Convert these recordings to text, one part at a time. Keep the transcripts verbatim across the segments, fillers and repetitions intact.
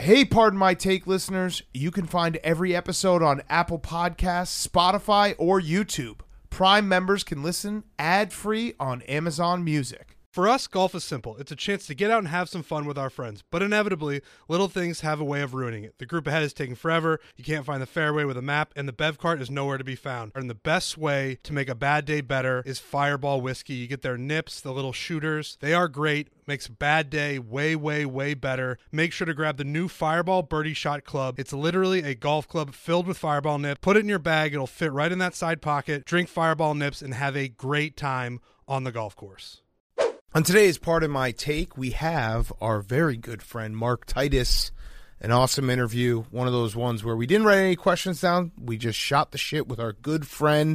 Hey, Pardon My Take listeners, you can find every episode on Apple Podcasts, Spotify, or YouTube. Prime members can listen ad-free on Amazon Music. For us, golf is simple. It's a chance to get out and have some fun with our friends. But inevitably, little things have a way of ruining it. The group ahead is taking forever, you can't find the fairway with a map, and the bev cart is nowhere to be found. And the best way to make a bad day better is Fireball Whiskey. You get their nips, the little shooters. They are great. Makes a bad day way, way, way better. Make sure to grab the new Fireball Birdie Shot Club. It's literally a golf club filled with Fireball nips. Put it in your bag. It'll fit right in that side pocket. Drink Fireball nips and have a great time on the golf course. On today's Pardon My Take, we have our very good friend Mark Titus. An awesome interview. One of those ones where we didn't write any questions down. We just shot the shit with our good friend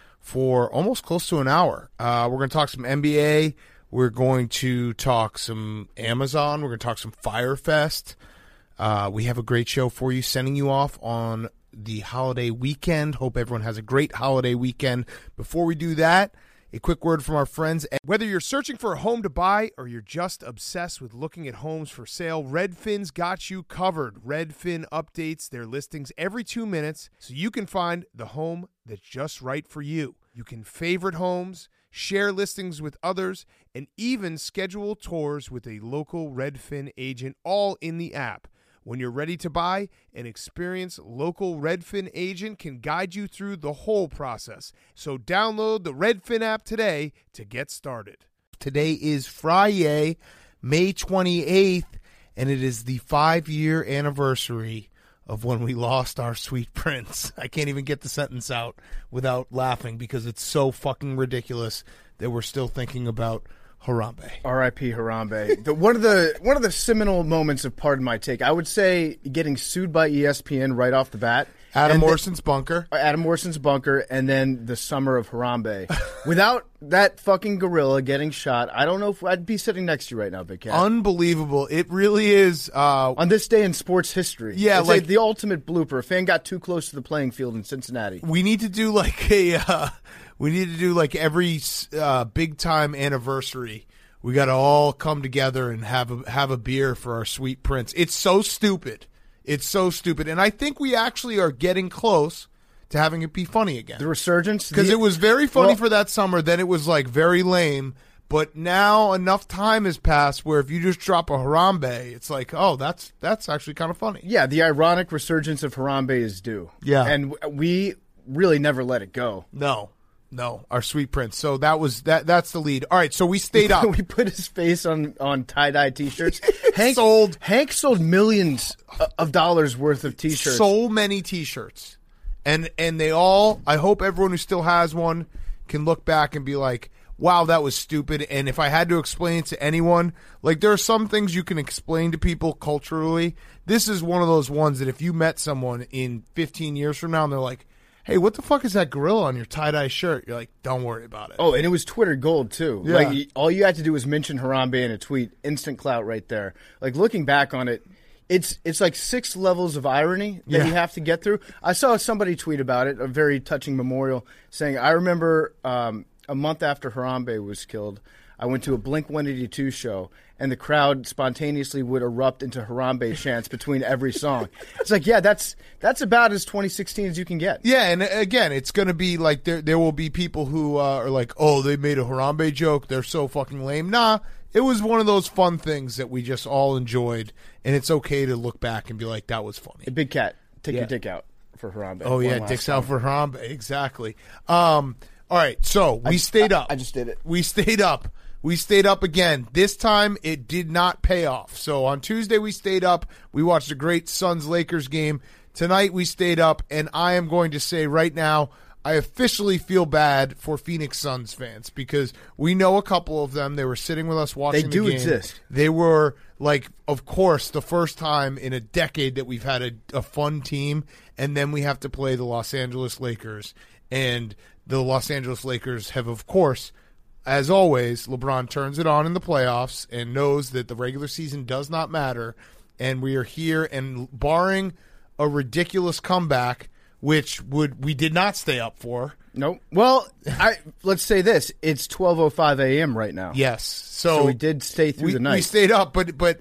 for almost close to an hour. Uh, we're going to talk some N B A. We're going to talk some Amazon. We're going to talk some Firefest. Uh, we have a great show for you, sending you off on the holiday weekend. Hope everyone has a great holiday weekend. Before we do that, a quick word from our friends. Whether you're searching for a home to buy or you're just obsessed with looking at homes for sale, Redfin's got you covered. Redfin updates their listings every two minutes so you can find the home that's just right for you. You can favorite homes, share listings with others, and even schedule tours with a local Redfin agent, all in the app. When you're ready to buy, an experienced local Redfin agent can guide you through the whole process. So download the Redfin app today to get started. Today is Friday, May twenty-eighth, and it is the five-year anniversary of when we lost our sweet prince. I can't even get the sentence out without laughing because it's so fucking ridiculous that we're still thinking about Harambe. R I P Harambe. The, one of the one of the seminal moments of Pardon My Take, I would say getting sued by E S P N right off the bat. Adam Morrison's bunker. Adam Morrison's bunker, and then the summer of Harambe. Without that fucking gorilla getting shot, I don't know if I'd be sitting next to you right now, Big Cat. Unbelievable. It really is. Uh, On this day in sports history. Yeah, it's like a, the ultimate blooper. A fan got too close to the playing field in Cincinnati. We need to do like a, uh, we need to do like every uh, big time anniversary. We got to all come together and have a, have a beer for our sweet prince. It's so stupid. It's so stupid. And I think we actually are getting close to having it be funny again. The resurgence? Because the, it was very funny well, for that summer. Then it was like very lame. But now enough time has passed where if you just drop a Harambe, it's like, oh, that's that's actually kind of funny. Yeah, the ironic resurgence of Harambe is due. Yeah. And we really never let it go. No. No, our sweet prince. So that was that. That's the lead. All right, so we stayed up. We put his face on, on tie-dye T-shirts. Hank sold Hank sold millions of dollars worth of T-shirts. So many T-shirts, and and they all. I hope everyone who still has one can look back and be like, "Wow, that was stupid." And if I had to explain it to anyone, like there are some things you can explain to people culturally. This is one of those ones that if you met someone in fifteen years from now and they're like, hey, what the fuck is that gorilla on your tie-dye shirt? You're like, don't worry about it. Oh, and it was Twitter gold, too. Yeah. Like, all you had to do was mention Harambe in a tweet. Instant clout right there. Like, looking back on it, it's it's like six levels of irony that Yeah. you have to get through. I saw somebody tweet about it, a very touching memorial, saying, I remember um, a month after Harambe was killed, I went to a Blink one eighty-two show, and the crowd spontaneously would erupt into Harambe chants between every song. It's like, yeah, that's that's about as twenty sixteen as you can get. Yeah, and again, it's going to be like there there will be people who uh, are like, oh, they made a Harambe joke. They're so fucking lame. Nah, it was one of those fun things that we just all enjoyed, and it's okay to look back and be like, that was funny. A Big Cat, take Yeah. your dick out for Harambe. Oh, One yeah, last dicks time. out for Harambe. Exactly. Um, all right, so we I- stayed up. I just did it. We stayed up. We stayed up again. This time, it did not pay off. So on Tuesday, we stayed up. We watched a great Suns-Lakers game. Tonight, we stayed up, and I am going to say right now, I officially feel bad for Phoenix Suns fans because we know a couple of them. They were sitting with us watching They do the game. exist. They were, like, of course, the first time in a decade that we've had a, a fun team, and then we have to play the Los Angeles Lakers. And the Los Angeles Lakers have, of course, as always, LeBron turns it on in the playoffs and knows that the regular season does not matter. And we are here, and barring a ridiculous comeback, which would we did not stay up for. Nope. Well, I let's say this: it's twelve oh five a.m. right now. Yes, so, So we did stay through we, the night. We stayed up, but but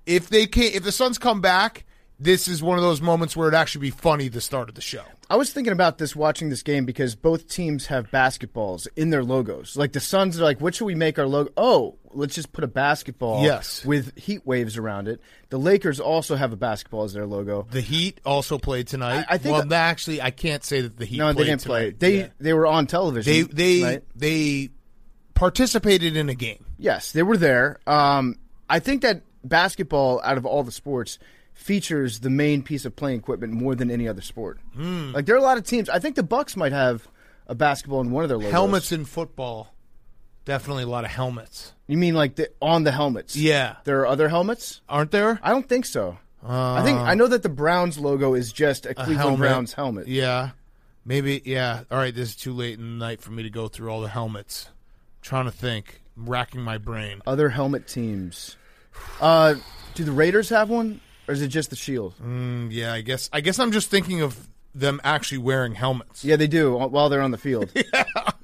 if they can, if the Suns come back, this is one of those moments where it'd actually be funny the start of the show. I was thinking about this watching this game because both teams have basketballs in their logos. Like the Suns are like, what should we make our logo? Oh, let's just put a basketball yes. with heat waves around it. The Lakers also have a basketball as their logo. The Heat also played tonight. I, I think well, that, that actually, I can't say that the Heat no, played they didn't tonight. play. They yeah. they were on television. They they tonight. they participated in a game. Yes, they were there. Um, I think that basketball, out of all the sports, features the main piece of playing equipment more than any other sport. Mm. Like there are a lot of teams. I think the Bucks might have a basketball in one of their logos. Helmets in football, definitely a lot of helmets. You mean like the, on the helmets? Yeah, There are other helmets? aren't there? I don't think so. Uh, I think I know that the Browns logo is just a Cleveland helmet. Browns helmet. Yeah, maybe. Yeah. All right, this is too late in the night for me to go through all the helmets. I'm trying to think, I'm racking my brain. Other helmet teams. Uh, do the Raiders have one, or is it just the Shield? Mm, yeah, I guess. I guess I'm just thinking of them actually wearing helmets. Yeah, they do while they're on the field. yeah.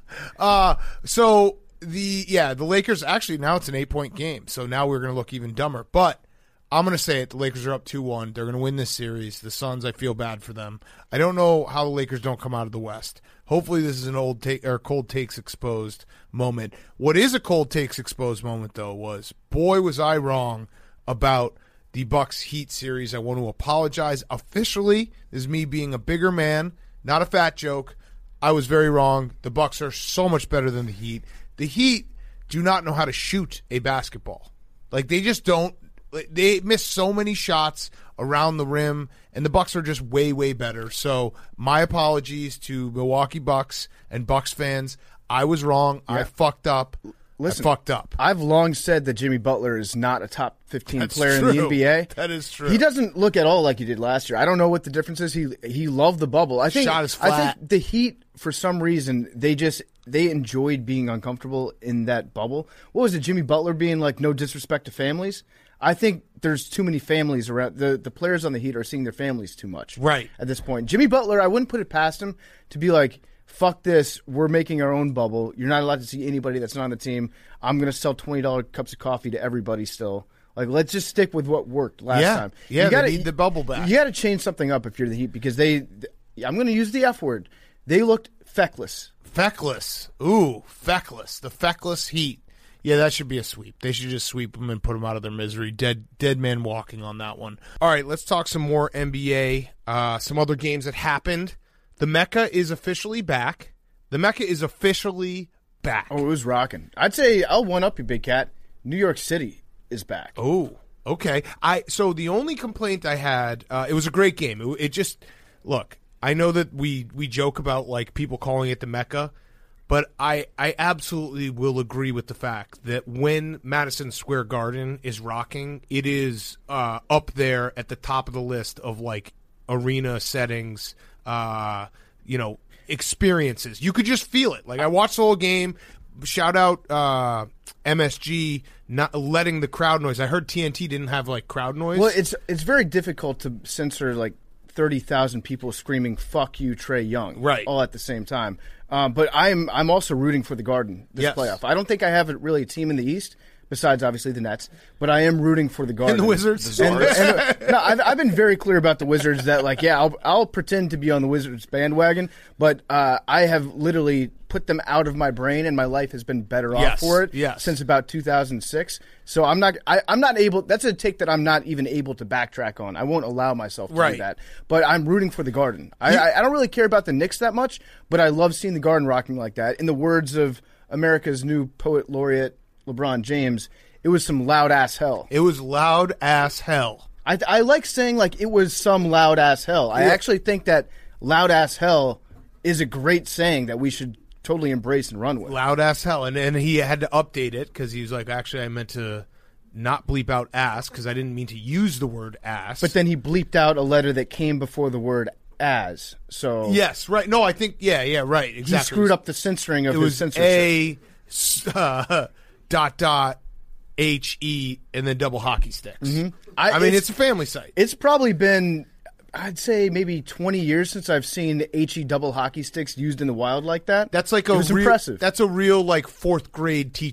Uh, so the yeah the Lakers actually now it's an eight point game. So now we're going to look even dumber. But I'm going to say it. The Lakers are up two one. They're going to win this series. The Suns, I feel bad for them. I don't know how the Lakers don't come out of the West. Hopefully this is an old take or cold takes exposed moment. What is a cold takes exposed moment though was, boy, was I wrong about the Bucks Heat series. I want to apologize officially. This is me being a bigger man, not a fat joke. I was very wrong. The Bucks are so much better than the Heat. The Heat do not know how to shoot a basketball. Like they just don't. They miss so many shots around the rim, and the Bucks are just way, way better. So my apologies to Milwaukee Bucks and Bucks fans. I was wrong. Yeah. I fucked up. Listen, I fucked up. I've long said that Jimmy Butler is not a top fifteen That's player true. in the N B A. That is true. He doesn't look at all like he did last year. I don't know what the difference is. He he loved the bubble. I think Shot is flat. I think the Heat, for some reason, they just they enjoyed being uncomfortable in that bubble. What was it, Jimmy Butler being like, no disrespect to families? I think there's too many families around. The the players on the Heat are seeing their families too much. Right. At this point. Jimmy Butler, I wouldn't put it past him to be like, fuck this, we're making our own bubble. You're not allowed to see anybody that's not on the team. I'm going to sell twenty dollars cups of coffee to everybody still. Like, let's just stick with what worked last yeah. time. Yeah, you gotta, they need the bubble back. You got to change something up if you're the Heat because they, I'm going to use the F word, they looked feckless. Feckless. Ooh, feckless. The feckless Heat. Yeah, that should be a sweep. They should just sweep them and put them out of their misery. Dead dead man walking on that one. All right, let's talk some more N B A. Uh, some other games that happened. The Mecca is officially back. The Mecca is officially back. Oh, it was rocking. I'd say I'll one up you, Big Cat. New York City is back. Oh, okay. I so the only complaint I had, uh, it was a great game. It, it just look. I know that we we joke about like people calling it the Mecca. But I, I absolutely will agree with the fact that when Madison Square Garden is rocking, it is uh, up there at the top of the list of like arena settings, uh, you know, experiences. You could just feel it. Like I watched the whole game. Shout out uh, M S G not letting the crowd noise. I heard T N T didn't have like crowd noise. Well, it's it's very difficult to censor like thirty thousand people screaming "fuck you, Trae Young," right, all at the same time. Um, but I'm I'm also rooting for the Garden this yes. playoff. I don't think I have a, really a team in the East besides obviously the Nets, but I am rooting for the Garden and the Wizards. And, and, no, I've, I've been very clear about the Wizards that like yeah, I'll I'll pretend to be on the Wizards bandwagon, but uh, I have literally put them out of my brain, and my life has been better off yes. for it yes. since about two thousand six. So I'm not I, I'm not able. That's a take that I'm not even able to backtrack on. I won't allow myself to right. do that. But I'm rooting for the Garden. I, I I don't really care about the Knicks that much, but I love seeing the Garden rocking like that. In the words of America's new poet laureate LeBron James, it was some loud ass hell. It was loud ass hell. I I like saying like it was some loud ass hell. I yeah. actually think that loud ass hell is a great saying that we should totally embrace and run with. Loud ass hell. And and he had to update it because he was like, actually, I meant to not bleep out ass because I didn't mean to use the word ass. But then he bleeped out a letter that came before the word as. So yes, right. No, I think, yeah, yeah, right. Exactly. He screwed up the censoring of it his was censorship. A uh, dot dot H E and then double hockey sticks. Mm-hmm. I, I mean, it's, it's a family site. It's probably been, I'd say, maybe twenty years since I've seen H E double hockey sticks used in the wild like that. That's like a it was real, impressive. That's a real like fourth grade teacher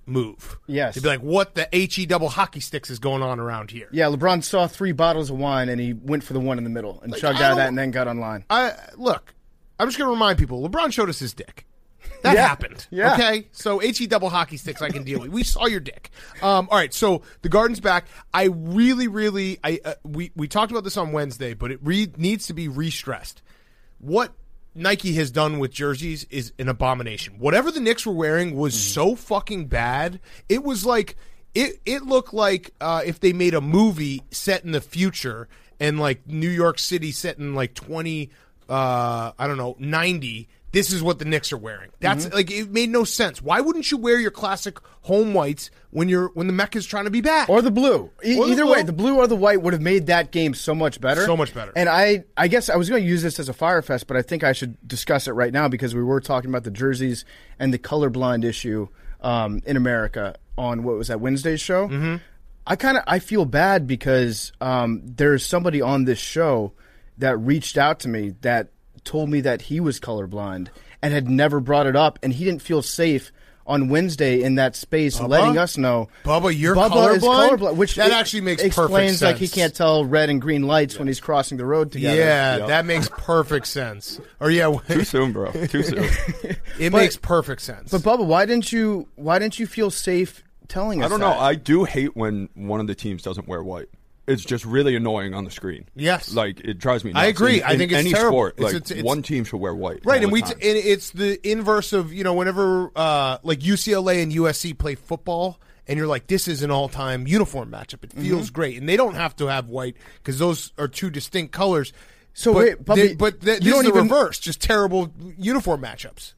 move. Yes. He'd be like, what the H E double hockey sticks is going on around here? Yeah, LeBron saw three bottles of wine, and he went for the one in the middle and Like, chugged I out of that don't- and then got online. I Look, I'm just going to remind people, LeBron showed us his dick. That Yeah. happened. Yeah. Okay? So H E double hockey sticks I can deal with. We saw your dick. Um, all right, so the Garden's back. I really, really, I uh, we, we talked about this on Wednesday, but it re- needs to be re-stressed. What Nike has done with jerseys is an abomination. Whatever the Knicks were wearing was Mm-hmm. so fucking bad. It was like, it, it looked like uh, if they made a movie set in the future and like New York City set in like twenty, uh, I don't know, ninety. This is what the Knicks are wearing. That's Mm-hmm. like, it made no sense. Why wouldn't you wear your classic home whites when you're when the Mecca's trying to be back? Or the blue. E- Or the Either blue. way, the blue or the white would have made that game so much better. So much better. And I, I guess I was going to use this as a Firefest, but I think I should discuss it right now because we were talking about the jerseys and the colorblind issue um, in America on what was that Wednesday's show. Mm-hmm. I kind of I feel bad because um, there's somebody on this show that reached out to me that told me that he was colorblind and had never brought it up, and he didn't feel safe on Wednesday in that space, Bubba? letting us know. Bubba, you're Bubba is colorblind? colorblind, which That it actually makes explains perfect like he sense. can't tell red and green lights when he's crossing the road together. Yeah, Yep. that makes perfect sense. Or yeah, Too soon, bro. Too soon. it But- makes perfect sense. But Bubba, why didn't you? Why didn't you feel safe telling us? I don't know. that? I do hate when one of the teams doesn't wear white. It's just really annoying on the screen. Yes. Like, it drives me nuts. I agree. In, I in think it's any terrible. sport, It's- like, it's- it's- one team should wear white. Right, all and the we time. t- and it's the inverse of, you know, whenever uh, like U C L A and U S C play football, and you're like, this is an all-time uniform matchup. It feels Mm-hmm. great, and they don't have to have white because those are two distinct colors. So but wait, Bubby, they- but th- you this is don't the even- reverse, just terrible uniform matchups.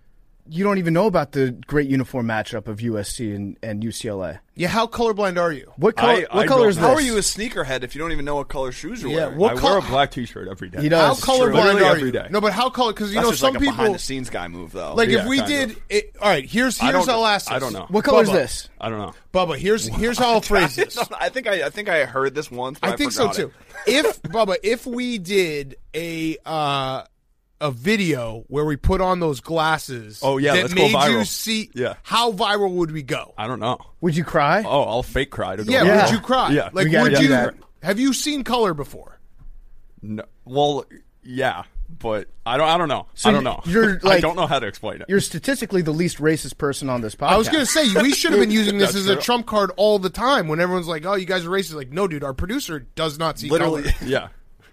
You don't even know about the great uniform matchup of U S C and, and U C L A. Yeah, how colorblind are you? What color? I- what I color don't is know. this? How are you a sneakerhead if you don't even know what color shoes you're Yeah, wearing? what I col- wear a black T-shirt every day. He How does. colorblind Literally are every you? day. No, but how color? Because you That's know just some like a people behind the scenes guy move, though. like Yeah, if we kind did. of. It, all right, here's I here's don't- how I'll ask I this. don't know. What color is Bubba, this? I don't know. Bubba, here's here's how I'll phrase this. I think I, I think I heard this once. But I think so forgot too. it. If Bubba, if we did a uh, a video where we put on those glasses, Oh, yeah, that let's go made you viral. see, Yeah. how viral would we go? I don't know. Would you cry? Oh, I'll fake cry to go. Yeah, Yeah. would you cry? Yeah. like We gotta would do you? that. Have you seen color before? No, well, yeah, but I don't. I don't know. So I don't you- know. you're, I like- don't know how to explain it. You're statistically the least racist person on this podcast. I was going to say we should have been using this That's as a true. trump card all the time. When everyone's like, "Oh, you guys are racist," like, no, dude, our producer does not see Literally. color. Yeah.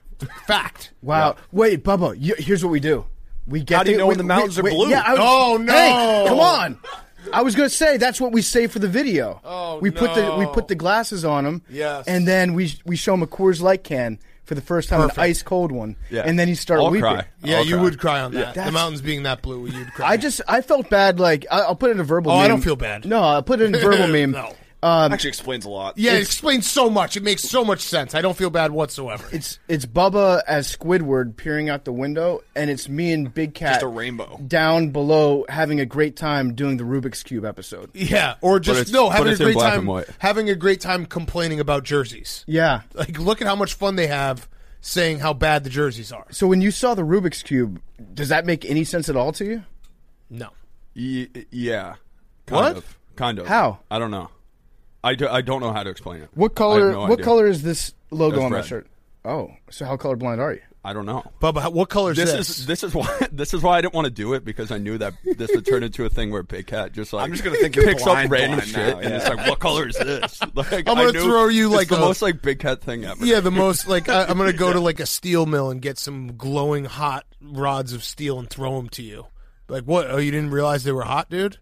Fact. Wow. Wait, Bubba. You, here's what we do. We get. How do you the- know when we- the mountains we- are we- blue? Yeah. I was, Oh, no. Hey, come on. I was going to say that's what we say for the video. Oh, we put the we no. put the glasses on them. Yes. And then we we show him a Coors Light can for the first time, Perfect. an ice cold one. Yeah. And then he start I'll weeping. cry. Yeah, I'll you cry. would cry on that. Yeah. The That's- mountains being that blue, you'd cry. I just I felt bad. Like I, I'll put it in a verbal. Oh, meme. I don't feel bad. No, I'll put it in a verbal meme. No. Um, Actually explains a lot. Yeah, it It's- explains so much. It makes so much sense. I don't feel bad whatsoever. It's it's Bubba as Squidward peering out the window, and it's me and Big Cat Just a rainbow. down below having a great time doing the Rubik's Cube episode. Yeah, or just it's- no but having a it's in great black time, and white. having a great time complaining about jerseys. Yeah. Like, look at how much fun they have saying how bad the jerseys are. So when you saw the Rubik's Cube, does that make any sense at all to you? No, Ye- yeah. Kind What? Of, kind of. How? I don't know. I, do, I don't know how to explain it. What I color? have no what idea. color is this logo That's on my red. shirt? Oh, so how colorblind are you? I don't know. Bubba, how- what color is This, this? is this is why this is why I didn't want to do it because I knew that this would turn into a thing where Big Cat just like I'm just gonna think you're picks blind, up random blind shit now, and yeah. it's like, what color is this? Like, I'm I gonna knew throw you it's like the a- most like Big Cat thing ever. Yeah, the most like I, I'm gonna go to like a steel mill and get some glowing hot rods of steel and throw them to you. Like, what? Oh, you didn't realize they were hot, dude?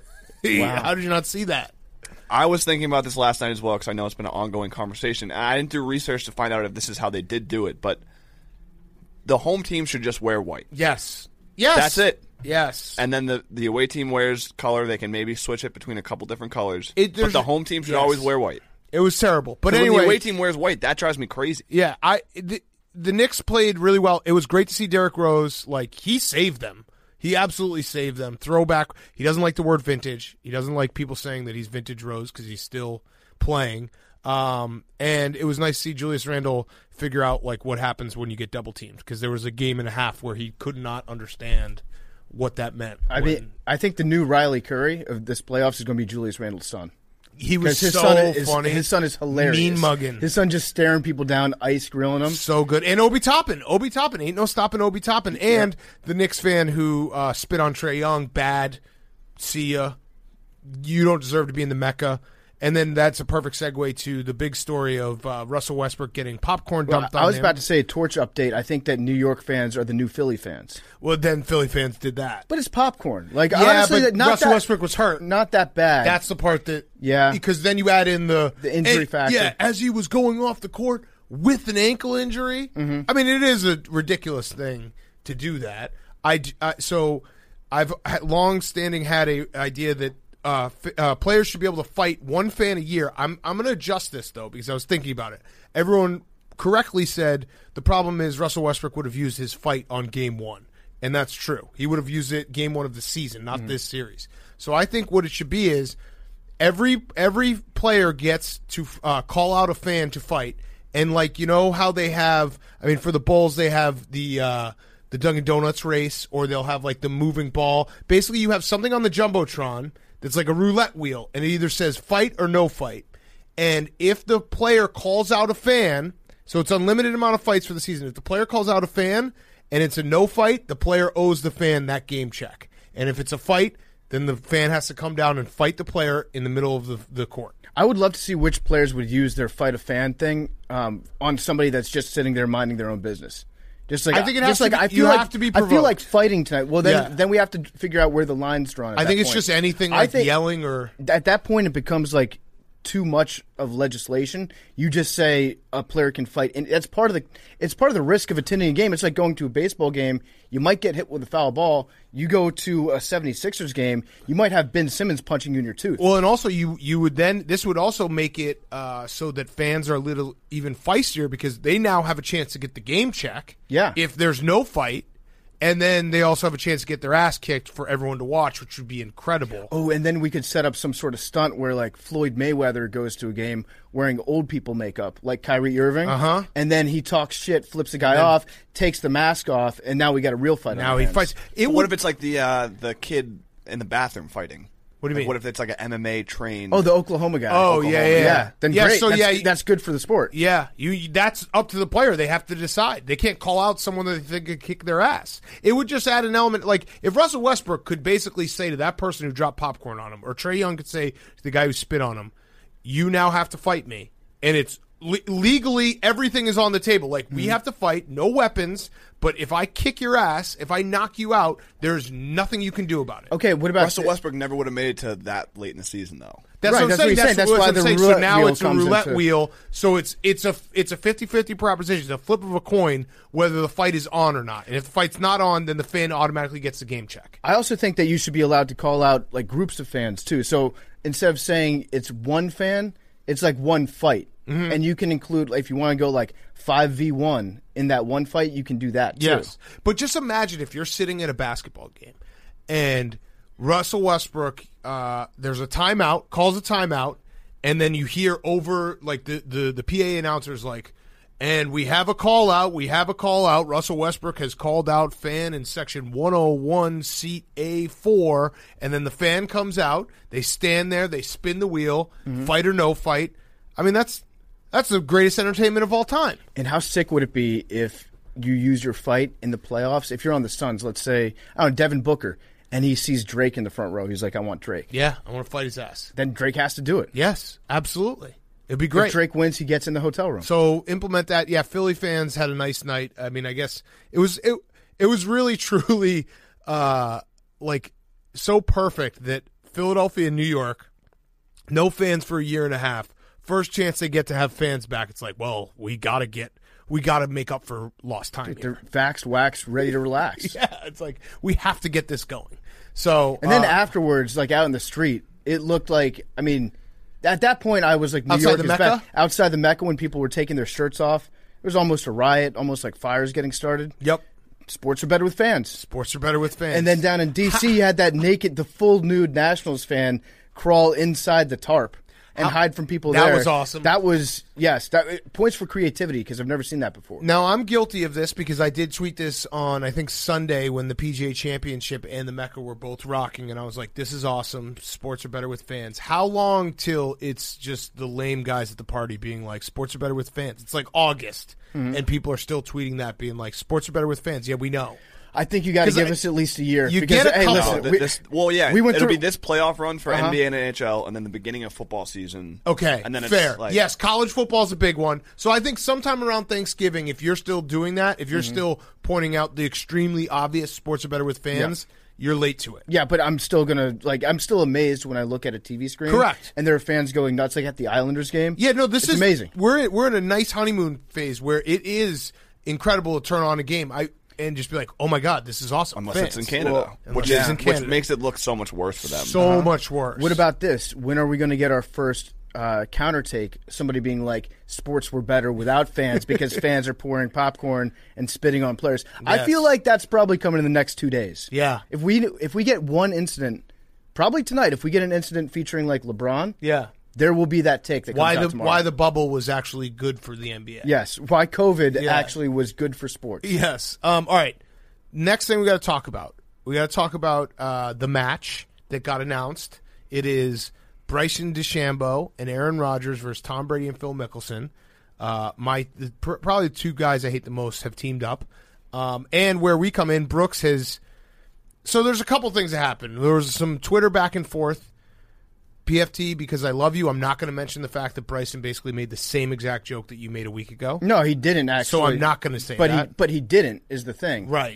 How did you not see that? I was thinking about this last night as well because I know it's been an ongoing conversation. And I didn't do research to find out if this is how they did do it, but the home team should just wear white. Yes, yes, That's it. Yes, And then the, the away team wears color. They can maybe switch it between a couple different colors. It- but there's- the home team should yes. always wear white. it was terrible. But But anyway, when the away team wears white, that drives me crazy. yeah, I the, the Knicks played really well. It was great to see Derrick Rose. Like, he saved them. He absolutely saved them. Throwback. He doesn't like the word vintage. He doesn't like people saying that he's vintage Rose because he's still playing. Um, and it was nice to see Julius Randle figure out like what happens when you get double teamed because there was a game and a half where he could not understand what that meant. I when- mean, I think the new Riley Curry of this playoffs is going to be Julius Randle's son. he was His so son is funny. his son is hilarious. Mean mugging. His son just staring people down, ice grilling them. So good. And Obi Toppin. Obi Toppin. Ain't no stopping Obi Toppin. And the Knicks fan who uh, spit on Trae Young. Bad. See ya. You don't deserve to be in the Mecca. And then that's a perfect segue to the big story of uh, Russell Westbrook getting popcorn Well, dumped I on was him. about to say a torch update. I think that New York fans are the new Philly fans. Well, then Philly fans did that. But it's popcorn. Like Yeah, honestly, but not Russell that, Westbrook was hurt. Not that bad. That's the part that Yeah. because then you add in the The injury and- factor. Yeah, as he was going off the court with an ankle injury. Mm-hmm. I mean, it is a ridiculous thing to do that. I, I so I've had long standing had a idea that uh, f- uh, players should be able to fight one fan a year. I'm I'm going to adjust this though because I was thinking about it. Everyone correctly said the problem is Russell Westbrook would have used his fight on game one. And that's true. He would have used it game one of the season, not mm-hmm. this series. So I think what it should be is every every player gets to uh, call out a fan to fight. And, like, you know how they have – I mean, for the Bulls, they have the uh, the Dunkin' Donuts race or they'll have, like, the moving ball. Basically, you have something on the Jumbotron that's like a roulette wheel, and it either says fight or no fight. And if the player calls out a fan – so it's unlimited amount of fights for the season. If the player calls out a fan – and it's a no fight, the player owes the fan that game check. And if it's a fight, then the fan has to come down and fight the player in the middle of the, the court. I would love to see which players would use their fight a fan thing um, on somebody that's just sitting there minding their own business. Just like I think it has just to like be- I you feel like have to be I feel provoked. like fighting tonight. Well, then Yeah. then we have to figure out where the line's drawn. At I that think it's point. just anything I like think yelling or at that point it becomes like too much of legislation. You just say a player can fight, and that's part of the it's part of the risk of attending a game. It's like going to a baseball game. You might get hit with a foul ball. You go to a seventy-sixers game, you might have Ben Simmons punching you in your tooth. Well, and also you you would then this would also make it uh, so that fans are a little even feistier because they now have a chance to get the game check. Yeah. If there's no fight, and then they also have a chance to get their ass kicked for everyone to watch, which would be incredible. Oh, and then we could set up some sort of stunt where, like, Floyd Mayweather goes to a game wearing old people makeup, like Kyrie Irving. Uh-huh. And then he talks shit, flips the guy then- off, takes the mask off, and now we got a real fight. Now on our he hands. fights. It What would, if it's like the uh, the kid in the bathroom fighting? What do you Like, mean? What if it's like an M M A trained? Oh, the Oklahoma guy. Oh, Oklahoma. yeah, yeah, yeah. Then Yeah, great. so, that's, yeah, that's good for the sport. Yeah, you, you. That's up to the player. They have to decide. They can't call out someone that they think could kick their ass. It would just add an element. Like if Russell Westbrook could basically say to that person who dropped popcorn on him, or Trae Young could say to the guy who spit on him, "You now have to fight me," and it's le- legally everything is on the table. Like we have to fight, no weapons. But if I kick your ass, if I knock you out, there's nothing you can do about it. Okay, what about Russell Westbrook never would have made it to that late in the season, though. That's Right, what I'm that's what saying. he's saying. That's, That's what why I'm the saying. So roulette now wheel it's a comes roulette into- wheel. So it's it's a it's a fifty-fifty proposition. It's a flip of a coin whether the fight is on or not. And if the fight's not on, then the fan automatically gets the game check. I also think that you should be allowed to call out like groups of fans too. So instead of saying it's one fan, it's like one fight. Mm-hmm. And you can include, if you want to go like five v one in that one fight, you can do that too. Yes. But just imagine if you're sitting at a basketball game and Russell Westbrook, uh, there's a timeout, calls a timeout, and then you hear over, like, the, the, the P A announcer's like, and we have a call out, we have a call out. Russell Westbrook has called out fan in section one oh one, seat A four, and then the fan comes out, they stand there, they spin the wheel, Mm-hmm. fight or no fight. I mean, that's that's the greatest entertainment of all time. And how sick would it be if you use your fight in the playoffs? If you're on the Suns, let's say, I don't know, Devin Booker, and he sees Drake in the front row. He's like, I want Drake. Yeah, I want to fight his ass. Then Drake has to do it. Yes, absolutely. It'd be If great. Drake wins, he gets in the hotel room. So implement that. Yeah, Philly fans had a nice night. I mean, I guess it was it, it was really truly uh, like so perfect that Philadelphia and New York, no fans for a year and a half. First chance they get to have fans back, it's like, well, we gotta get we gotta make up for lost time They're here. vaxxed, waxed, ready to relax. Yeah, it's like we have to get this going. So And then uh, afterwards, like out in the street, it looked like, I mean, at that point I was like, New Outside York the is Mecca? back. Outside the Mecca when people were taking their shirts off. It was almost a riot, almost like fires getting started. Yep. Sports are better with fans. Sports are better with fans. And then down in D C, you had that naked, the full nude Nationals fan crawl inside the tarp. and How- hide from people that there. was awesome. That was, yes, that points for creativity because I've never seen that before. Now, I'm guilty of this because I did tweet this on, I think, Sunday when the P G A Championship and the Mecca were both rocking, and I was like, this is awesome. Sports are better with fans. How long till it's just the lame guys at the party being like, sports are better with fans? It's like August, Mm-hmm. and people are still tweeting that, being like, sports are better with fans. Yeah, we know. I think you got to 'Cause give I- us at least a year. you because, get a hey, couple- listen, No, th- we- this, well, yeah, we went it'll through- be this playoff run for Uh-huh. N B A and N H L, and then the beginning of football season. Okay, and then fair. It's like, yes, college football is a big one. So I think sometime around Thanksgiving, if you're still doing that, if you're Mm-hmm. still pointing out the extremely obvious sports are better with fans, you're late to it. Yeah, but I'm still gonna like. I'm still amazed when I look at a T V screen. Correct. And there are fans going nuts, like at the Islanders game. Yeah, no, this It's is amazing. We're we're in a nice honeymoon phase where it is incredible to turn on a game. I and just be like, oh my god, this is awesome. Unless Fans. it's in Canada, Well, which, unless is, it's in Canada. which makes it look so much worse for them. so much worse. What about this? When are we going to get our first uh, counter take? Somebody being like, sports were better without fans because fans are pouring popcorn and spitting on players. I Yes. feel like that's probably coming in the next two days. Yeah. If we if we get one incident, probably tonight, if we get an incident featuring like LeBron, yeah? there will be that take that comes Why out the tomorrow. why the bubble was actually good for the N B A? Yes, why COVID Yeah. actually was good for sports. Yes. Um, all right. Next thing we got to talk about. We got to talk about uh, the match that got announced. It is Bryson DeChambeau and Aaron Rodgers versus Tom Brady and Phil Mickelson. Uh, my the, pr- probably the two guys I hate the most have teamed up. Um, and where we come in, Brooks has. So there's a couple things that happened. There was some Twitter back and forth. P F T, because I love you, I'm not going to mention the fact that Bryson basically made the same exact joke that you made a week ago. No, he didn't actually. So I'm not going to say but that. he but he didn't is the thing. Right.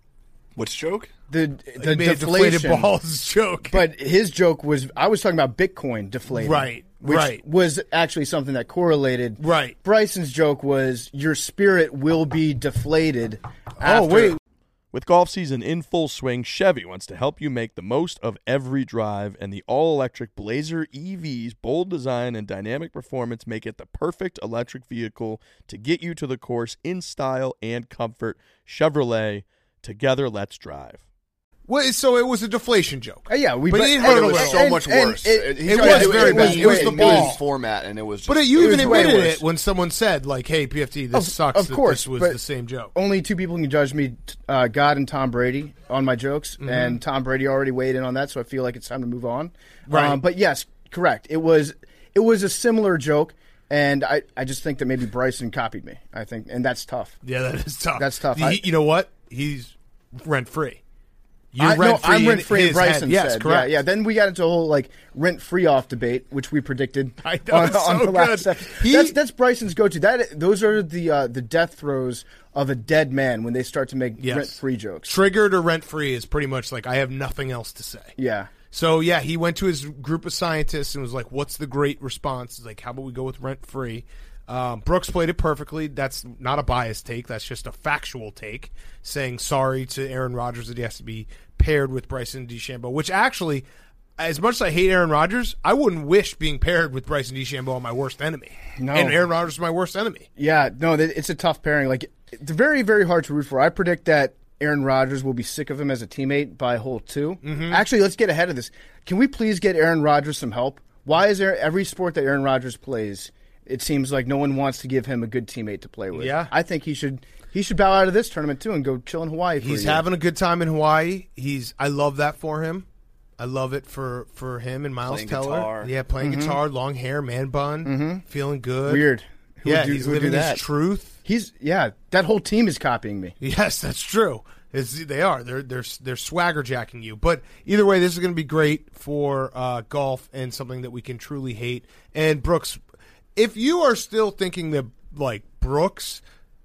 Which joke? The He the made a deflation. deflated balls joke. But his joke was I was talking about Bitcoin deflating. Right, Which right. was actually something that correlated. Right. Bryson's joke was your spirit will be deflated. Oh, after- wait. With golf season in full swing, Chevy wants to help you make the most of every drive, and the all-electric Blazer E V's bold design and dynamic performance make it the perfect electric vehicle to get you to the course in style and comfort. Chevrolet, together, let's drive. Well, so it was a deflation joke. Uh, yeah, we But but, it and hurt a It was little. so and- much and worse. It, He it tried was to- very it was, bad. it It was was the the ball ball. format, and it was. Just, But you It even was way admitted worse. it when someone said, like, hey, P F T, this Of- sucks of that course, this was but- the same joke. only two people can judge me, t- uh, God and Tom Brady, on my jokes, Mm-hmm. and Tom Brady already weighed in on that, so I feel like it's time to move on. Right. Um, but yes, correct. It was it was a similar joke, and I, I just think that maybe Bryson copied me. I think, and that's tough. Yeah, that is tough. That's tough. He- I- you know what? He's rent-free. You're I, no, rent-free I'm in rent free. his Bryson head. Yes, said, correct. Yeah, yeah. Then we got into a whole like rent free off debate, which we predicted I know, on, it's on so the last. good. step. He- that's that's Bryson's go to. That those are the uh, the death throes of a dead man when they start to make Yes. rent free jokes. Triggered or rent-free is pretty much like, I have nothing else to say. Yeah. So, yeah, he went to his group of scientists and was like, what's the great response? He's like, how about we go with rent-free? Um, Brooks played it perfectly. That's not a biased take. That's just a factual take, saying sorry to Aaron Rodgers that he has to be paired with Bryson DeChambeau, which actually, as much as I hate Aaron Rodgers, I wouldn't wish being paired with Bryson DeChambeau on my worst enemy. No. And Aaron Rodgers is my worst enemy. Yeah, no, th- it's a tough pairing. Like, it's very, very hard to root for. I predict that Aaron Rodgers will be sick of him as a teammate by hole two. Mm-hmm. Actually, let's get ahead of this. Can we please get Aaron Rodgers some help? Why is there every sport that Aaron Rodgers plays, it seems like no one wants to give him a good teammate to play with? Yeah. I think he should he should bow out of this tournament too and go chill in Hawaii for He's a year. having a good time in Hawaii. He's I love that for him. I love it for, for him and Miles Playing Teller. guitar. Yeah, playing guitar, long hair, man bun, feeling good. Weird. Who yeah, would do- he's who would do living his that? truth. He's yeah, that whole team is copying me. Yes, that's true. It's, they are. They're they're they're swagger jacking you. But either way, this is going to be great for uh, golf and something that we can truly hate. And Brooks, if you are still thinking that like Brooks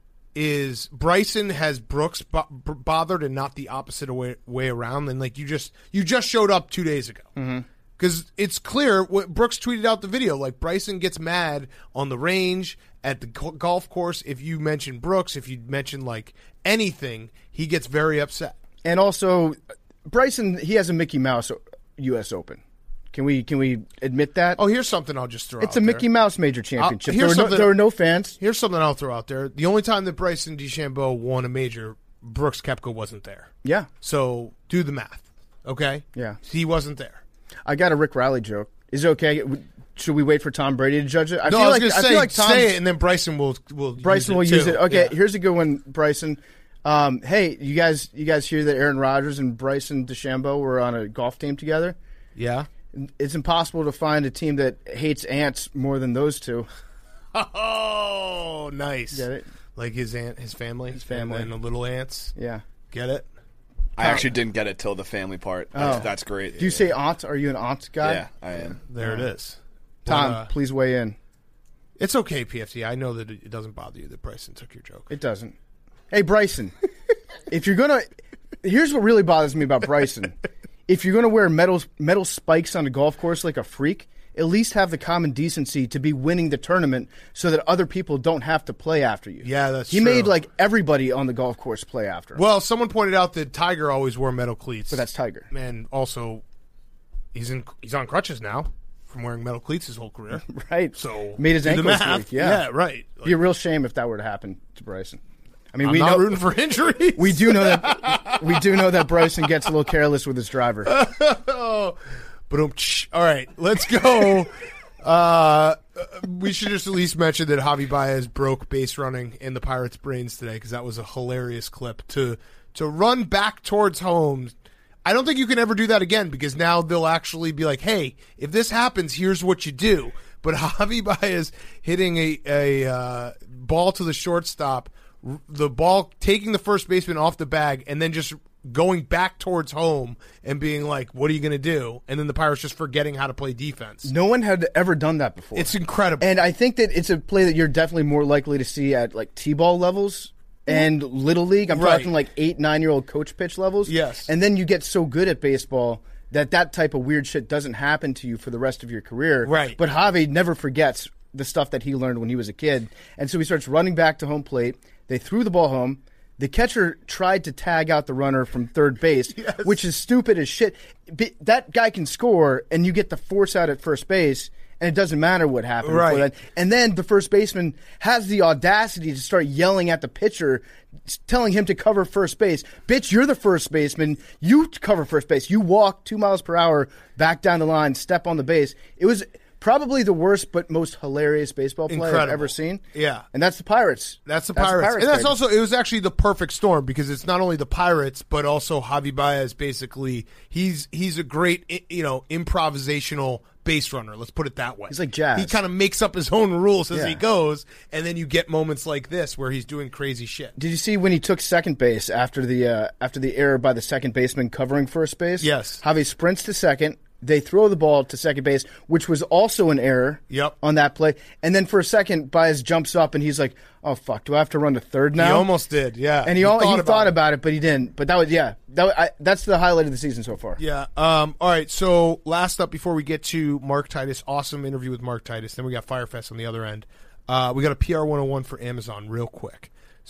is Bryson has Brooks bo- b- bothered and not the opposite way, way around, then like you just you just showed up two days ago. Because it's clear what Brooks tweeted out the video. Like Bryson gets mad on the range at the go- golf course if you mention Brooks, if you mention like anything, he gets very upset. And also, Bryson, he has a Mickey Mouse U S Open. Can we can we admit that? Oh, here's something I'll just throw. it's out a Mickey there. Mouse major championship. There here's were, no, something- there were no fans. Here's something I'll throw out there. The only time that Bryson DeChambeau won a major, Brooks Koepka wasn't there. Yeah, So do the math, okay? Yeah. he wasn't there. I got a Rick Riley joke. Is it okay? Should should we wait for Tom Brady to judge it? I no, feel I was like going to I say, feel like Tom's, say it, and then Bryson will will Bryson use will it use too. it. Okay, Yeah. here's a good one, Bryson. Um, hey, you guys, you guys hear that Aaron Rodgers and Bryson DeChambeau were on a golf team together? Yeah. It's impossible to find a team that hates ants more than those two. Oh, nice. Get it? Like his aunt, his family, his family. and the little ants. Yeah. Get it? I actually didn't get it till the family part. That's, Oh. that's great. Do you say aunt? Are you an aunt guy? Yeah, I am. There it is. Tom, But, uh, please weigh in. it's okay, P F T. I know that it doesn't bother you that Bryson took your joke. It doesn't. Hey, Bryson, if you're gonna, here's what really bothers me about Bryson. If you're gonna wear metal metal spikes on a golf course like a freak, at least have the common decency to be winning the tournament so that other people don't have to play after you. Yeah, that's he true. made like everybody on the golf course play after him. Well, someone pointed out that Tiger always wore metal cleats. But that's Tiger. And also, he's in he's on crutches now from wearing metal cleats his whole career. Right. So made his do the ankles math. weak. Yeah. Yeah, right. It'd be a real shame if that were to happen to Bryson. I mean, I'm we not know rooting for injuries. we do know that we do know that Bryson gets a little careless with his driver. oh, but um, all right, let's go. Uh, we should just at least mention that Javi Baez broke base running in the Pirates' brains today because that was a hilarious clip to to run back towards home. I don't think you can ever do that again because now they'll actually be like, "Hey, if this happens, here's what you do." But Javi Baez hitting a a uh, ball to the shortstop, r- the ball taking the first baseman off the bag, and then just going back towards home and being like, what are you going to do? And then the Pirates just forgetting how to play defense. No one had ever done that before. It's incredible. And I think that it's a play that you're definitely more likely to see at like T-ball levels and Little League. I'm Right. talking like eight, nine-year-old coach pitch levels. Yes. And then you get so good at baseball that that type of weird shit doesn't happen to you for the rest of your career. Right. But Javi never forgets the stuff that he learned when he was a kid. And so he starts running back to home plate. They threw the ball home. The catcher tried to tag out the runner from third base, Yes. which is stupid as shit. But that guy can score, and you get the force out at first base, and it doesn't matter what happened Right. before that. And then the first baseman has the audacity to start yelling at the pitcher, telling him to cover first base. Bitch, you're the first baseman. You cover first base. You walk two miles per hour back down the line, step on the base. It was probably the worst but most hilarious baseball play I've Incredible. ever seen. Yeah. And that's the Pirates. That's the Pirates. and that's baby. also, it was actually the perfect storm because it's not only the Pirates, but also Javi Baez basically, he's he's a great, i- you know, improvisational base runner. Let's put it that way. He's like Jazz. He kind of makes up his own rules as Yeah. he goes, and then you get moments like this where he's doing crazy shit. Did you see when he took second base after the uh, after the error by the second baseman covering first base? Yes. Javi sprints to second. They throw the ball to second base, which was also an error Yep. on that play. And then for a second, Baez jumps up and he's like, "Oh fuck, do I have to run to third now?" He almost did, yeah. And he, all, he thought thought, about it. about, it. but he didn't. But that was yeah, that was, I, that's the highlight of the season so far. Yeah. Um, all right. So last up before we get to Mark Titus, awesome interview with Mark Titus. Then we got Firefest on the other end. Uh, we got a P R one oh one for Amazon real quick.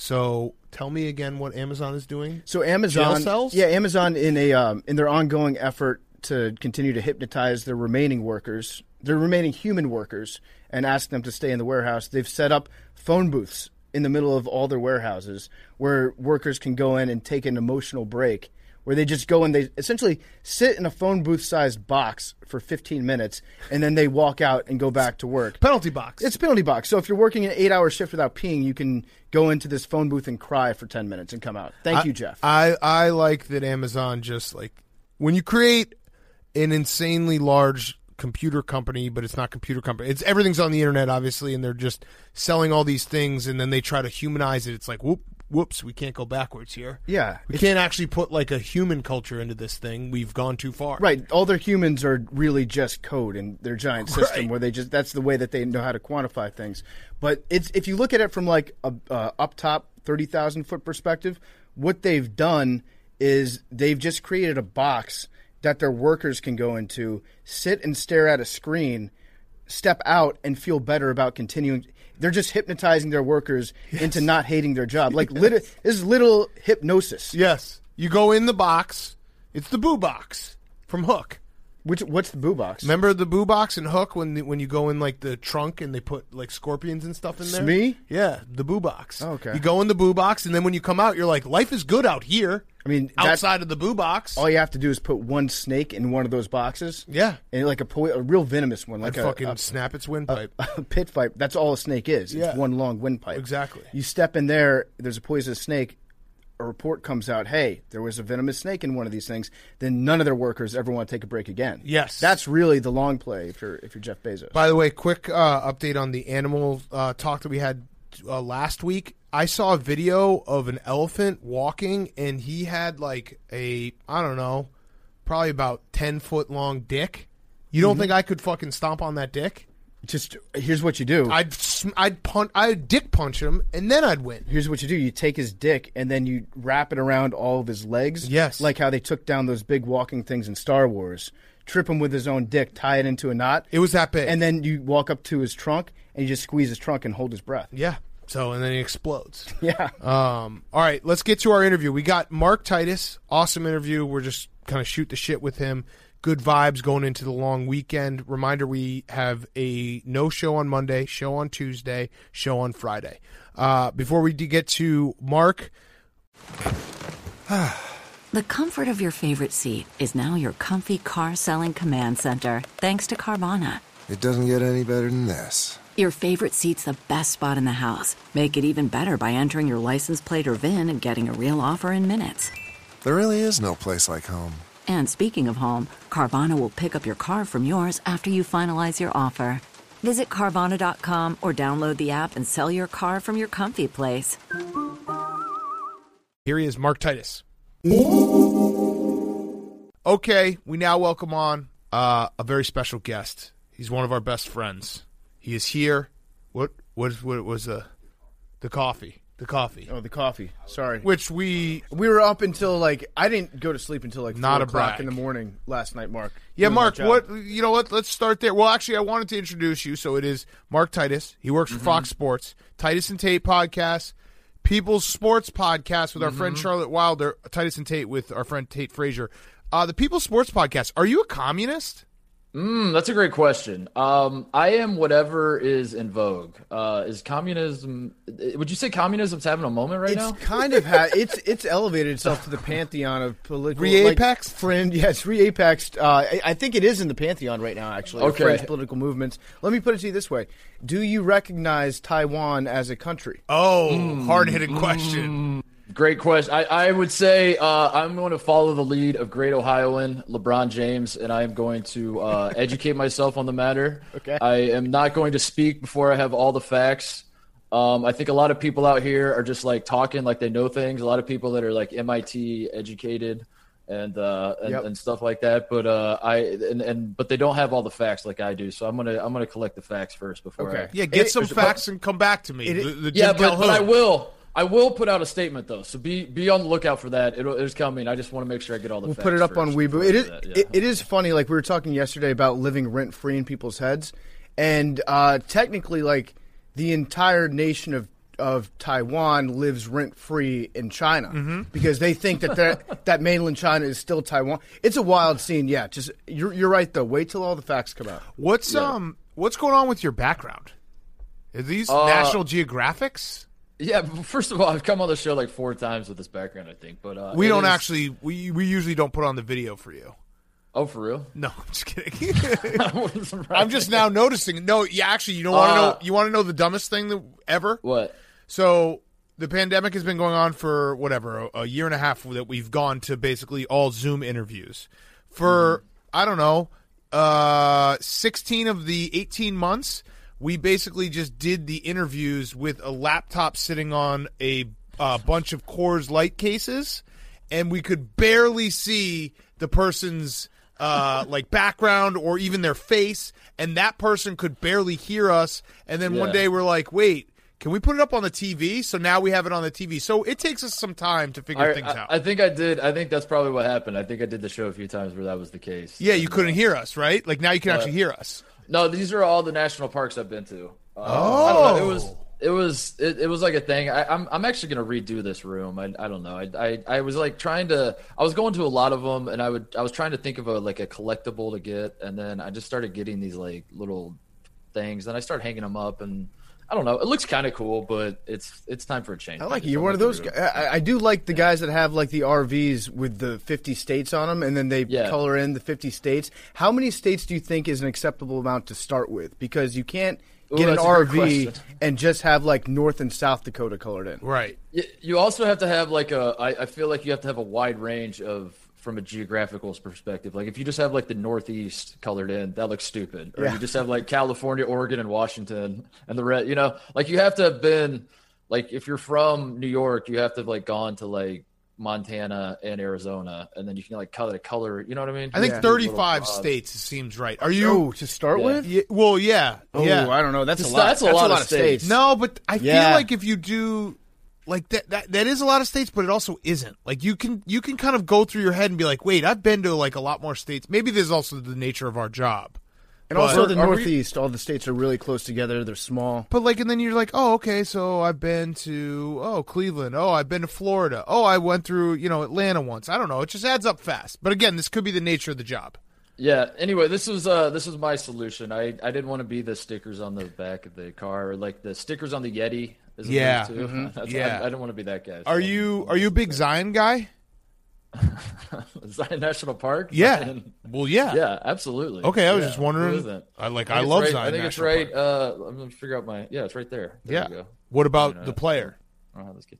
So tell me again what Amazon is doing. So Amazon, Jail cells? yeah, Amazon in a um, in their ongoing effort to continue to hypnotize their remaining workers, their remaining human workers, and ask them to stay in the warehouse. They've set up phone booths in the middle of all their warehouses where workers can go in and take an emotional break, where they just go and they essentially sit in a phone booth-sized box for fifteen minutes, and then they walk out and go back to work. Penalty box. It's a penalty box. So if you're working an eight-hour shift without peeing, you can go into this phone booth and cry for ten minutes and come out. Thank I, you, Jeff. I, I like that Amazon just like when you create an insanely large computer company, but it's not computer company. It's everything's on the internet, obviously, and they're just selling all these things, and then they try to humanize it. It's like, whoop, whoops, we can't go backwards here. Yeah. We can't actually put like a human culture into this thing. We've gone too far. Right. All their humans are really just code in their giant system Right. where they just that's the way that they know how to quantify things. But it's if you look at it from like a uh, up top thirty thousand foot perspective, what they've done is they've just created a box that their workers can go into, sit and stare at a screen, step out and feel better about continuing. They're just hypnotizing their workers yes. into not hating their job. Like yes. lit- this is little hypnosis. Yes. You go in the box. It's the Boo Box from Hook. Which what's the Boo Box? Remember the Boo Box in Hook when the, when you go in like the trunk and they put like scorpions and stuff in there? Smee? Yeah, the Boo Box. Oh, okay. You go in the Boo Box and then when you come out, you're like, life is good out here. I mean, that's, outside of the boo box. all you have to do is put one snake in one of those boxes. Yeah. And like a, po- a real venomous one. Like I'd a, fucking a, snap its windpipe. a pit pipe. That's all a snake is. Yeah. It's one long windpipe. Exactly. You step in there, there's a poisonous snake, a report comes out, hey, there was a venomous snake in one of these things, then none of their workers ever want to take a break again. Yes. That's really the long play if you're if you're Jeff Bezos. By the way, quick uh, update on the animal uh, talk that we had uh, last week. I saw a video of an elephant walking, and he had like a, I don't know, probably about ten foot long dick. You don't think I could fucking stomp on that dick? Just here's what you do. I'd sm- I'd punch, I'd dick punch him, and then I'd win. Here's what you do. You take his dick and then you wrap it around all of his legs. Yes. Like how they took down those big walking things in Star Wars. Trip him with his own dick, tie it into a knot. It was that big. And then you walk up to his trunk and you just squeeze his trunk and hold his breath. Yeah. So, and then he explodes. Yeah. Um, all right, let's get to our interview. We got Mark Titus. Awesome interview. We're just kind of shoot the shit with him. Good vibes going into the long weekend. Reminder, we have a no show on Monday, show on Tuesday, show on Friday. Uh, before we get to Mark. The comfort of your favorite seat is now your comfy car selling command center, thanks to Carvana. It doesn't get any better than this. Your favorite seat's the best spot in the house. Make it even better by entering your license plate or V I N and getting a real offer in minutes. There really is no place like home. And speaking of home, Carvana will pick up your car from yours after you finalize your offer. Visit Carvana dot com or download the app and sell your car from your comfy place. Here he is, Mark Titus. Okay, we now welcome on uh, a very special guest. He's one of our best friends. He is here. What what what was the the coffee? The coffee. Oh, the coffee. Sorry. Which we We were up until like I didn't go to sleep until like Not four a o'clock brag. in the morning last night. Mark. Yeah, Doing my Mark, job. what you know what? Let's start there. Well, actually I wanted to introduce you. So it is Mark Titus. He works for Fox Sports, Titus and Tate podcast, People's Sports podcast with our friend Charlotte Wilder, Titus and Tate with our friend Tate Frazier. Uh, the People's Sports podcast. Are you a communist? Mm, that's a great question. Um, I am whatever is in vogue. Uh, is communism? Would you say communism's having a moment right It's now? kind of ha- it's it's elevated itself to the pantheon of political Re-apexed? like, friend. Yes, re-apexed. Uh, I, I think it is in the pantheon right now. Actually, of Okay. fringe political movements. Let me put it to you this way: do you recognize Taiwan as a country? Oh, hard-hitting question. Great question. I, I would say uh, I'm going to follow the lead of great Ohioan LeBron James, and I am going to uh, educate myself on the matter. Okay. I am not going to speak before I have all the facts. Um, I think a lot of people out here are just like talking like they know things. A lot of people that are like M I T educated and uh, and, Yep. and stuff like that. But uh, I and, and but they don't have all the facts like I do. So I'm gonna I'm gonna collect the facts first before. Okay. I, Yeah, get It- some it- facts and come back to me. it- the, the yeah, Jim but, but I Calhoun. will. I will put out a statement though, so be be on the lookout for that. It'll, it's coming. I just want to make sure I get all the. We'll facts put it up on first Weibo. before I It do is that, yeah. it, it is funny. Like we were talking yesterday about living rent free in people's heads, and uh, technically, like the entire nation of of Taiwan lives rent free in China Mm-hmm. because they think that that that mainland China is still Taiwan. It's a wild scene. Yeah, just you're you're right though. Wait till all the facts come out. What's um what's going on with your background? Are these Uh, National Geographics? Yeah, but first of all, I've come on the show like four times with this background, I think. But uh, We it don't is- actually we we usually don't put on the video for you. Oh, for real? No, I'm just kidding. I wasn't surprised. I'm just now noticing. No, yeah, actually, you don't want to Uh, know. You want to know the dumbest thing that, ever? What? So the pandemic has been going on for whatever a, a year and a half that we've gone to basically all Zoom interviews for Mm-hmm. I don't know uh, sixteen of the eighteen months. We basically just did the interviews with a laptop sitting on a uh, bunch of Coors Light cases, and we could barely see the person's uh, like background or even their face, and that person could barely hear us. And then one Yeah. day we're like, wait, can we put it up on the T V? So now we have it on the T V. So it takes us some time to figure I, things I, out. I think I did. I think that's probably what happened. I think I did the show a few times where that was the case. yeah, you And, couldn't uh, hear us, right? Like now you can Uh, actually hear us. No, these are all the national parks I've been to. Uh, Oh. I don't know. It was it was it, it was like a thing. I, I'm I'm actually gonna redo this room. I I don't know. I, I I was like trying to. I was going to a lot of them, and I would I was trying to think of a like a collectible to get, and then I just started getting these like little things, and I started hanging them up, and I don't know. It looks kind of cool, but it's it's time for a change. I like it. Just You're don't one of like those the guys. I, I do like the guys that have like the R Vs with the fifty states on them, and then they Yeah. color in the fifty states. How many states do you think is an acceptable amount to start with? Because you can't Ooh, get an that's a R great V question. and just have like North and South Dakota colored in. Right. Y- You also have to have like a. I, I feel like you have to have a wide range of from a geographical perspective. Like if you just have like the Northeast colored in, that looks stupid. Or Yeah. you just have like California, Oregon, and Washington, and the red. You know, like you have to have been like if you're from New York, you have to have like gone to like Montana and Arizona, and then you can like color the color. You know what I mean? I think Yeah. thirty-five Little, uh, states seems right. Are you? Oh, to start Yeah. with? Yeah, well, yeah. Oh, yeah. I don't know. That's a Just- lot. that's a lot of states. No, but I Yeah. feel like if you do like that, that that is a lot of states, but it also isn't. Like you can you can kind of go through your head and be like, wait, I've been to like a lot more states. Maybe this is also the nature of our job. And But- also the Are we- Northeast, all the states are really close together. They're small. But like, and then you're like, oh, okay, so I've been to oh Cleveland, oh I've been to Florida, oh I went through you know Atlanta once. I don't know. It just adds up fast. But again, this could be the nature of the job. Yeah. Anyway, this was uh this was my solution. I, I didn't want to be the stickers on the back of the car, or like the stickers on the Yeti. Is a Yeah. move, too. That's, Yeah. I, I didn't want to be that guy. Are you are you a big Zion guy? Zion National Park? Yeah. Zion- Well, yeah. Yeah, absolutely. Okay, I was Yeah, just who wondering. isn't? I like I I, think it's love right- Zion I think National it's right. Park. Uh, I'm gonna figure out my. Yeah, it's right there. There Yeah. you go. What about You know, the player? I don't have this kid.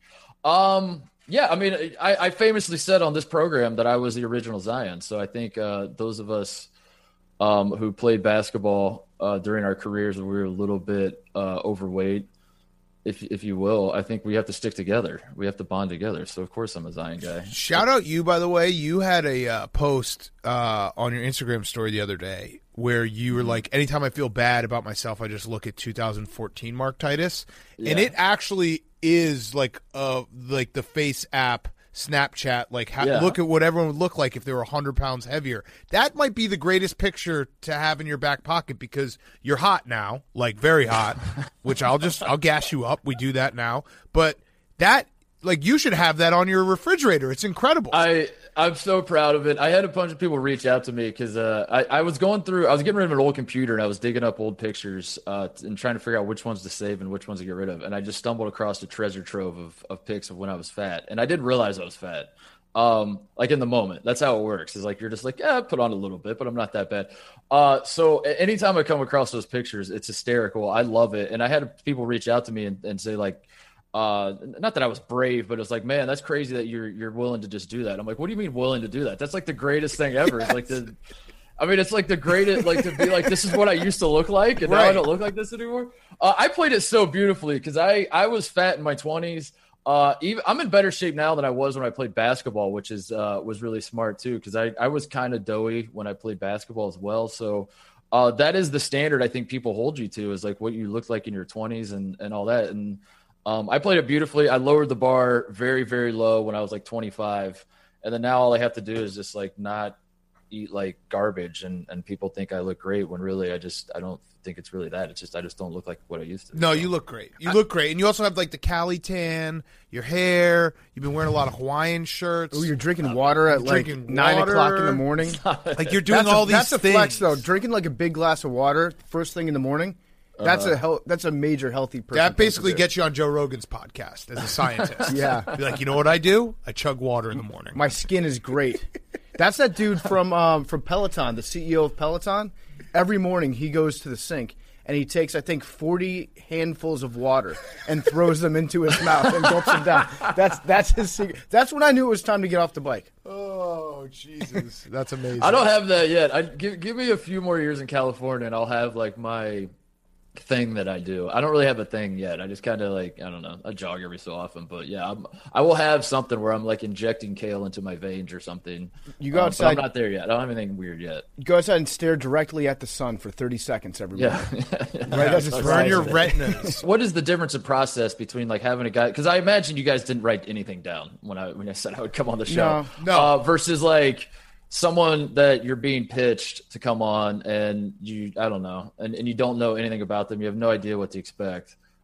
Um. Yeah. I mean, I, I famously said on this program that I was the original Zion. So I think uh, those of us um, who played basketball uh, during our careers, when we were a little bit uh, overweight, if if you will, I think we have to stick together. We have to bond together. So of course I'm a Zion guy. Shout out you, by the way. You had a uh, post uh, on your Instagram story the other day where you were like, anytime I feel bad about myself, I just look at two thousand fourteen Mark Titus. And Yeah. it actually is like uh, like the Face app, Snapchat, like how, Yeah. look at what everyone would look like if they were one hundred pounds heavier. That might be the greatest picture to have in your back pocket because you're hot now, like very hot, which I'll just, I'll gas you up. We do that now. But that, like, you should have that on your refrigerator. It's incredible. I I'm so proud of it. I had a bunch of people reach out to me because uh, I I was going through. I was getting rid of an old computer and I was digging up old pictures uh, and trying to figure out which ones to save and which ones to get rid of. And I just stumbled across a treasure trove of of pics of when I was fat, and I didn't realize I was fat. Um, like in the moment, that's how it works. Is like you're just like, yeah, I put on a little bit, but I'm not that bad. Uh, so a- anytime I come across those pictures, it's hysterical. I love it, and I had people reach out to me and, and say like. Uh, not that I was brave, but it's like, man, that's crazy that you're you're willing to just do that. I'm like, what do you mean willing to do that? That's like the greatest thing ever. It's like the, I mean, it's like the greatest, like to be like, this is what I used to look like, and now I Right. don't look like this anymore. Uh, I played it so beautifully because I I was fat in my twenties. Uh, even I'm in better shape now than I was when I played basketball, which is uh was really smart too because I I was kind of doughy when I played basketball as well. So. Uh, that is the standard I think people hold you to is like what you looked like in your twenties and, and all that. And um, I played it beautifully. I lowered the bar very, very low when I was like twenty-five. And then now all I have to do is just like not eat like garbage. And, and people think I look great when really I just, I don't think it's really that. It's just, I just don't look like what I used to. No, you look great. You look great. And you also have like the Cali tan, your hair. You've been wearing a lot of Hawaiian shirts. Oh, you're drinking water at like drinking nine water. o'clock in the morning. Like you're doing That's a, all these that's a things. flex though. Drinking like a big glass of water first thing in the morning. That's a hel- that's a major healthy person. That thing to basically do. gets you on Joe Rogan's podcast as a scientist. Yeah. Be like, you know what I do? I chug water in the morning. My skin is great. That's that dude from um, from Peloton, the C E O of Peloton. Every morning he goes to the sink and he takes, I think, forty handfuls of water and throws them into his mouth and gulps them down. That's that's his secret. That's when I knew it was time to get off the bike. Oh, Jesus. That's amazing. I don't have that yet. I give give me a few more years in California, and I'll have like my thing that I do. I don't really have a thing yet. I just kind of like I don't know. I jog every so often, but yeah, I'm, I will have something where I'm like injecting kale into my veins or something. You go Um, but outside- I'm not there yet. I don't have anything weird yet. Go outside and stare directly at the sun for thirty seconds every Yeah. morning. Yeah. Right, that's just Burn right. your retinas. What is the difference in process between like having a guy? Because I imagine you guys didn't write anything down when I when I said I would come on the show. No. No. Uh, versus like someone that you're being pitched to come on and you I don't know and, and you don't know anything about them. You have no idea what to expect.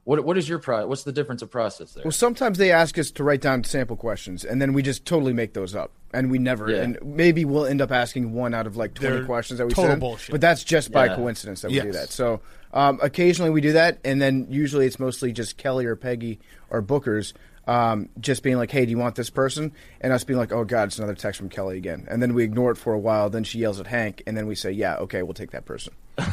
What what is your pro? What's the difference of process there? Well, sometimes they ask us to write down sample questions, and then we just totally make those up, and we never. Yeah. And maybe we'll end up asking one out of like twenty They're questions that we total send. bullshit. But that's just by Yeah. coincidence that we Yes. do that. So um, occasionally we do that, and then usually it's mostly just Kelly or Peggy or bookers. Um, just being like, hey, do you want this person? And us being like, oh, God, it's another text from Kelly again. And then we ignore it for a while. Then she yells at Hank. And then we say, yeah, okay, we'll take that person.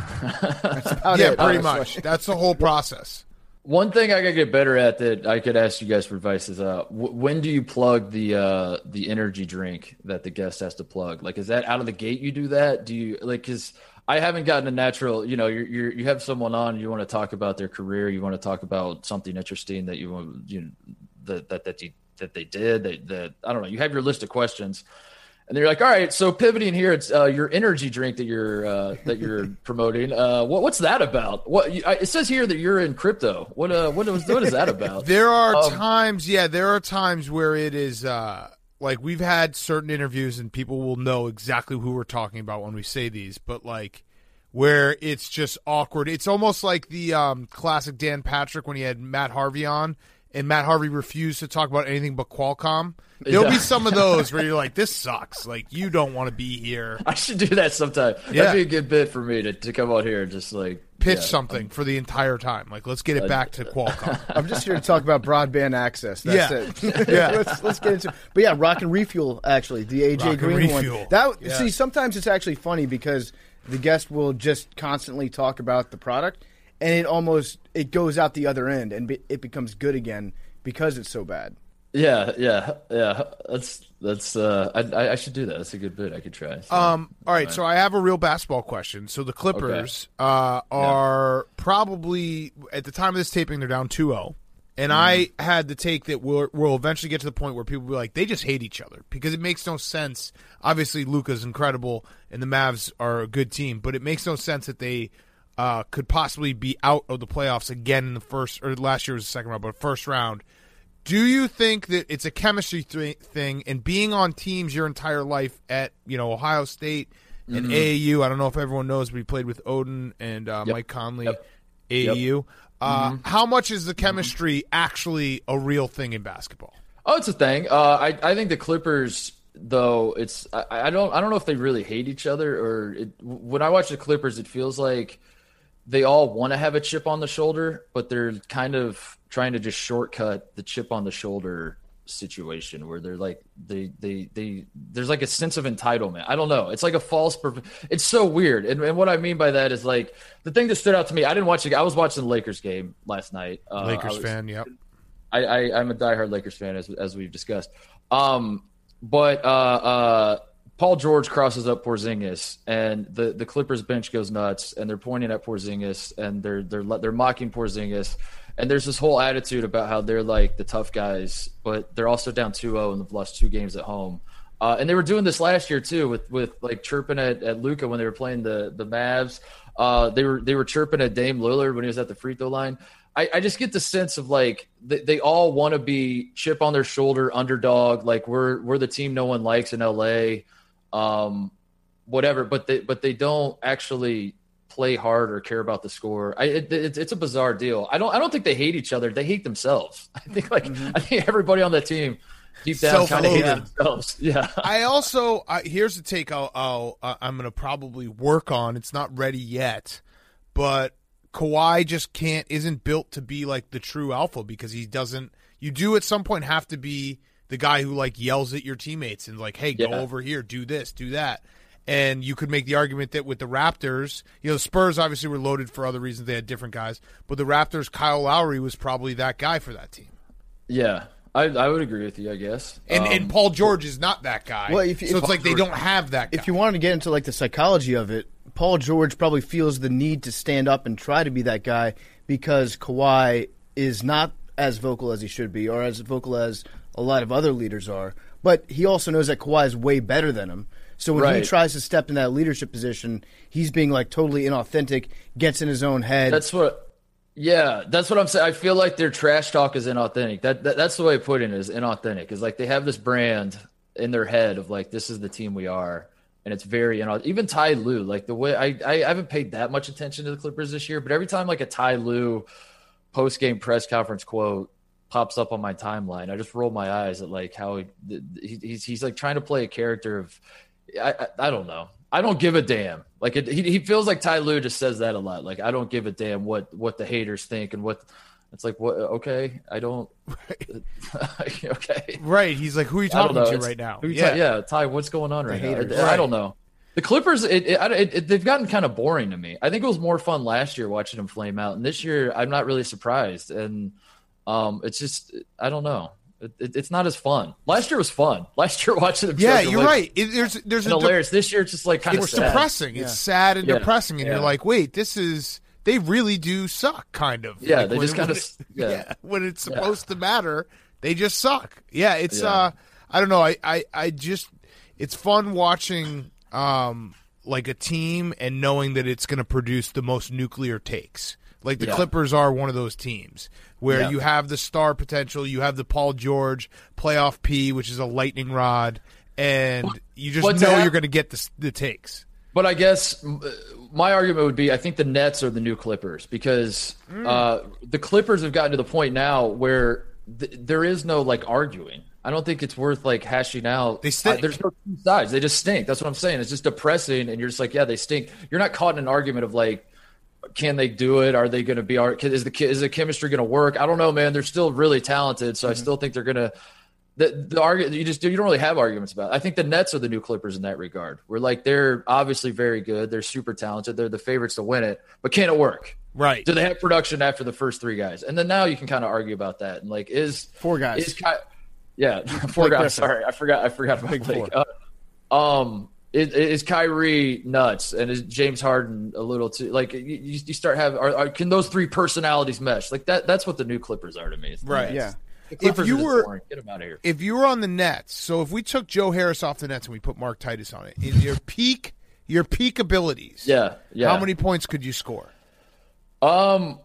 That's about Yeah, it, pretty honestly. much. That's the whole process. One thing I gotta get better at that I could ask you guys for advice is, uh, w- when do you plug the uh, the energy drink that the guest has to plug? Like, is that out of the gate? You do that? Do you like? Because I haven't gotten a natural. You know, you're, you're you have someone on, you want to talk about their career, you want to talk about something interesting that you want, you know, that that that you, that they did. That that I don't know. You have your list of questions. And they're like, all right, so pivoting here, it's uh, your energy drink that you're uh, that you're promoting. Uh, what, what's that about? What you, I, it says here that you're in crypto. What uh, what is what is that about? There are Um, times, yeah, there are times where it is uh, like we've had certain interviews and people will know exactly who we're talking about when we say these, but like where it's just awkward. It's almost like the um, classic Dan Patrick when he had Matt Harvey on and Matt Harvey refused to talk about anything but Qualcomm. There'll Yeah. be some of those where you're like, this sucks. Like, you don't want to be here. I should do that sometime. Yeah. That'd be a good bit for me to, to come out here and just like Pitch yeah. something for the entire time. Like, let's get it back to Qualcomm. I'm just here to talk about broadband access. That's Yeah. it. Yeah. let's, let's get into But yeah, Rock and Refuel, actually, the A J Rock and Green Refuel. one. That, Yeah. See, sometimes it's actually funny because the guest will just constantly talk about the product, and it almost it goes out the other end, and be, it becomes good again because it's so bad. Yeah, yeah, yeah. That's that's. Uh, I I should do that. That's a good bit. I could try. So. Um. All right. So I have a real basketball question. So the Clippers uh, are probably at the time of this taping they're down two oh. And I had the take that we'll, we'll eventually get to the point where people will be like, they just hate each other because it makes no sense. Obviously, Luka's incredible and the Mavs are a good team, but it makes no sense that they uh, could possibly be out of the playoffs again in the first, or last year was the second round, but first round. Do you think that it's a chemistry th- thing and being on teams your entire life at, you know, Ohio State and Mhm. A A U? I don't know if everyone knows, but he played with Odin and uh, Yep. Mike Conley, Yep. A A U. Uh, Mhm. How much is the chemistry actually a real thing in basketball? Oh, it's a thing. Uh, I I think the Clippers, though, it's I, I don't I don't know if they really hate each other or it, when I watch the Clippers, it feels like they all want to have a chip on the shoulder, but they're kind of trying to just shortcut the chip on the shoulder situation where they're like they they they there's like a sense of entitlement. I don't know. It's like a false. Perf- it's so weird. And, and what I mean by that is like the thing that stood out to me. I didn't watch it. I was watching the Lakers game last night. Uh, I Lakers was- fan, yep. I, I I'm a diehard Lakers fan as as we've discussed. Um, but uh, uh, Paul George crosses up Porzingis, and the, the Clippers bench goes nuts, and they're pointing at Porzingis, and they're they're they're mocking Porzingis, and there's this whole attitude about how they're like the tough guys, but they're also down two oh and they've lost two games at home. Uh, and they were doing this last year too, with with like chirping at, at Luka when they were playing the the Mavs. Uh, they were they were chirping at Dame Lillard when he was at the free throw line. I, I just get the sense of like they, they all want to be chip on their shoulder, underdog. Like we're we're the team no one likes in L A, um, whatever. But they but they don't actually play hard or care about the score. I it, it, it's a bizarre deal. I don't I don't think they hate each other. They hate themselves. I think like Mm-hmm. I think everybody on that team deep down kind of hates Self-loathing. themselves. Yeah. I also uh, here's a take I'll, I'll uh, I'm going to probably work on. It's not ready yet, but Kawhi just can't isn't built to be like the true alpha because he doesn't. You do at some point have to be the guy who like yells at your teammates and like, hey, go Yeah. over here, do this, do that. And you could make the argument that with the Raptors, you know, the Spurs obviously were loaded for other reasons. They had different guys, but the Raptors, Kyle Lowry was probably that guy for that team. Yeah. I, I would agree with you, I guess. And Um, and Paul George is not that guy. Well, if- so if it's like they don't have that guy. If you wanted to get into like the psychology of it, Paul George probably feels the need to stand up and try to be that guy because Kawhi is not as vocal as he should be or as vocal as a lot of other leaders are. But he also knows that Kawhi is way better than him. So when Right. he tries to step in that leadership position, he's being like totally inauthentic, gets in his own head. That's what, yeah, that's what I'm saying. I feel like their trash talk is inauthentic. That, that that's the way of putting it is inauthentic. Is like they have this brand in their head of like this is the team we are, and it's very inauthentic. Even Ty Lue, like the way I I haven't paid that much attention to the Clippers this year, but every time like a Ty Lue post game press conference quote pops up on my timeline, I just roll my eyes at like how he, he he's he's like trying to play a character of I I, I don't know. I don't give a damn. Like it, he he feels like Ty Lue just says that a lot. Like I don't give a damn what what the haters think and what. It's like, what? Okay, I don't. Right. Okay. Right. He's like, who are you talking to it's, right now? Yeah. Ta- yeah, Ty, what's going on right the now? I, right. I don't know. The Clippers, it, it, it, it, they've gotten kind of boring to me. I think it was more fun last year watching them flame out, and this year I'm not really surprised. And um, it's just, I don't know. It, it, it's not as fun. Last year was fun. Last year watching them. Yeah, you're like, right. It, there's there's a hilarious. This year it's just like kind it's of sad. depressing. Yeah. It's sad and Yeah. depressing, and Yeah. you're like, wait, this is. They really do suck, kind of. Yeah, like they when just it- kind when of it- yeah. yeah. When it's Yeah. supposed to matter, they just suck. Yeah, it's Yeah. uh, I don't know. I, I, I just, it's fun watching um like a team and knowing that it's going to produce the most nuclear takes. Like the Yeah. Clippers are one of those teams where Yeah. you have the star potential, you have the Paul George playoff P, which is a lightning rod, and you just But to know have- you're going to get the the takes. But I guess uh, my argument would be I think the Nets are the new Clippers because uh, the Clippers have gotten to the point now where th- there is no like arguing. I don't think it's worth like hashing out. They stink. Uh, there's no two sides. They just stink. That's what I'm saying. It's just depressing, and you're just like, yeah, they stink. You're not caught in an argument of like, can they do it? Are they going to be? Is the is the chemistry going to work? I don't know, man. They're still really talented, so I still think they're going to. The the argument you just you don't really have arguments about it. I think the Nets are the new Clippers in that regard. We're like they're obviously very good. They're super talented. They're the favorites to win it, but can it work? Right. Do they have production after the first three guys? And then now you can kind of argue about that. And like, is Four guys. Is Ky- yeah, four Blake guys. Griffin. Sorry, I forgot. I forgot about Big Blake. Uh, um, is, is Kyrie nuts and is James Harden a little too like you, you start having? Are, are, can those three personalities mesh? Like that? That's what the new Clippers are to me. It's the Right. Nets. Yeah. The Clippers you are just were- boring. Get them out of here. If you were on the Nets, so if we took Joe Harris off the Nets and we put Mark Titus on it, in your peak, your peak abilities, Yeah, yeah. how many points could you score? Um,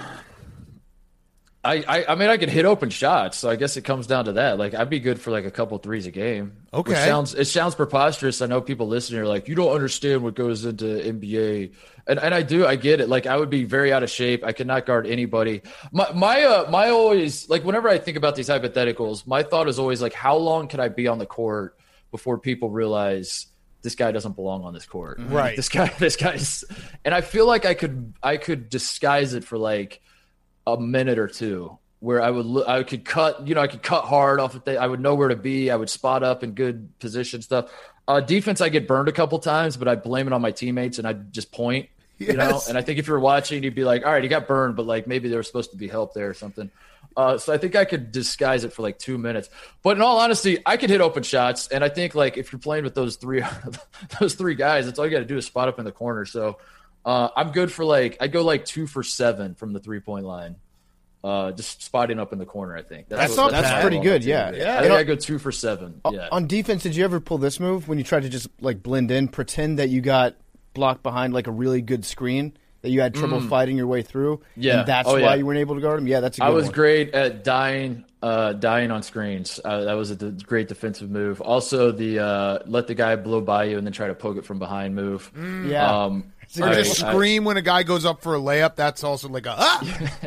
I, I, I mean, I could hit open shots, so I guess it comes down to that. Like, I'd be good for like a couple threes a game. Okay. Which sounds it sounds preposterous. I know people listening are like, you don't understand what goes into N B A, and and I do. I get it. Like, I would be very out of shape. I could not guard anybody. My my uh, my always like whenever I think about these hypotheticals, my thought is always like, how long can I be on the court before people realize this guy doesn't belong on this court? Right. Like, this guy, this guy's, and I feel like I could I could disguise it for like a minute or two where I would look, I could cut, you know, I could cut hard off of the, I would know where to be. I would spot up in good position stuff. Uh, defense, I get burned a couple times, but I blame it on my teammates and I just point, you know, Yes. and I think if you're watching, you'd be like, all right, he got burned, but like maybe there was supposed to be help there or something. Uh, so I think I could disguise it for like two minutes, but in all honesty, I could hit open shots. And I think like, if you're playing with those three, those three guys, that's all you got to do is spot up in the corner. So uh, I'm good for like, I go like two for seven from the three point line. Uh, just spotting up in the corner, I think. That's what- not That's bad. pretty what good, my yeah. team is. Yeah. I You think know- I go two for seven. O- Yeah. On defense, did you ever pull this move when you tried to just like blend in, pretend that you got blocked behind like a really good screen that you had trouble fighting your way through? Yeah. and that's Oh, why yeah. you weren't able to guard him. Yeah, that's a good I was one. great at dying, uh, dying on screens. Uh, that was a d- great defensive move. Also, the uh, let the guy blow by you and then try to poke it from behind move. Yeah, Um, Or I- just I- scream when a guy goes up for a layup. That's also like a ah,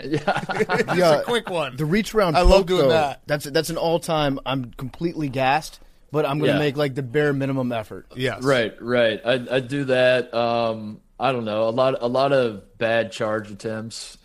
it's Yeah. a quick one. the reach around. I poke, love doing though, that. That's that's an all time. I'm completely gassed, but I'm gonna Yeah. make like the bare minimum effort. Yes, Right, right. I I do that. Um, I don't know. A lot a lot of bad charge attempts.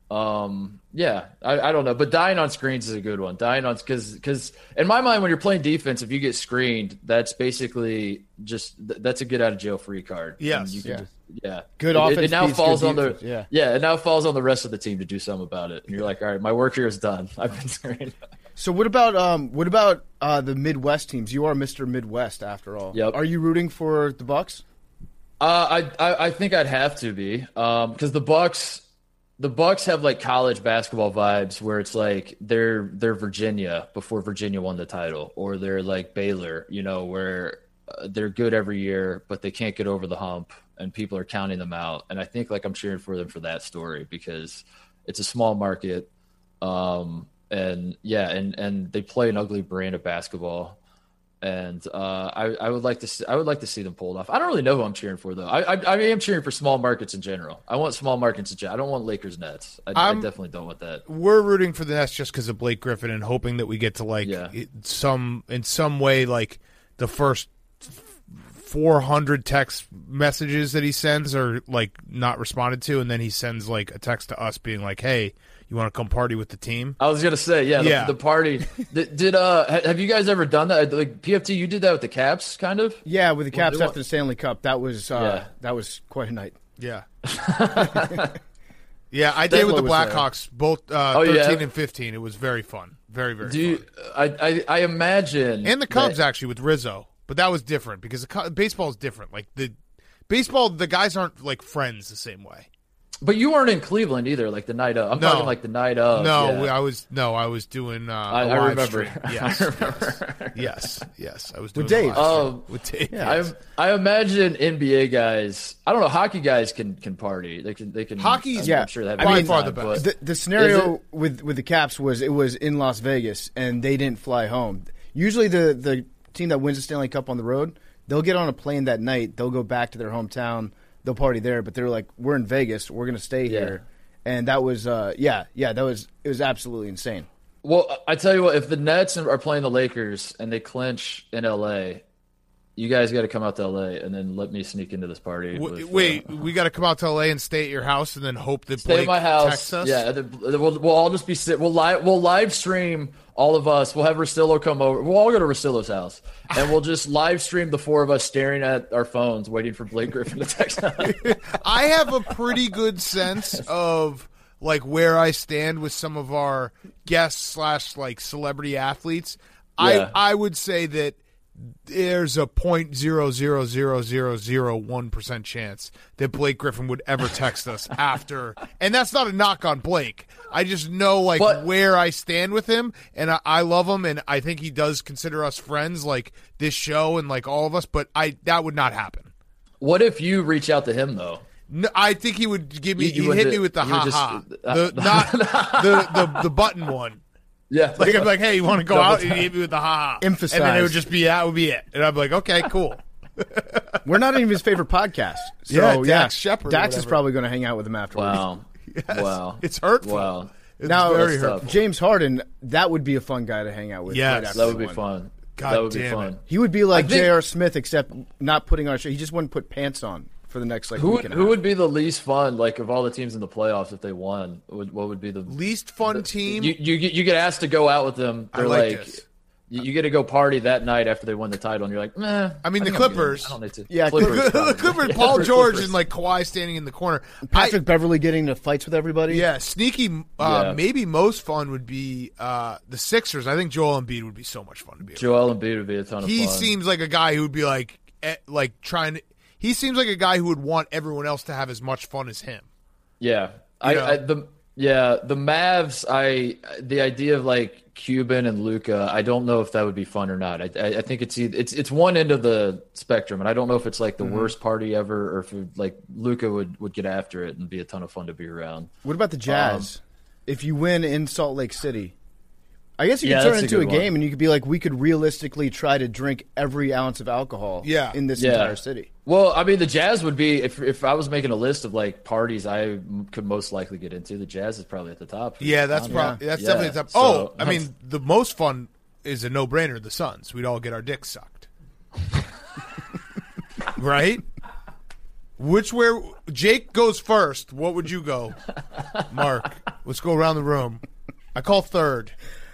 Um, yeah, I, I don't know, but dying on screens is a good one. Dying on because because in my mind, when you're playing defense, if you get screened, that's basically just th- that's a get out of jail free card. Yes. And you can Yeah. just- yeah. Good It- it, offense it now beats falls good on the defense, yeah. It now falls on the rest of the team to do something about it. And you're like, all right, my work here is done. I've been screened. So what about um what about uh the Midwest teams? You are Mister Midwest after all. Yep. Are you rooting for the Bucks? Uh, I, I I think I'd have to be um because the Bucks the Bucks have like college basketball vibes where it's like they're they're Virginia before Virginia won the title, or they're like Baylor, you know, where uh, they're good every year but they can't get over the hump and people are counting them out. And I think like I'm cheering for them for that story because it's a small market, um and yeah, and and they play an ugly brand of basketball. And uh, I, I would like to see, I would like to see them pulled off. I don't really know who I'm cheering for though. I, I, I am cheering for small markets in general. I want small markets in general. I don't want Lakers Nets. I, I definitely don't want that. We're rooting for the Nets just because of Blake Griffin and hoping that we get to like Yeah. some in some way like the first four hundred text messages that he sends are like not responded to, and then he sends like a text to us being like, "Hey, you want to come party with the team?" I was gonna say, yeah, the, Yeah. the party. did, did uh, ha- have you guys ever done that? Like P F T, you did that with the Caps, kind of. Yeah, with the Well, Caps they after the Stanley Cup, that was uh, Yeah. that was quite a night. Yeah. Yeah, I did with the Stanley was there. Blackhawks, both uh, Oh, yeah? thirteen and fifteen. It was very fun. Very, very Do you, fun. I, I I imagine And the Cubs, that- actually, with Rizzo. But that was different because the co- baseball is different. Like, the baseball, the guys aren't, like, friends the same way. But you weren't in Cleveland either, like the night of. I'm No. talking like the night of. no, yeah. we- I was no, I was doing uh, I- a I live remember. stream. Yes, I remember. yes, yes, yes. I was doing With a Dave. live stream. Um, with Dave. yeah. yes. I I imagine N B A guys. I don't know. Hockey guys can can party. They can they can. Hockey's- I'm, yeah, I'm sure they have by a good far time, the but- best. The, the Is scenario it? with with the Caps was it was in Las Vegas and they didn't fly home. Usually the the team that wins the Stanley Cup on the road, they'll get on a plane that night. They'll go back to their hometown. They'll party there. But they're like, we're in Vegas. We're gonna stay Yeah. here. And that was uh, yeah yeah that was it was absolutely insane. Well, I tell you what, if the Nets are playing the Lakers and they clinch in L A, you guys got to come out to L A and then let me sneak into this party. W- with, Wait, uh, we got to come out to L A and stay at your house and then hope that stay Blake at my house. texts us? Yeah, and then we'll, we'll all just be sit. We'll live. We'll live stream all of us. We'll have Russillo come over. We'll all go to Russillo's house and we'll just live stream the four of us staring at our phones, waiting for Blake Griffin to text us. I have a pretty good sense of like where I stand with some of our guests slash like celebrity athletes. Yeah. I I would say that there's a point zero zero zero zero zero one percent chance that Blake Griffin would ever text us after, and that's not a knock on Blake. I just know like But- where I stand with him, and I, I love him, and I think he does consider us friends, like this show and like all of us. But I that would not happen. What if you reach out to him though? No, I think he would give me. You- you He'd would hit do- me with the you would ha just- ha, uh, the not the, the the button one. Yeah, Like I'm like, hey, you want to go Double out? And tap. he'd hit me with the ha ha. Emphasize. And then it would just be that would be it. And I'm like, okay, cool. We're not even his favorite podcast. So Yeah, yeah, Dax Shepard or Dax is whatever. probably going to hang out with him afterwards. Wow. Yes. Wow. It's hurtful. Wow. It's Now, very that's hurtful. tough. James Harden, that would be a fun guy to hang out with. Yes. right after That they would be won. fun. God that would be damn fun. it. He would be like I think- J R. Smith, except not putting on a shirt. He just wouldn't put pants on for the next like Who week would, and a who half. would be the least fun? Like of all the teams in the playoffs, if they won, what, what would be the Least fun team. You you get you get asked to go out with them. I They're like like, this. you, you get to go party that night after they won the title, and you're like, meh. I mean, the think I'm good. Clippers. I don't need to. Yeah, Clippers. the probably. Clippers, Yeah, Paul Clippers. George and like Kawhi standing in the corner. Patrick I- Beverly getting into fights with everybody? yeah, sneaky. Uh, Yeah. Maybe most fun would be uh, the Sixers. I think Joel Embiid would be so much fun to be. around. Joel Embiid would be a ton of He fun. seems like a guy who would be like, eh, like trying to. He seems like a guy who would want everyone else to have as much fun as him. Yeah, I, know? I the yeah the Mavs. I the idea of like Cuban and Luca. I don't know if that would be fun or not. I I, I think it's either, it's it's one end of the spectrum, and I don't know if it's like the Mm-hmm. worst party ever, or if it, like Luca would would get after it and be a ton of fun to be around. What about the Jazz? if you win in Salt Lake City, I guess you Yeah, could turn that's it a into a, good one. game and you could be like, we could realistically try to drink every ounce of alcohol Yeah. in this Yeah. entire city. Well, I mean, the Jazz would be if if I was making a list of like parties I m- could most likely get into. The Jazz is probably at the top. Yeah, that's Um, probably that's Yeah. definitely the top. So, Oh, I that's- mean, the most fun is a no-brainer. The Suns. We'd all get our dicks sucked, right? Which where Jake goes first? What would you go, Mark? Let's go around the room. I call third.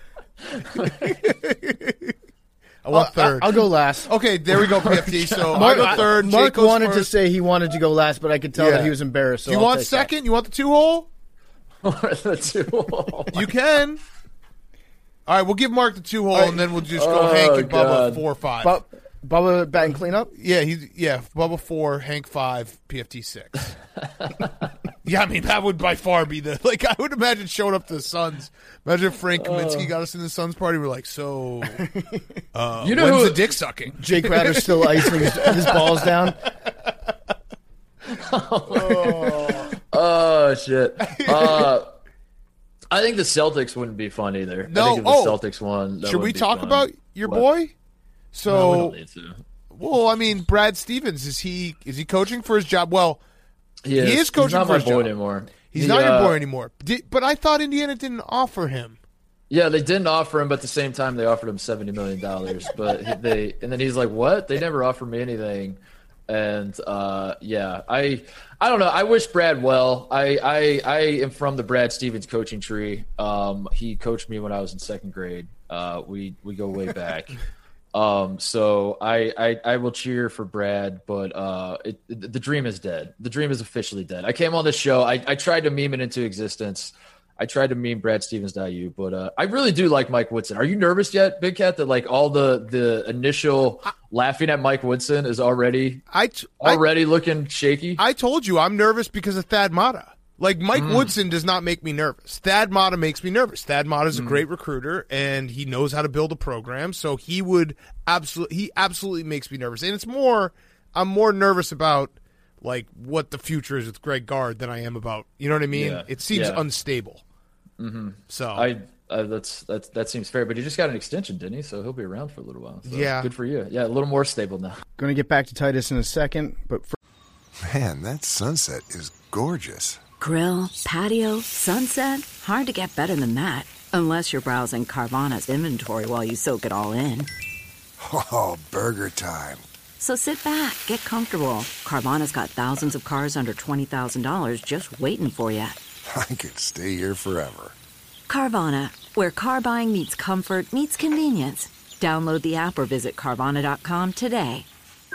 I want I'll, third. I'll go last. Okay, there we go, P F T. So Mark, I go third. Mark Jake goes wanted to first. say he wanted to go last, but I could tell Yeah. that he was embarrassed. So Do you I'll want take second? You want the two hole? the two. Oh my- You can. All right, we'll give Mark the two hole, right. and then we'll just go Oh, Hank and Bubba God. four five. that. Bu- Bubba batting cleanup? Yeah, he's yeah. Bubba four, Hank five, P F T six. Yeah, I mean that would by far be the like. I would imagine showing up to the Suns. Imagine if Frank Kaminsky got us in the Suns party. We're like, so uh, You know when's who- the dick sucking? Jake Ratter's still icing his, his balls down. Oh shit. Uh, I think the Celtics wouldn't be fun either. No, I think if the oh, Celtics won, that Should would we be talk fun. about your What? boy? So, No, we don't need to. well, I mean, Brad Stevens is he is he coaching for his job? Well, He is, he is coaching He's not for my his boy job. anymore. He's He, not your uh, boy anymore. Did, but I thought Indiana didn't offer him. Yeah, they didn't offer him, but at the same time, they offered him seventy million dollars. But he- they, and then he's like, "What? They never offered me anything." And uh, yeah, I, I don't know. I wish Brad well. I, I, I am from the Brad Stevens coaching tree. Um, he coached me when I was in second grade. Uh, we we go way back. Um, so I, I, I will cheer for Brad, but uh, it, the dream is dead. The dream is officially dead. I came on this show. I, I tried to meme it into existence. I tried to meme Brad Stevens dot U, but uh, I really do like Mike Woodson. Are you nervous yet, Big Cat, that like all the the initial laughing at Mike Woodson is already I t- I- already looking shaky? I told you I'm nervous because of Thad Matta. Like, Mike Woodson does not make me nervous. Thad Matta makes me nervous. Thad Matta is a great recruiter, and he knows how to build a program, so he would absolutely he absolutely makes me nervous. And it's more I'm more nervous about like what the future is with Greg Gard than I am about, you know what I mean? Yeah. It seems Yeah. unstable. Mm-hmm. So I uh, that's that's that seems fair, but he just got an extension, didn't he? So he'll be around for a little while. So Yeah. good for you. Yeah, a little more stable now. Going to get back to Titus in a second, but for Man, that sunset is gorgeous. Grill, patio, sunset. Hard to get better than that. Unless you're browsing Carvana's inventory while you soak it all in. Oh, burger time. So sit back, get comfortable. Carvana's got thousands of cars under twenty thousand dollars just waiting for you. I could stay here forever. Carvana, where car buying meets comfort, meets convenience. Download the app or visit Carvana dot com today.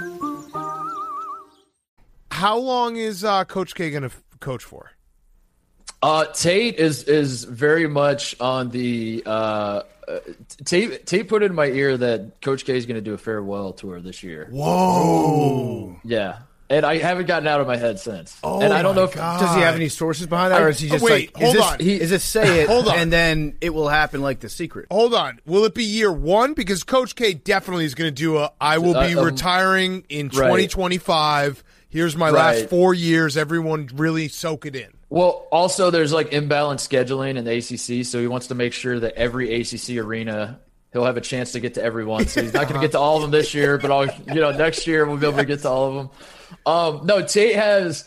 how long is uh, Coach K going to f- coach for? Uh, Tate is is very much on the uh, uh, Tate. Tate put in my ear that Coach K is going to do a farewell tour this year. Whoa! Yeah, and I haven't gotten out of my head since. Oh and I don't my know if God. does he have any sources behind that, or is he just Wait, like, hold is this, on. He, is this say it, Hold on. and then it will happen like The Secret? Hold on. Will it be year one? Because Coach K definitely is going to do a I will be Uh, um, retiring in right. twenty twenty-five. Here's my Right. last four years. Everyone really soak it in. Well, also there's like imbalanced scheduling in the A C C, so he wants to make sure that every A C C arena he'll have a chance to get to everyone. So he's not going to get to all of them this year, but all you know next year we'll be able to get to all of them. Um, no, Tate has,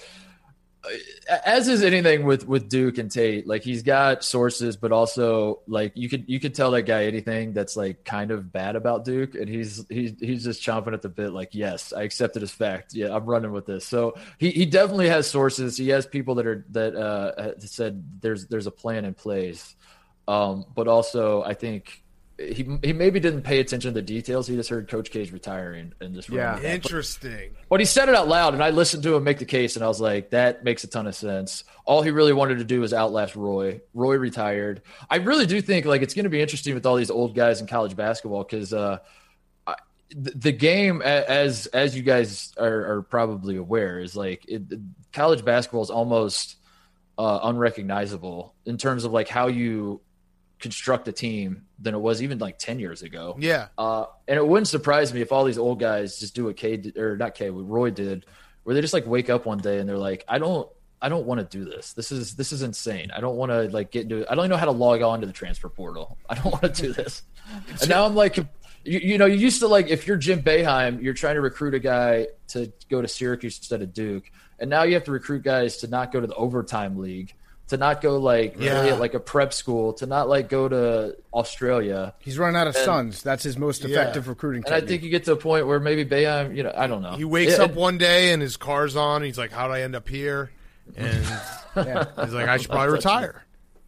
as is anything with with Duke and Tate, like he's got sources, but also like you could you could tell that guy anything that's like kind of bad about Duke, and he's he's he's just chomping at the bit. Like, yes, I accept it as fact. Yeah, I'm running with this. So he, he definitely has sources. He has people that are that uh, said there's there's a plan in place, um, but also I think. He he maybe didn't pay attention to the details. He just heard Coach K's retiring and just Yeah. ran with that. Interesting. But he said it out loud, and I listened to him make the case, and I was like, that makes a ton of sense. All he really wanted to do was outlast Roy. Roy retired. I really do think like it's going to be interesting with all these old guys in college basketball because uh, I- the, the game, a- as as you guys are, are probably aware, is like it, college basketball is almost uh, unrecognizable in terms of like how you construct a team than it was even like ten years ago. Yeah. Uh, and it wouldn't surprise me if all these old guys just do what K did, or not K, what Roy did, where they just like wake up one day and they're like, I don't, I don't want to do this. This is, this is insane. I don't want to like get into it. I don't even know how to log on to the transfer portal. I don't want to do this. And now I'm like, you, you know, you used to like, if you're Jim Boeheim, you're trying to recruit a guy to go to Syracuse instead of Duke. And now you have to recruit guys to not go to the overtime league, to not go like Yeah. really at like a prep school, to not like go to Australia. He's run out of And- sons. That's his most Yeah. effective recruiting And I technique. think you get to a point where maybe Boeheim, you know, I don't know. He wakes It- up one day and his car's on. And he's like, how'd I end up here? And Yeah. he's like, I should probably retire.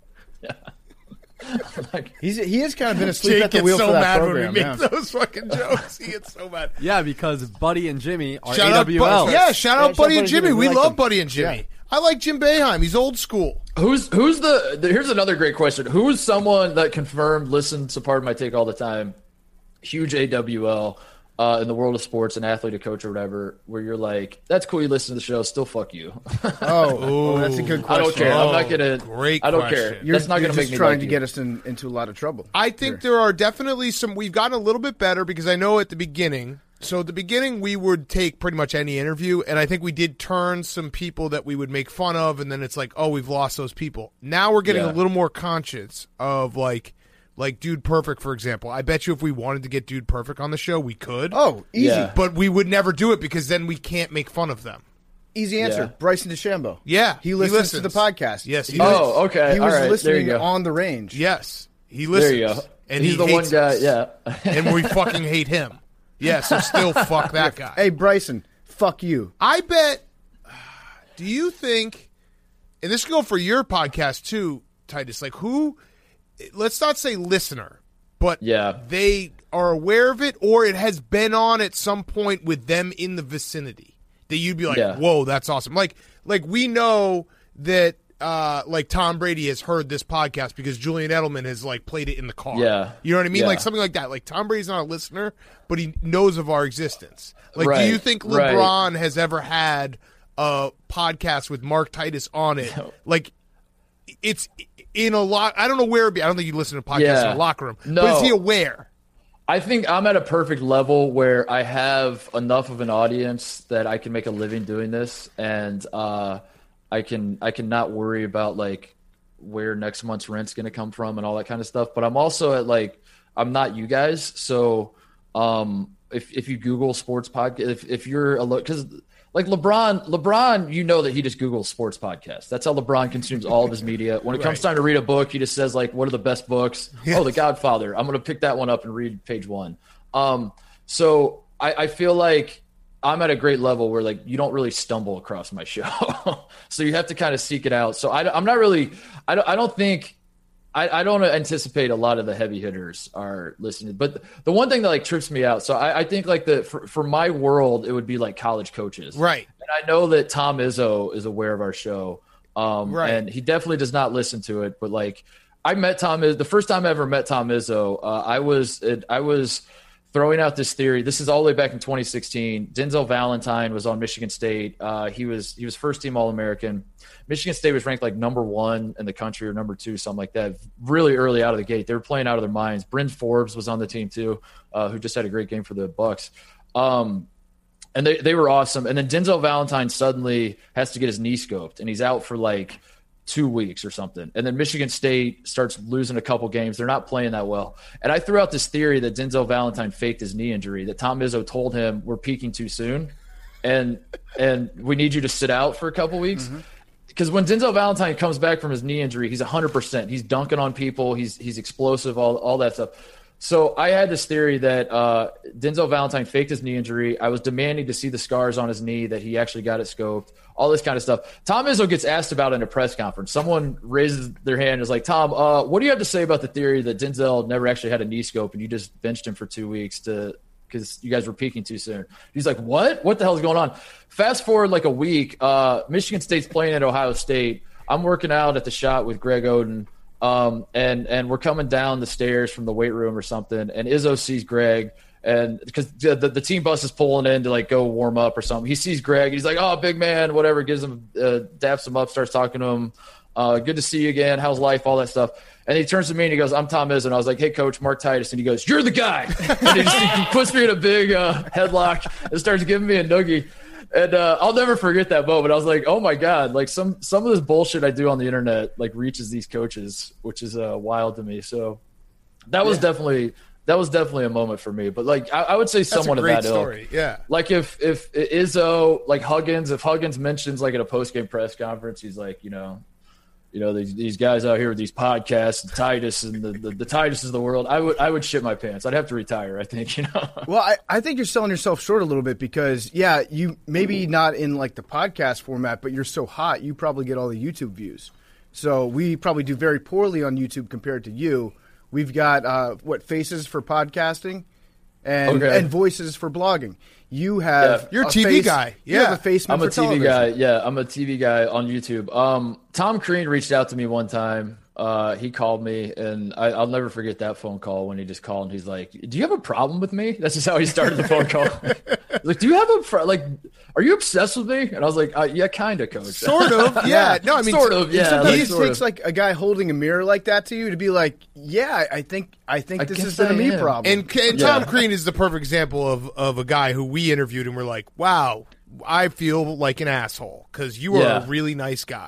like, He's he has kind of been asleep Jake at the gets wheel so for that mad program. when we yeah. make those fucking jokes. He gets so mad. Yeah, because Buddy and Jimmy are Shout A out, W L. Bu- yeah, shout out Buddy and Jimmy. We like love them. Buddy and Jimmy. Yeah. I like Jim Boeheim. He's old school. who's who's the, the? Here's another great question. Who's someone that confirmed, listens to Pardon My Take all the time, huge A W L uh, in the world of sports, an athlete, a coach, or whatever, where you're like, that's cool. You listen to the show, still fuck you. Oh, oh, that's a good I question. don't care. I'm not gonna. Great I don't question. care. You're, that's not you're gonna make just me trying like to you. get us in, into a lot of trouble. I think Here. there are definitely some. We've gotten a little bit better because I know at the beginning. So at the beginning, we would take pretty much any interview, and I think we did turn some people that we would make fun of, and then it's like, oh, we've lost those people. Now we're getting Yeah. a little more conscious of like Like Dude Perfect, for example. I bet you if we wanted to get Dude Perfect on the show, we could. Oh, easy. Yeah. But we would never do it because then we can't make fun of them. Easy answer. Yeah. Bryson DeChambeau. Yeah, He he listens, to listens. the podcast. Yes, he was- does. Oh, okay. He was All right. There listening you go. on the range. Yes, he listens. There you go. And he's he the one hates guy. us. Yeah. And we fucking hate him. Yeah, so still fuck that guy. Hey, Bryson, fuck you. I bet. Do you think, and this can go for your podcast too, Titus, like who, let's not say listener, but Yeah. they are aware of it or it has been on at some point with them in the vicinity that you'd be like, Yeah. whoa, that's awesome. Like, like we know that, uh, like Tom Brady has heard this podcast because Julian Edelman has like played it in the car. Yeah. You know what I mean? Yeah. Like something like that. Like Tom Brady's not a listener, but he knows of our existence. Like, do Right. you think Right. LeBron has ever had a podcast with Mark Titus on it? Like, it's in a lot. I don't know where it'd be. I don't think you listen to podcasts Yeah. in a locker room. No. But is he aware? I think I'm at a perfect level where I have enough of an audience that I can make a living doing this, and uh, I can I can not worry about like where next month's rent's going to come from and all that kind of stuff. But I'm also at like I'm not you guys, so um, if if you Google sports podcast, if if you're a because like LeBron, LeBron, you know that he just Googles sports podcasts. That's how LeBron consumes all of his media. When it comes Right. time to read a book, he just says like, "What are the best books?" Yes. Oh, The Godfather. I'm going to pick that one up and read page one. Um, so I, I feel like I'm at a great level where like you don't really stumble across my show, so you have to kind of seek it out. So I, I'm not really. I don't. I don't think. I, I don't anticipate a lot of the heavy hitters are listening, but the one thing that like trips me out. So I, I think like the for, for my world, it would be like college coaches, Right. And I know that Tom Izzo is aware of our show, um, Right. and he definitely does not listen to it. But like I met Tom Izzo the first time I ever met Tom Izzo. Uh, I was it, I was throwing out this theory. This is all the way back in twenty sixteen. Denzel Valentine was on Michigan State. Uh, he was he was first team All American. Michigan State was ranked like number one in the country or number two, something like that. Really early out of the gate, they were playing out of their minds. Bryn Forbes was on the team too, uh, who just had a great game for the Bucks. Um, and they they were awesome. And then Denzel Valentine suddenly has to get his knee scoped, and he's out for like two weeks or something. And then Michigan State starts losing a couple games. They're not playing that well. And I threw out this theory that Denzel Valentine faked his knee injury, that Tom Izzo told him we're peaking too soon and and we need you to sit out for a couple weeks. Because when Denzel Valentine comes back from his knee injury, he's one hundred percent. He's dunking on people. He's he's explosive, all all that stuff. So I had this theory that uh, Denzel Valentine faked his knee injury. I was demanding to see the scars on his knee, that he actually got it scoped, all this kind of stuff. Tom Izzo gets asked about in a press conference. Someone raises their hand and is like, Tom, uh, what do you have to say about the theory that Denzel never actually had a knee scope and you just benched him for two weeks to because you guys were peaking too soon? He's like, what? What the hell is going on? Fast forward like a week, uh, Michigan State's playing at Ohio State. I'm working out at the shot with Greg Oden. Um, and, and we're coming down the stairs from the weight room or something. And Izzo sees Greg, and because the, the, the team bus is pulling in to like go warm up or something. He sees Greg. He's like, oh, big man, whatever, gives him, uh, daps him up, starts talking to him. Uh, good to see you again. How's life? All that stuff. And he turns to me and he goes, I'm Tom Izzo. And I was like, hey, coach, Mark Titus. And he goes, you're the guy. And he, just, he puts me in a big uh, headlock and starts giving me a noogie. And uh, I'll never forget that moment. I was like, oh, my God, like some some of this bullshit I do on the internet like reaches these coaches, which is uh, wild to me. So that was yeah. definitely that was definitely a moment for me. But like I, I would say That's someone a of great that story. ilk. Yeah. Like if if Izzo, like Huggins, if Huggins mentions like at a post-game press conference, he's like, you know, you know, these, these guys out here with these podcasts, the Titus and the, the, the Titus of the world, I would I would shit my pants. I'd have to retire, I think, you know. Well, I, I think you're selling yourself short a little bit because, yeah, you maybe not in like the podcast format, but you're so hot, you probably get all the YouTube views. So we probably do very poorly on YouTube compared to you. We've got, uh, what, faces for podcasting and, okay. and voices for blogging. You have yeah. You're a T V face, guy. Yeah. You have a face I'm for a T V television. guy. Yeah, I'm a T V guy on YouTube. Um, Tom Crean reached out to me one time. Uh, he called me, and I, I'll never forget that phone call when he just called and he's like, "Do you have a problem with me?" That's just how he started the phone call. Like, "Do you have a fr- like? Are you obsessed with me?" And I was like, uh, "Yeah, kind of, coach." Sort of. Yeah. No, I mean, sort of. Yeah. Sometimes Like, it sort takes of. like a guy holding a mirror like that to you to be like, "Yeah, I think I think I this guess has been a I me am. problem." And, and Tom Yeah. Crean is the perfect example of, of a guy who we interviewed and we're like, wow, I feel like an asshole because you are Yeah. a really nice guy.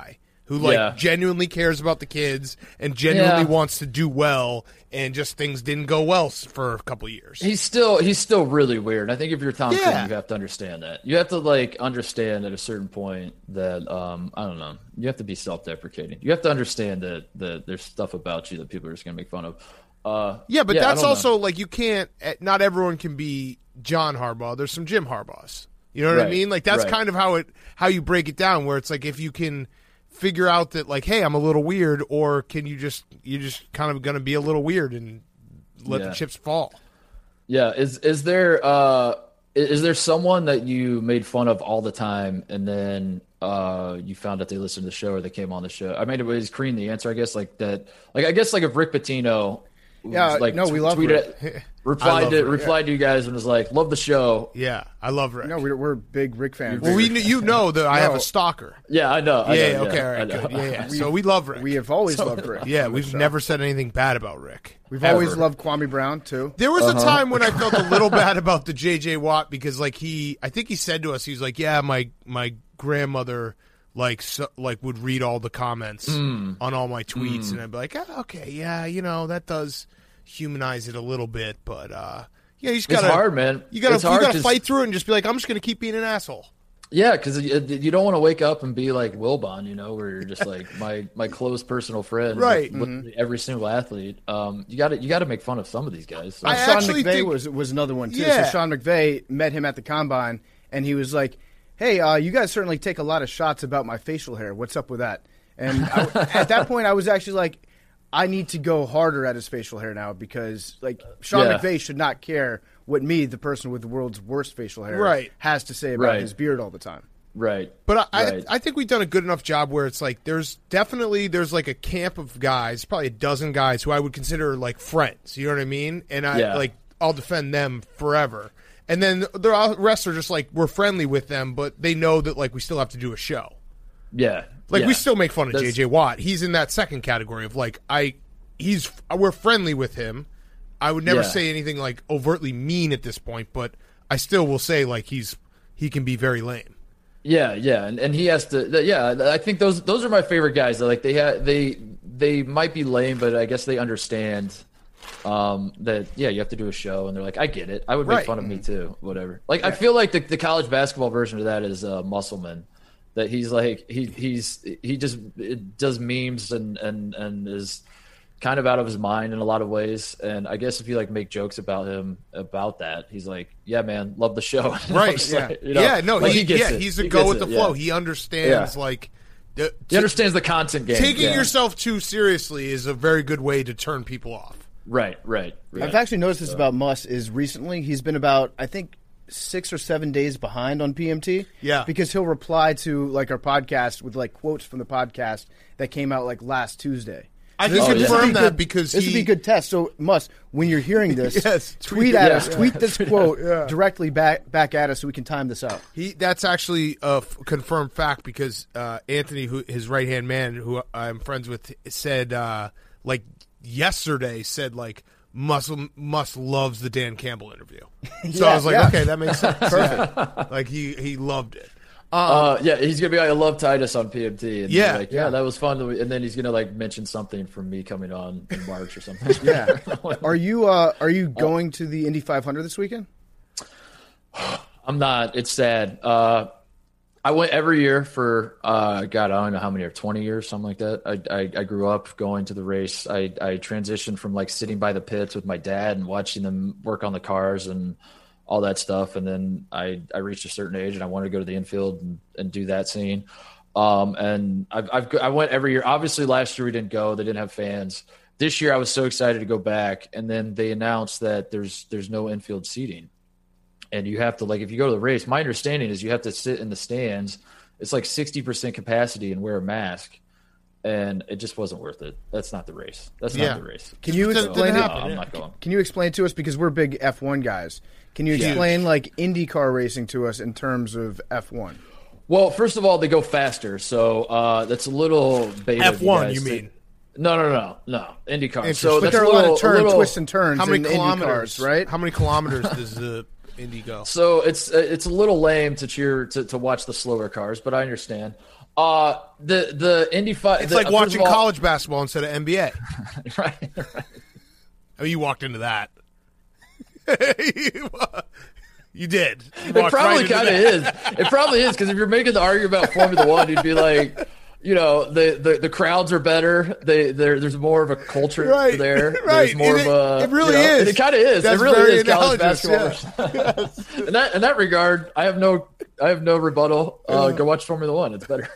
who like Yeah. genuinely cares about the kids and genuinely Yeah. wants to do well, and just things didn't go well s- for a couple years. He's still he's still really weird. I think if you're Tom Yeah. Cruise, you have to understand that. You have to like understand at a certain point that um I don't know. You have to be self-deprecating. You have to understand that that there's stuff about you that people are just gonna make fun of. Uh, Yeah, but I that's don't also know. like you can't. eh, Not everyone can be John Harbaugh. There's some Jim Harbaughs. You know what I Right, mean? Like that's right. kind of how it how you break it down. Where it's like if you can figure out that like, hey, I'm a little weird, or can you just you just kind of gonna be a little weird and let Yeah. the chips fall. Yeah, is is there uh is, is there someone that you made fun of all the time and then uh you found out they listened to the show or they came on the show? I mean, it was Crean the answer, I guess, like that. Like I guess like if Rick Pitino, Yeah, like no, we love tweeted, Rick. replied love to Rick, replied to you guys and was like, "Love the show." Yeah, I love Rick. No, we're, we're big Rick fans. well, we kn- you know that I have No. a stalker. Yeah, I know. I Yeah, know, okay, all I right, know. good. Yeah, yeah. So we love Rick. We have always loved Rick. yeah, on we've this show. never said anything bad about Rick. We've Ever. always loved Kwame Brown too. There was Uh-huh. a time when I felt a little bad about the J J Watt because, like, he, I think he said to us, he was like, "Yeah, my my grandmother, like, so, like would read all the comments Mm. on all my tweets," and I'd be like, oh, "Okay, yeah, you know, that does humanize it a little bit, but uh, yeah, you just It's gotta, hard, man. You gotta, It's you hard gotta 'cause- fight through it and just be like, I'm just gonna keep being an asshole." Yeah, because you, you don't want to wake up and be like Wilbon, you know, where you're just like my my close personal friend, Right. With, with every single athlete. Um, you got to you got to make fun of some of these guys. So. I Sean actually McVay think- was was another one too. Yeah. So Sean McVay met him at the combine, and he was like, "Hey, uh, you guys certainly take a lot of shots about my facial hair. What's up with that?" And I, at that point, I was actually like, "I need to go harder at his facial hair now because like Sean Yeah. McVay should not care what me, the person with the world's worst facial hair, Right. has to say about Right. his beard all the time." Right. But I, Right. I I think we've done a good enough job where it's like there's definitely there's like a camp of guys, probably a dozen guys who I would consider like friends. You know what I mean? And I Yeah. like I'll defend them forever. And then the rest are just like we're friendly with them, but they know that like we still have to do a show. Yeah. Like yeah. we still make fun of That's- J J Watt. He's in that second category of like I he's we're friendly with him. I would never Yeah. say anything like overtly mean at this point, but I still will say like he's he can be very lame. Yeah, yeah, and, and he has to. th- Yeah, I think those those are my favorite guys. Like they ha- they they might be lame, but I guess they understand um, that. Yeah, you have to do a show, and they're like, I get it. I would make Right. fun of me too. Whatever. Like I feel like the, the college basketball version of that is uh, Musselman. That he's like he he's he just it does memes and and and is kind of out of his mind in a lot of ways. And I guess if you like make jokes about him about that, he's like, yeah, man, love the show. And I'm Right. just Yeah. like, you know, yeah. No. like, he, gets yeah. it. He's a He go gets with the it, flow. yeah. He understands Yeah. like. The, He understands the content game. Taking yeah. yourself too seriously is a very good way to turn people off. Right, right, right. I've actually noticed this about Muss is recently he's been about I think six or seven days behind on P M T. Yeah. Because he'll reply to like our podcast with like quotes from the podcast that came out like last Tuesday. I So can this would- this would confirm be that good- because this he would be a good test. So Muss, when you're hearing this, Yes, tweet, tweet at it. us, Yeah. tweet this quote Yeah. directly back back at us so we can time this out. He that's actually a f- confirmed fact because uh, Anthony, who his right hand man, who I'm friends with, said uh, like yesterday said like Muscle Muss loves the Dan Campbell interview. So Yeah, I was like, yeah. okay, that makes sense. Perfect. Like he he loved it. Uh, yeah, he's gonna be like, I love Titus on P M T. And Yeah, be like, yeah, yeah. that was fun. And then he's gonna like mention something from me coming on in March or something. Yeah. Are you uh, are you going to the Indy five hundred this weekend? I'm not. It's sad. Uh, I went every year for uh, God, I don't know how many, or twenty years, something like that. I, I I grew up going to the race. I I transitioned from like sitting by the pits with my dad and watching them work on the cars and all that stuff. And then I I reached a certain age and I wanted to go to the infield and, and do that scene. Um, and I've, I've I went every year. Obviously, last year we didn't go; they didn't have fans. This year I was so excited to go back, and then they announced that there's there's no infield seating. And you have to, like, if you go to the race, my understanding is you have to sit in the stands. It's like sixty percent capacity and wear a mask. And it just wasn't worth it. That's not the race. That's Yeah. not the race. Can you Didn't explain it? happen, I'm yeah. not going. Can you explain to us, because we're big F one guys, can you Huge. explain like IndyCar racing to us in terms of F one? Well, first of all, they go faster. So uh, that's a little beta. F one, guys you to- mean? No, no, no, no. IndyCar. Interesting. So But that's there are a a lot little, of turn, little, twists and turns How many in the kilometers? IndyCars, right? How many kilometers does the Indy go? So it's it's a little lame to cheer to, to watch the slower cars, but I understand. Uh, the the Indy five. It's the, like uh, watching all, college basketball instead of N B A. right, right. I mean, you walked into that. You did. You It walked probably right into kind of that. is. It probably is because if you're making the argument about Formula One, you'd be like, you know, the, the, the crowds are better. They there's more of a culture Right, there. right. There's more And of a. it- it really you know, is. and it kind of is. That's it really very is college analogous, basketball. in that in that regard, I have no I have no rebuttal. Uh, go watch Formula One. It's better.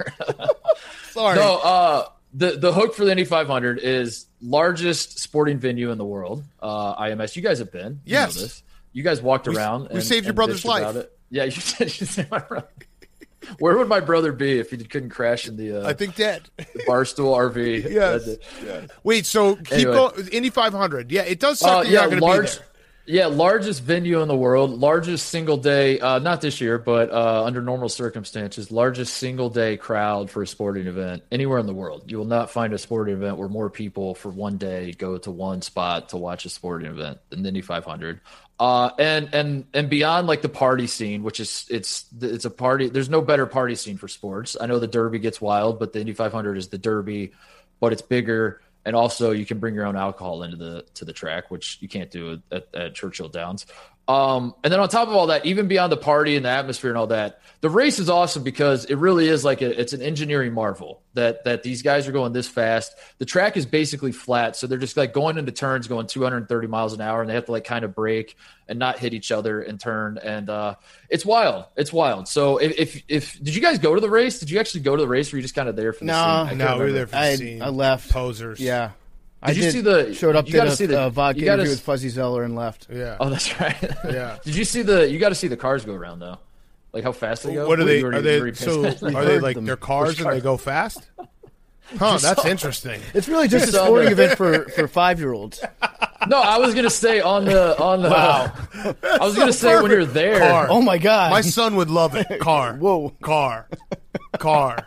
Sorry. No, uh, the the hook for the Indy five hundred is largest sporting venue in the world. Uh, I M S. You guys have been. You know Yes. this. You guys walked around. we and, saved your and brother's bitched about life. it. Yeah, you did. You saved my brother. Where would my brother be if he couldn't crash in the, uh, I think dead. the Barstool R V? Yes. Uh, Wait, so keep Anyway. going. Indy five hundred. Yeah, it does suck Uh, that you're yeah, not going to large. be there. Yeah, largest venue in the world, largest single day. Uh, not this year, but uh, under normal circumstances, largest single day crowd for a sporting event anywhere in the world. You will not find a sporting event where more people for one day go to one spot to watch a sporting event than the Indy five hundred. Uh, and and and beyond like the party scene, which is it's it's a party. There's no better party scene for sports. I know the Derby gets wild, but the Indy five hundred is the Derby, but it's bigger. And also, you can bring your own alcohol into the to the track, which you can't do at, at Churchill Downs. Um, and then on top of all that, even beyond the party and the atmosphere and all that, the race is awesome because it really is like a, it's an engineering marvel that that these guys are going this fast. The track is basically flat, so they're just like going into turns, going two hundred thirty miles an hour, and they have to like kind of brake and not hit each other and turn. And uh, it's wild. It's wild. So if, if if did you guys go to the race? Did you actually go to the race? Or were you just kind of there for the No, scene? I can't No, we were remember. there for the I, scene. I left. Posers. Yeah. Did I you did, see the- showed up, you did gotta a see the- uh, vodka you gotta interview s- with Fuzzy Zeller and left. Yeah. Oh, that's right. Yeah. Did you see the? You got to see the cars go around though, like how fast they go. What are they? You already- Are you they? already So pissed. are they heard like them. their cars Which and car? they go fast? Huh? That's interesting. It's really just a saw sporting the- event for, for five year olds. No, I was gonna say on the on the. Wow. I was gonna say when you're there. Car. Oh my god! My son would love it. Car. Whoa. Car. Car.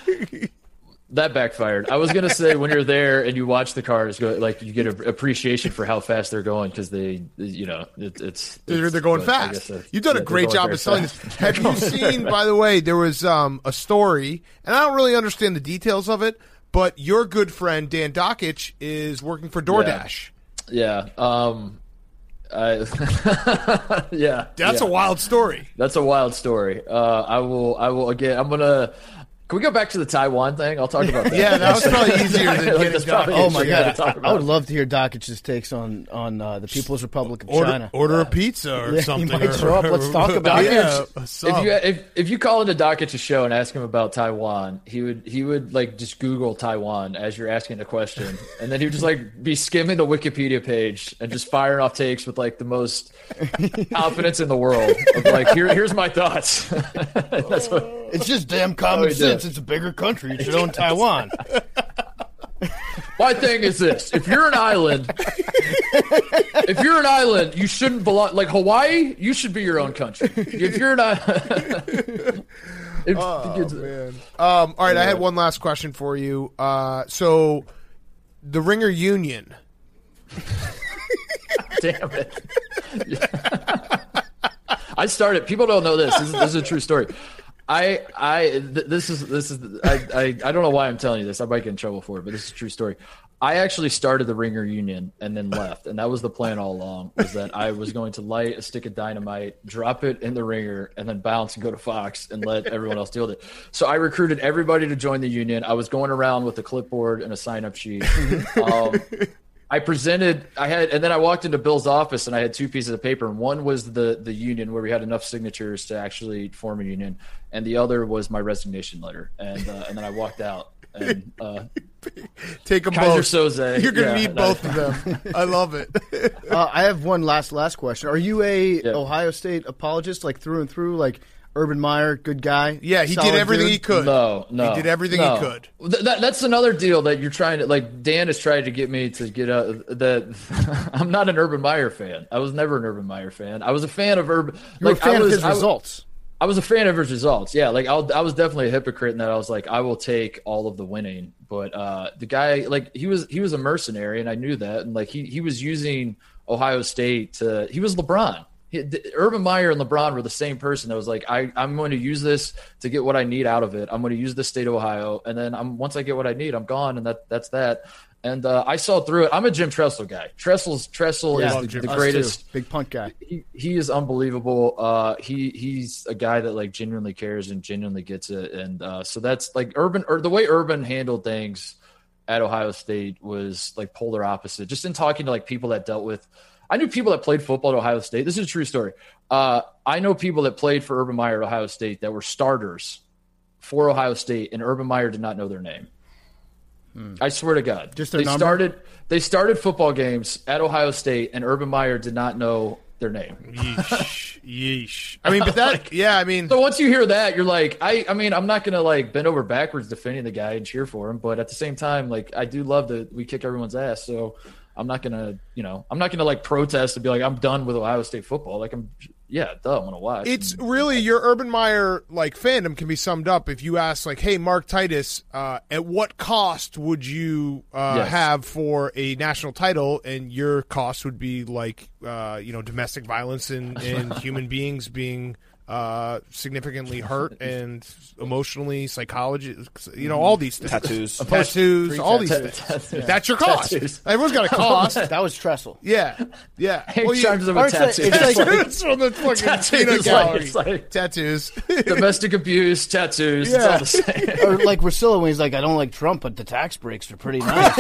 That backfired. I was gonna say when you're there and you watch the cars go, like you get an appreciation for how fast they're going because they, you know, it, it's, They're, it's they're going but I fast. guess that's- You've done yeah, a they're great going job very of selling fast. this. Have you seen, by the way, there was um, a story, and I don't really understand the details of it, but your good friend, Dan Dockich, is working for DoorDash. Yeah. Um. I, yeah. That's yeah. a wild story. That's a wild story. Uh, I will. I will again. I'm gonna. Can we go back to the Taiwan thing? I'll talk about that. Yeah, that was probably easier than Like, getting that's probably Oh my easier to god! talk I about. would love to hear Dockich's takes on on uh, the People's Republic of Order, China. order a pizza or Yeah, he something. might or- show up. Let's talk about it. yeah, a If sub. you if if you call into Dockich's show and ask him about Taiwan, he would he would like just Google Taiwan as you're asking a question, and then he would just like be skimming the Wikipedia page and just firing off takes with like the most confidence in the world of like here here's my thoughts. That's what. It's just damn Oh, common he did. sense. It's a bigger country. You should own Taiwan. My thing is this: if you're an island, if you're an island, you shouldn't belong. Like Hawaii, you should be your own country. If you're an island, Oh, man. Um, all right, I had one last question for you. Uh, so, the Ringer Union. damn it! I started. People don't know this. This is, this is a true story. I, I, th- this is, this is, I, I, I don't know why I'm telling you this. I might get in trouble for it, but this is a true story. I actually started the Ringer Union and then left, and that was the plan all along. Was that I was going to light a stick of dynamite, drop it in the Ringer, and then bounce and go to Fox and let everyone else deal with it. So I recruited everybody to join the union. I was going around with a clipboard and a sign-up sheet. Um, I presented, I had, and then I walked into Bill's office and I had two pieces of paper. And one was the the union where we had enough signatures to actually form a union, and the other was my resignation letter. And uh, and then I walked out. And uh, Take them Kaiser both. Soze. You're going to yeah, need no. both of them. I love it. Uh, I have one last last question. Are you a Yeah. Ohio State apologist, like through and through, like Urban Meyer, good guy? Yeah, he solid did everything dude? he could. No, no, He did everything no. he could. Th- that, that's another deal that you're trying to like. Dan is trying to get me to get out. That I'm not an Urban Meyer fan. I was never an Urban Meyer fan. I was a fan of Urban. You were like, a fan I was, of his I w- results. I was a fan of his results. Yeah, like I'll, I was definitely a hypocrite in that I was like, I will take all of the winning. But uh, the guy, like he was, he was a mercenary, and I knew that. And like he, he was using Ohio State to. He was LeBron. He, the, Urban Meyer and LeBron were the same person that was like, I, I'm going to use this to get what I need out of it. I'm going to use the state of Ohio, and then I'm once I get what I need, I'm gone, and that that's that. And uh, I saw through it. I'm a Jim Tressel guy. Tressel's Tressel Yeah, is the, the Us greatest. too. Big punt guy. He, he is unbelievable. Uh, he he's a guy that like genuinely cares and genuinely gets it. And uh, so that's like Urban, or the way Urban handled things at Ohio State was like polar opposite. Just in talking to like people that dealt with. I knew people that played football at Ohio State. This is a true story. Uh, I know people that played for Urban Meyer at Ohio State that were starters for Ohio State, and Urban Meyer did not know their name. Hmm. I swear to God. Just their they number? started. They started football games at Ohio State, and Urban Meyer did not know their name. Yeesh. Yeesh. I mean, but that, Like, yeah, I mean. So once you hear that, you're like, I, I mean, I'm not gonna like bend over backwards defending the guy and cheer for him, but at the same time, like, I do love that we kick everyone's ass. So I'm not gonna, you know, I'm not gonna like protest and be like, I'm done with Ohio State football. Like, I'm, yeah, duh, I'm gonna watch. It's really your Urban Meyer like fandom can be summed up if you ask like, hey, Mark Titus, uh, at what cost would you uh, Yes. have for a national title? And your cost would be like, uh, you know, domestic violence and, and human beings being uh, significantly hurt and emotionally, psychology, you know, all these things. Tattoos. Tattoos, all these Tattoos. things. Tattoos. That's your cost. Tattoos. Everyone's got a cost. That was Tressel. Yeah, yeah. Hank Well, you- chimes in or with it's tattoos. like- it's like- tattoos from the fucking Tattoos, peanut like- gallery. it's like- Tattoos. Domestic abuse, tattoos, it's all the same. Or like Russillo when he's like, I don't like Trump, but the tax breaks are pretty nice.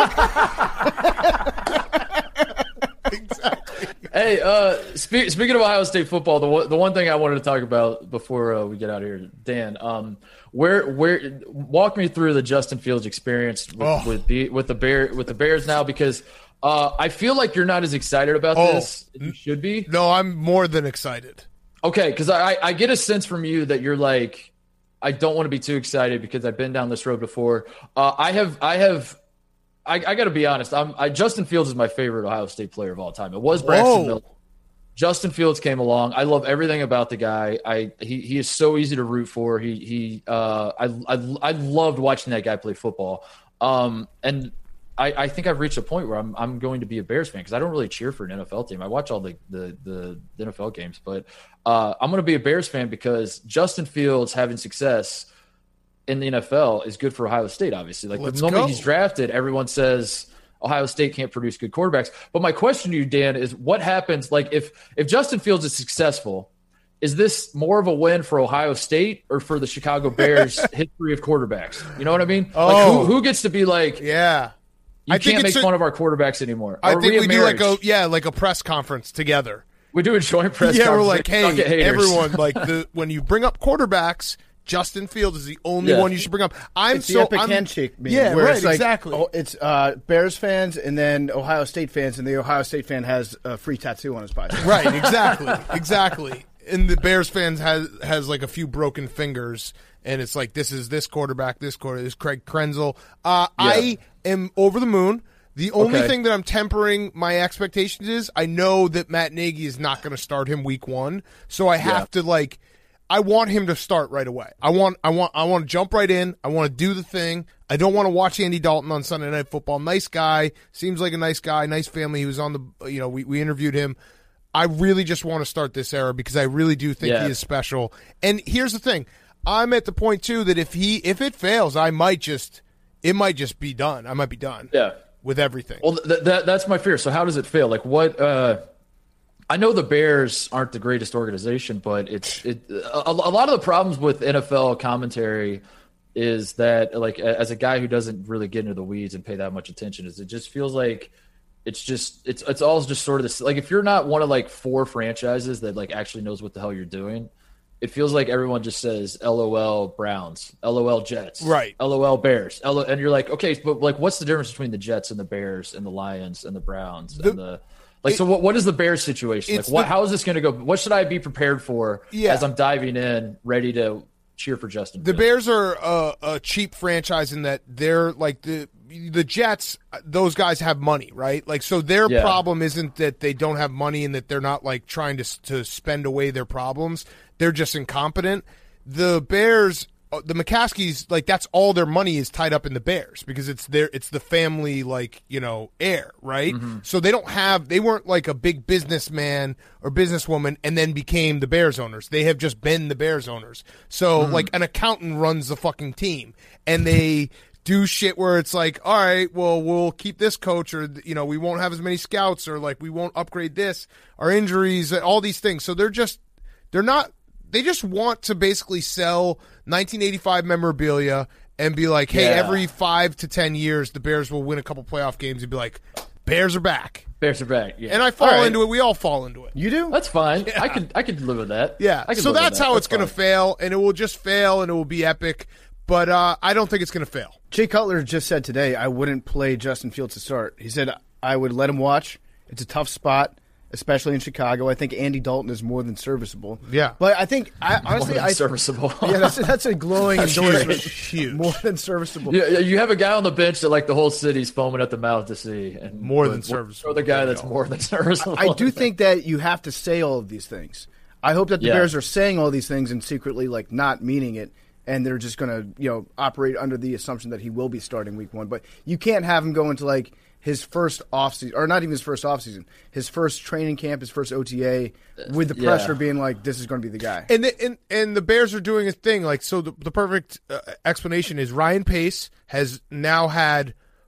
Hey, uh, spe- speaking of Ohio State football, the one, the one thing I wanted to talk about before uh, we get out of here, Dan, um, where where walk me through the Justin Fields experience with Oh. with, the, with the Bear with the Bears now, because uh, I feel like you're not as excited about Oh. this as you should be. No, I'm more than excited. Okay, because I I get a sense from you that you're like, I don't want to be too excited because I've been down this road before. Uh, I have I have. I, I got to be honest. I'm, I, Justin Fields is my favorite Ohio State player of all time. It was Braxton Whoa. Miller. Justin Fields came along. I love everything about the guy. I he, he is so easy to root for. He he. Uh, I, I I loved watching that guy play football. Um, and I, I think I've reached a point where I'm I'm going to be a Bears fan because I don't really cheer for an N F L team. I watch all the the, the N F L games, but uh, I'm going to be a Bears fan because Justin Fields having success in the N F L is good for Ohio State, obviously. Like Let's the moment go. he's drafted, everyone says Ohio State can't produce good quarterbacks. But my question to you, Dan, is what happens like if if Justin Fields is successful, is this more of a win for Ohio State or for the Chicago Bears history of quarterbacks? You know what I mean? Like Oh. who, who gets to be like, Yeah. you I think can't make it's a- fun of our quarterbacks anymore? I Are think we, we, a do like a marriage? yeah, like a press conference together. We do a joint press yeah, we're conference. like, Suck hey, it, haters. everyone, like the when you bring up quarterbacks, Justin Fields is the only Yeah. one you should bring up. I'm It's so the epic I'm, handshake meme. Yeah, where right, it's like, exactly. oh, it's uh, Bears fans and then Ohio State fans, and the Ohio State fan has a free tattoo on his body. Right, exactly, exactly. And the Bears fans has has like a few broken fingers, and it's like this is this quarterback, this quarter, this Craig Krenzel. Uh, I am over the moon. The only Okay. thing that I'm tempering my expectations is I know that Matt Nagy is not going to start him week one, so I have to like. I want him to start right away. I want, I want, I want to jump right in. I want to do the thing. I don't want to watch Andy Dalton on Sunday Night Football. Nice guy, seems like a nice guy, nice family. He was on the, you know, we, we interviewed him. I really just want to start this era because I really do think Yeah. he is special. And here's the thing: I'm at the point too that if he, if it fails, I might just, it might just be done. I might be done. Yeah. with everything. Well, th- that that's my fear. So how does it fail? Like what? Uh, I know the Bears aren't the greatest organization, but it's it. A, a lot of the problems with N F L commentary is that, like, as a guy who doesn't really get into the weeds and pay that much attention, is it just feels like it's just it's it's all just sort of this. Like, if you're not one of like four franchises that like actually knows what the hell you're doing, it feels like everyone just says L O L Browns, L O L Jets, Right. L O L Bears, L O L, and you're like, okay, but like, what's the difference between the Jets and the Bears and the Lions and the Browns The- and the like? So what what is the Bears situation? Like, It's what the- how is this going to go? What should I be prepared for Yeah. as I'm diving in, ready to cheer for Justin? The Fields? Bears are a, a cheap franchise in that they're like the the Jets. Those guys have money, right? Like, so their Yeah. problem isn't that they don't have money and that they're not like trying to to spend away their problems. They're just incompetent. The Bears the McCaskies, like that's all their money is tied up in the Bears because it's their it's the family, like, you know, heir, right? Mm-hmm. So they don't have they weren't like a big businessman or businesswoman and then became the Bears owners. They have just been the Bears owners. So mm-hmm. like an accountant runs the fucking team and they do shit where it's like, all right, well, we'll keep this coach, or, you know, we won't have as many scouts, or like we won't upgrade this, our injuries, all these things. So they're just, they're not, they just want to basically sell nineteen eighty-five memorabilia and be like, hey, yeah. every five to ten years, the Bears will win a couple playoff games and be like, Bears are back. Bears are back. Yeah. And I fall right. into it. We all fall into it. You do? That's fine. Yeah. I could, I could live with that. Yeah. I could so live that's with that. how that's it's going to fail, and it will just fail, and it will be epic. But uh, I don't think it's going to fail. Jay Cutler just said today, I wouldn't play Justin Fields to start. He said, I would let him watch. It's a tough spot, especially in Chicago. I think Andy Dalton is more than serviceable. Yeah. But I think, I, honestly, more than I serviceable. Yeah, that's, that's a glowing that's endorsement. Huge. More than serviceable. Yeah, you have a guy on the bench that like the whole city's foaming at the mouth to see. And more than serviceable. Or the guy that's more than serviceable. I, I do think that you have to say all of these things. I hope that the yeah. Bears are saying all these things and secretly like not meaning it. And they're just going to, you know, operate under the assumption that he will be starting week one. But you can't have him go into, like, his first offseason, or not even his first offseason, his first training camp, his first O T A, with the pressure yeah. being like, this is going to be the guy. And the, and, and the Bears are doing a thing. Like, so the, the perfect uh, explanation is Ryan Pace has now had,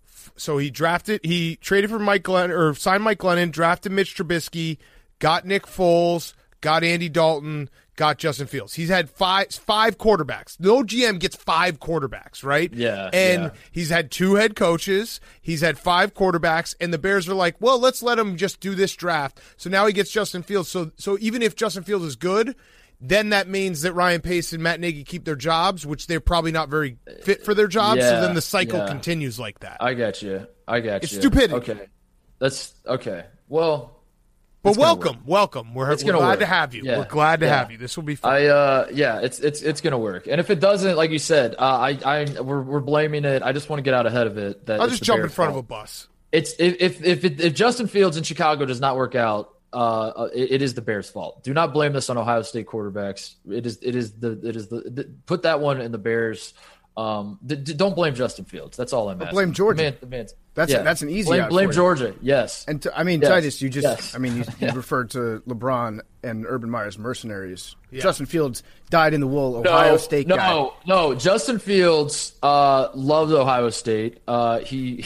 so he drafted, he traded for Mike Glennon, or signed Mike Glennon, drafted Mitch Trubisky, got Nick Foles, got Andy Dalton, got Justin Fields. He's had five five quarterbacks. No G M gets five quarterbacks, right? Yeah. And yeah. he's had two head coaches. He's had five quarterbacks, and the Bears are like, well, let's let him just do this draft. So now he gets Justin Fields. So so even if Justin Fields is good, then that means that Ryan Pace and Matt Nagy keep their jobs, which they're probably not very fit for their jobs. Yeah, so then the cycle yeah. continues like that. I got you. I got it's you. It's stupidity. Okay. That's okay. Well, But welcome, welcome. We're, we're glad work. to have you. Yeah. We're glad to yeah. have you. This will be fun. I uh yeah, it's it's it's gonna work. And if it doesn't, like you said, uh, I I we're we're blaming it. I just want to get out ahead of it. That I'll it's just the jump Bears' in front fault. of a bus. It's if if if, it, if Justin Fields in Chicago does not work out, uh, it, it is the Bears' fault. Do not blame this on Ohio State quarterbacks. It is it is the it is the, the put that one in the Bears. Um, d- d- don't blame Justin Fields. That's all I'm asking. Blame Georgia. The man, the man's, That's yeah. a, that's an easy blame, out blame for you. Georgia. Yes. And to, I mean, yes. Titus, you just yes. I mean, you, you yeah. referred to LeBron and Urban Meyer's mercenaries. Yeah. Justin Fields died in the wool. Ohio no, State no, guy. No, no. Justin Fields uh, loves Ohio State. Uh, he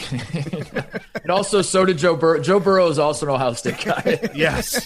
and also so did Joe Burrow. Joe Burrow is also an Ohio State guy. Yes.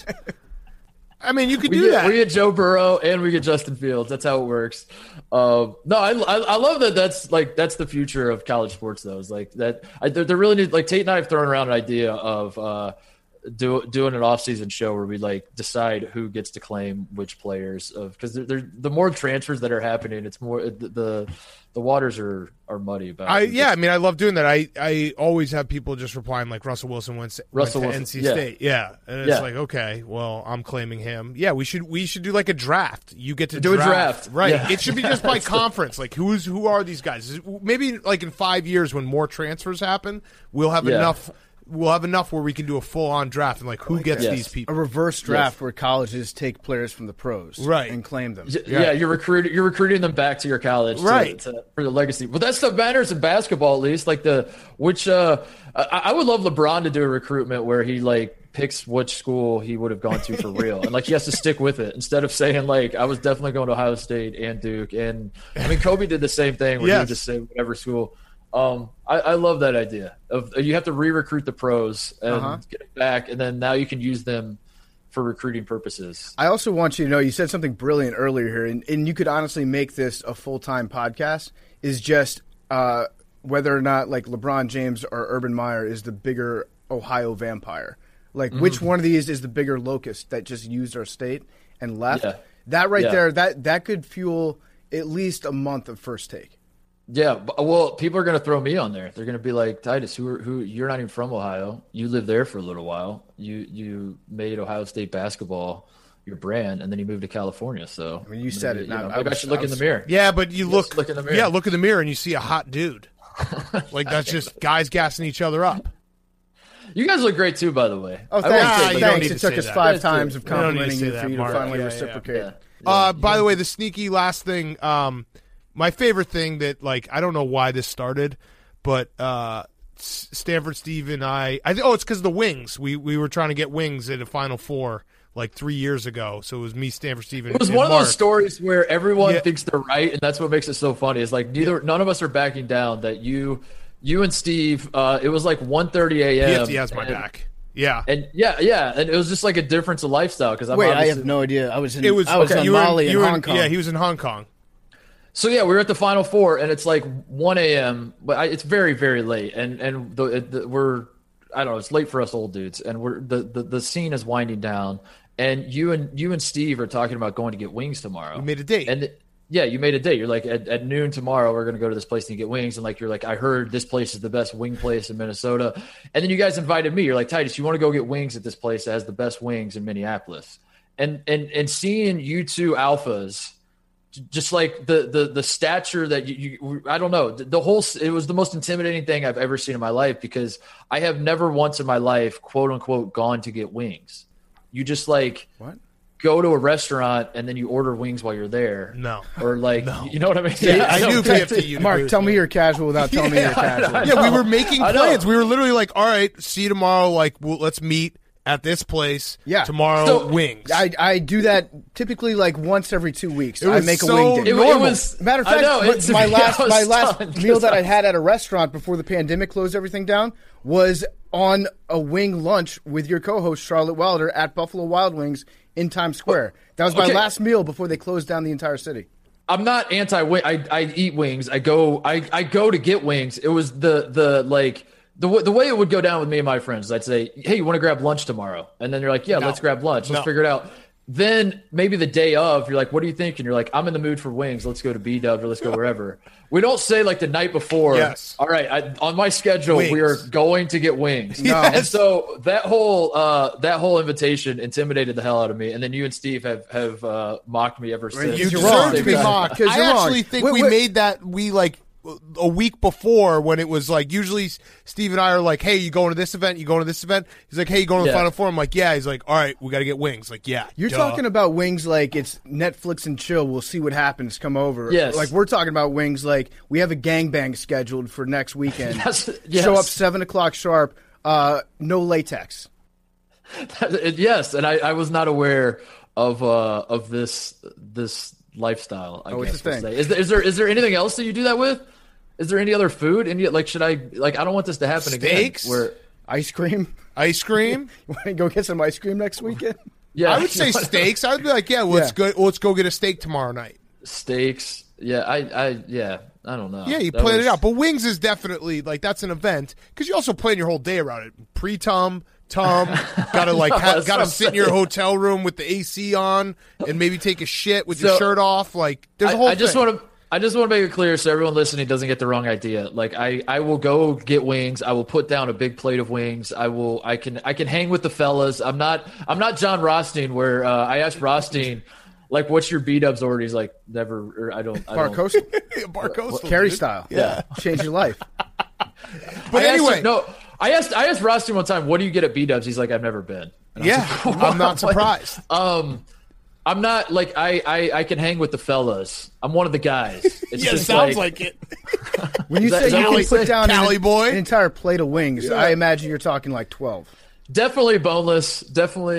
I mean, you could we do get, that. We get Joe Burrow and we get Justin Fields. That's how it works. Uh, no, I, I I love that. That's like that's the future of college sports. Though, is like that. I, there, there really need like Tate and I have thrown around an idea of uh, do, doing an off-season show where we like decide who gets to claim which players of because the more transfers that are happening, it's more the the, the waters are, are muddy about. I it. yeah, I mean, I love doing that. I, I always have people just replying like Russell Wilson went, Russell went to Wilson, N C yeah. State, yeah, and it's Yeah. like okay, well, I'm claiming him. Yeah, we should we should do like a draft. You get to Do a draft, draft. right? Yeah. It should be just by conference. Like who's who are these guys? Maybe like in five years when more transfers happen, we'll have Yeah. enough. We'll have enough where we can do a full on draft and like who gets that. these A people. reverse draft where colleges take players from the pros, Right. and claim them. Yeah, yeah, you're recruiting you're recruiting them back to your college, to- Right. to- for the legacy. But that stuff matters in basketball, at least. Like the which uh, I, I would love LeBron to do a recruitment where he like picks which school he would have gone to for real, and like he has to stick with it instead of saying like I was definitely going to Ohio State and Duke. And I mean Kobe did the same thing where he Yes. would just say whatever school. Um, I, I love that idea of you have to re-recruit the pros and Uh-huh. get it back, and then now you can use them for recruiting purposes. I also want you to know you said something brilliant earlier here, and, and you could honestly make this a full time podcast. Is just uh, whether or not like LeBron James or Urban Meyer is the bigger Ohio vampire. Like Mm-hmm. which one of these is the bigger locust that just used our state and left? Yeah. That right Yeah. there, that that could fuel at least a month of First Take. Yeah, but- well, people are going to throw me on there. They're going to be like, Titus, who are, who you're not even from Ohio. You lived there for a little while. You you made Ohio State basketball your brand, and then you moved to California. So I mean, you said it. You know, Now, I maybe I was- should look I in the was- mirror. Yeah, but you Just look, look in the mirror. yeah, look in the mirror and you see a hot dude. Like that's just guys gassing each other up. You guys look great too, by the way. Oh, I thanks. won't Ah, say, you but- don't thanks. need It to took say us that. five Yes, times of You don't need to complimenting say you that, for you to Mark. finally Yeah, yeah, reciprocate. Yeah. Uh, by the way, the sneaky last thing, um, my favorite thing that like I don't know why this started, but uh, Stanford Steve and I, I oh, it's because of the wings. We we were trying to get wings at a Final Four like three years ago. So it was me, Stanford Steve, and It was and one of Mark. those stories where everyone Yeah. thinks they're right, and that's what makes it so funny. Is like neither none of us are backing down. That you, you and Steve, uh, it was like one thirty a.m. He has, he has my and, back. Yeah. And yeah, yeah, and it was just like a difference of lifestyle. Because I'm Wait, I obviously- have no idea. I was in. It was I was okay, on you were in- Mali you in were in- Hong Kong. Yeah, he was in Hong Kong. So yeah, we were at the Final Four, and it's like one a.m. But I, it's very, very late, and and the, the, we're I don't know, it's late for us old dudes, and we're the, the the scene is winding down, and you and you and Steve are talking about going to get wings tomorrow. We made a date, and yeah, you made a date. You're like at, at noon tomorrow, we're gonna go to this place to get wings, and like you're like I heard this place is the best wing place in Minnesota, and then you guys invited me. You're like Titus, you want to go get wings at this place that has the best wings in Minneapolis, and and and seeing you two alphas. Just like the, the, the stature that you, you, I don't know, the, the whole, it was the most intimidating thing I've ever seen in my life because I have never once in my life, quote unquote, gone to get wings. You just like what? Go to a restaurant and then you order wings while you're there. No. Or like, No. you know what I mean? Yeah, I know. knew P F T. you'd agree Mark, with tell me you're casual without telling me you're casual. Yeah, we were making I know. plans. We were literally like, all right, see you tomorrow. Like, we'll, let's meet at this place. Yeah. Tomorrow, So- wings. I, I do that typically like once every two weeks. It I was make a so wing date. It, it normal. was, Matter of I fact, know, but it's- my I last was my last stunned meal 'cause that I I- had at a restaurant before the pandemic closed everything down was on a wing lunch with your co-host Charlotte Wilder at Buffalo Wild Wings in Times Square. That was my Okay. last meal before they closed down the entire city. I'm not anti-wing. I, I eat wings. I go. I, I go to get wings. It was the the like the w- the way it would go down with me and my friends. I'd say, "Hey, you want to grab lunch tomorrow?" And then you're like, "Yeah, No. let's grab lunch. Let's No. figure it out." Then maybe the day of, you're like, "What do you think?" And you're like, "I'm in the mood for wings. Let's go to B-Dubs or let's go wherever." We don't say like the night before. Yes. All right. I, on my schedule, we are Wings. going to get wings. No. And so that whole uh, that whole invitation intimidated the hell out of me. And then you and Steve have have uh, mocked me ever since. You You're deserve wrong, to be because- mocked. because I you're wrong. actually think Wait, we wait. made that. We like a week before when it was like usually Steve and I are like, "Hey, you going to this event? You going to this event?" He's like, "Hey, you going to the Yeah. Final Four?" I'm like, "Yeah." He's like, "All right, we got to get wings." Like, yeah, You're duh. talking about wings like it's Netflix and chill. We'll see what happens. Come over. Yes. Like we're talking about wings like we have a gangbang scheduled for next weekend. Yes, yes. Show up seven o'clock sharp. Uh, no latex. Yes, and I, I was not aware of uh, of this this lifestyle. I Oh, it's guess a we'll thing. say. Is there, is there is there anything else that you do that with? Is there any other food? Any like should I like I don't want this to happen Steaks? again. Where Ice cream. ice cream. Want to go get some ice cream next weekend? yeah, I would say steaks. I would be like, "Yeah, let's Yeah. go. Let's go get a steak tomorrow night." steaks. Yeah, I I yeah I don't know. Yeah, you That plan was- it out. But wings is definitely like that's an event because you also plan your whole day around it. Pre-tum, tum, gotta like No, ha- that's gotta what I'm sit in your saying. hotel room with the A C on and maybe take a shit with your So, shirt off. Like there's a I, whole. I just thing. want to. I just want to make it clear so everyone listening doesn't get the wrong idea. Like I, I will go get wings. I will put down a big plate of wings. I will. I can. I can hang with the fellas. I'm not. I'm not John Rothstein. Where uh, I asked Rothstein, like, "What's your B-Dubs order?" He's like, "Never." Or I don't. I Bar don't. coastal. Bar coastal, Carry dude. style. Yeah. Change your life. But I asked anyway, him- no. I asked. I asked Rothstein one time, "What do you get at B-Dubs?" He's like, "I've never been." And I was yeah, like, I'm not "What?" surprised. Um, I'm not like I, I. I can hang with the fellas. I'm one of the guys. It's yeah, just sounds like, it. When you Is that- say is that you what can you put say? down Cali an, boy? an entire plate of wings, I imagine you're talking like twelve. definitely boneless. Definitely.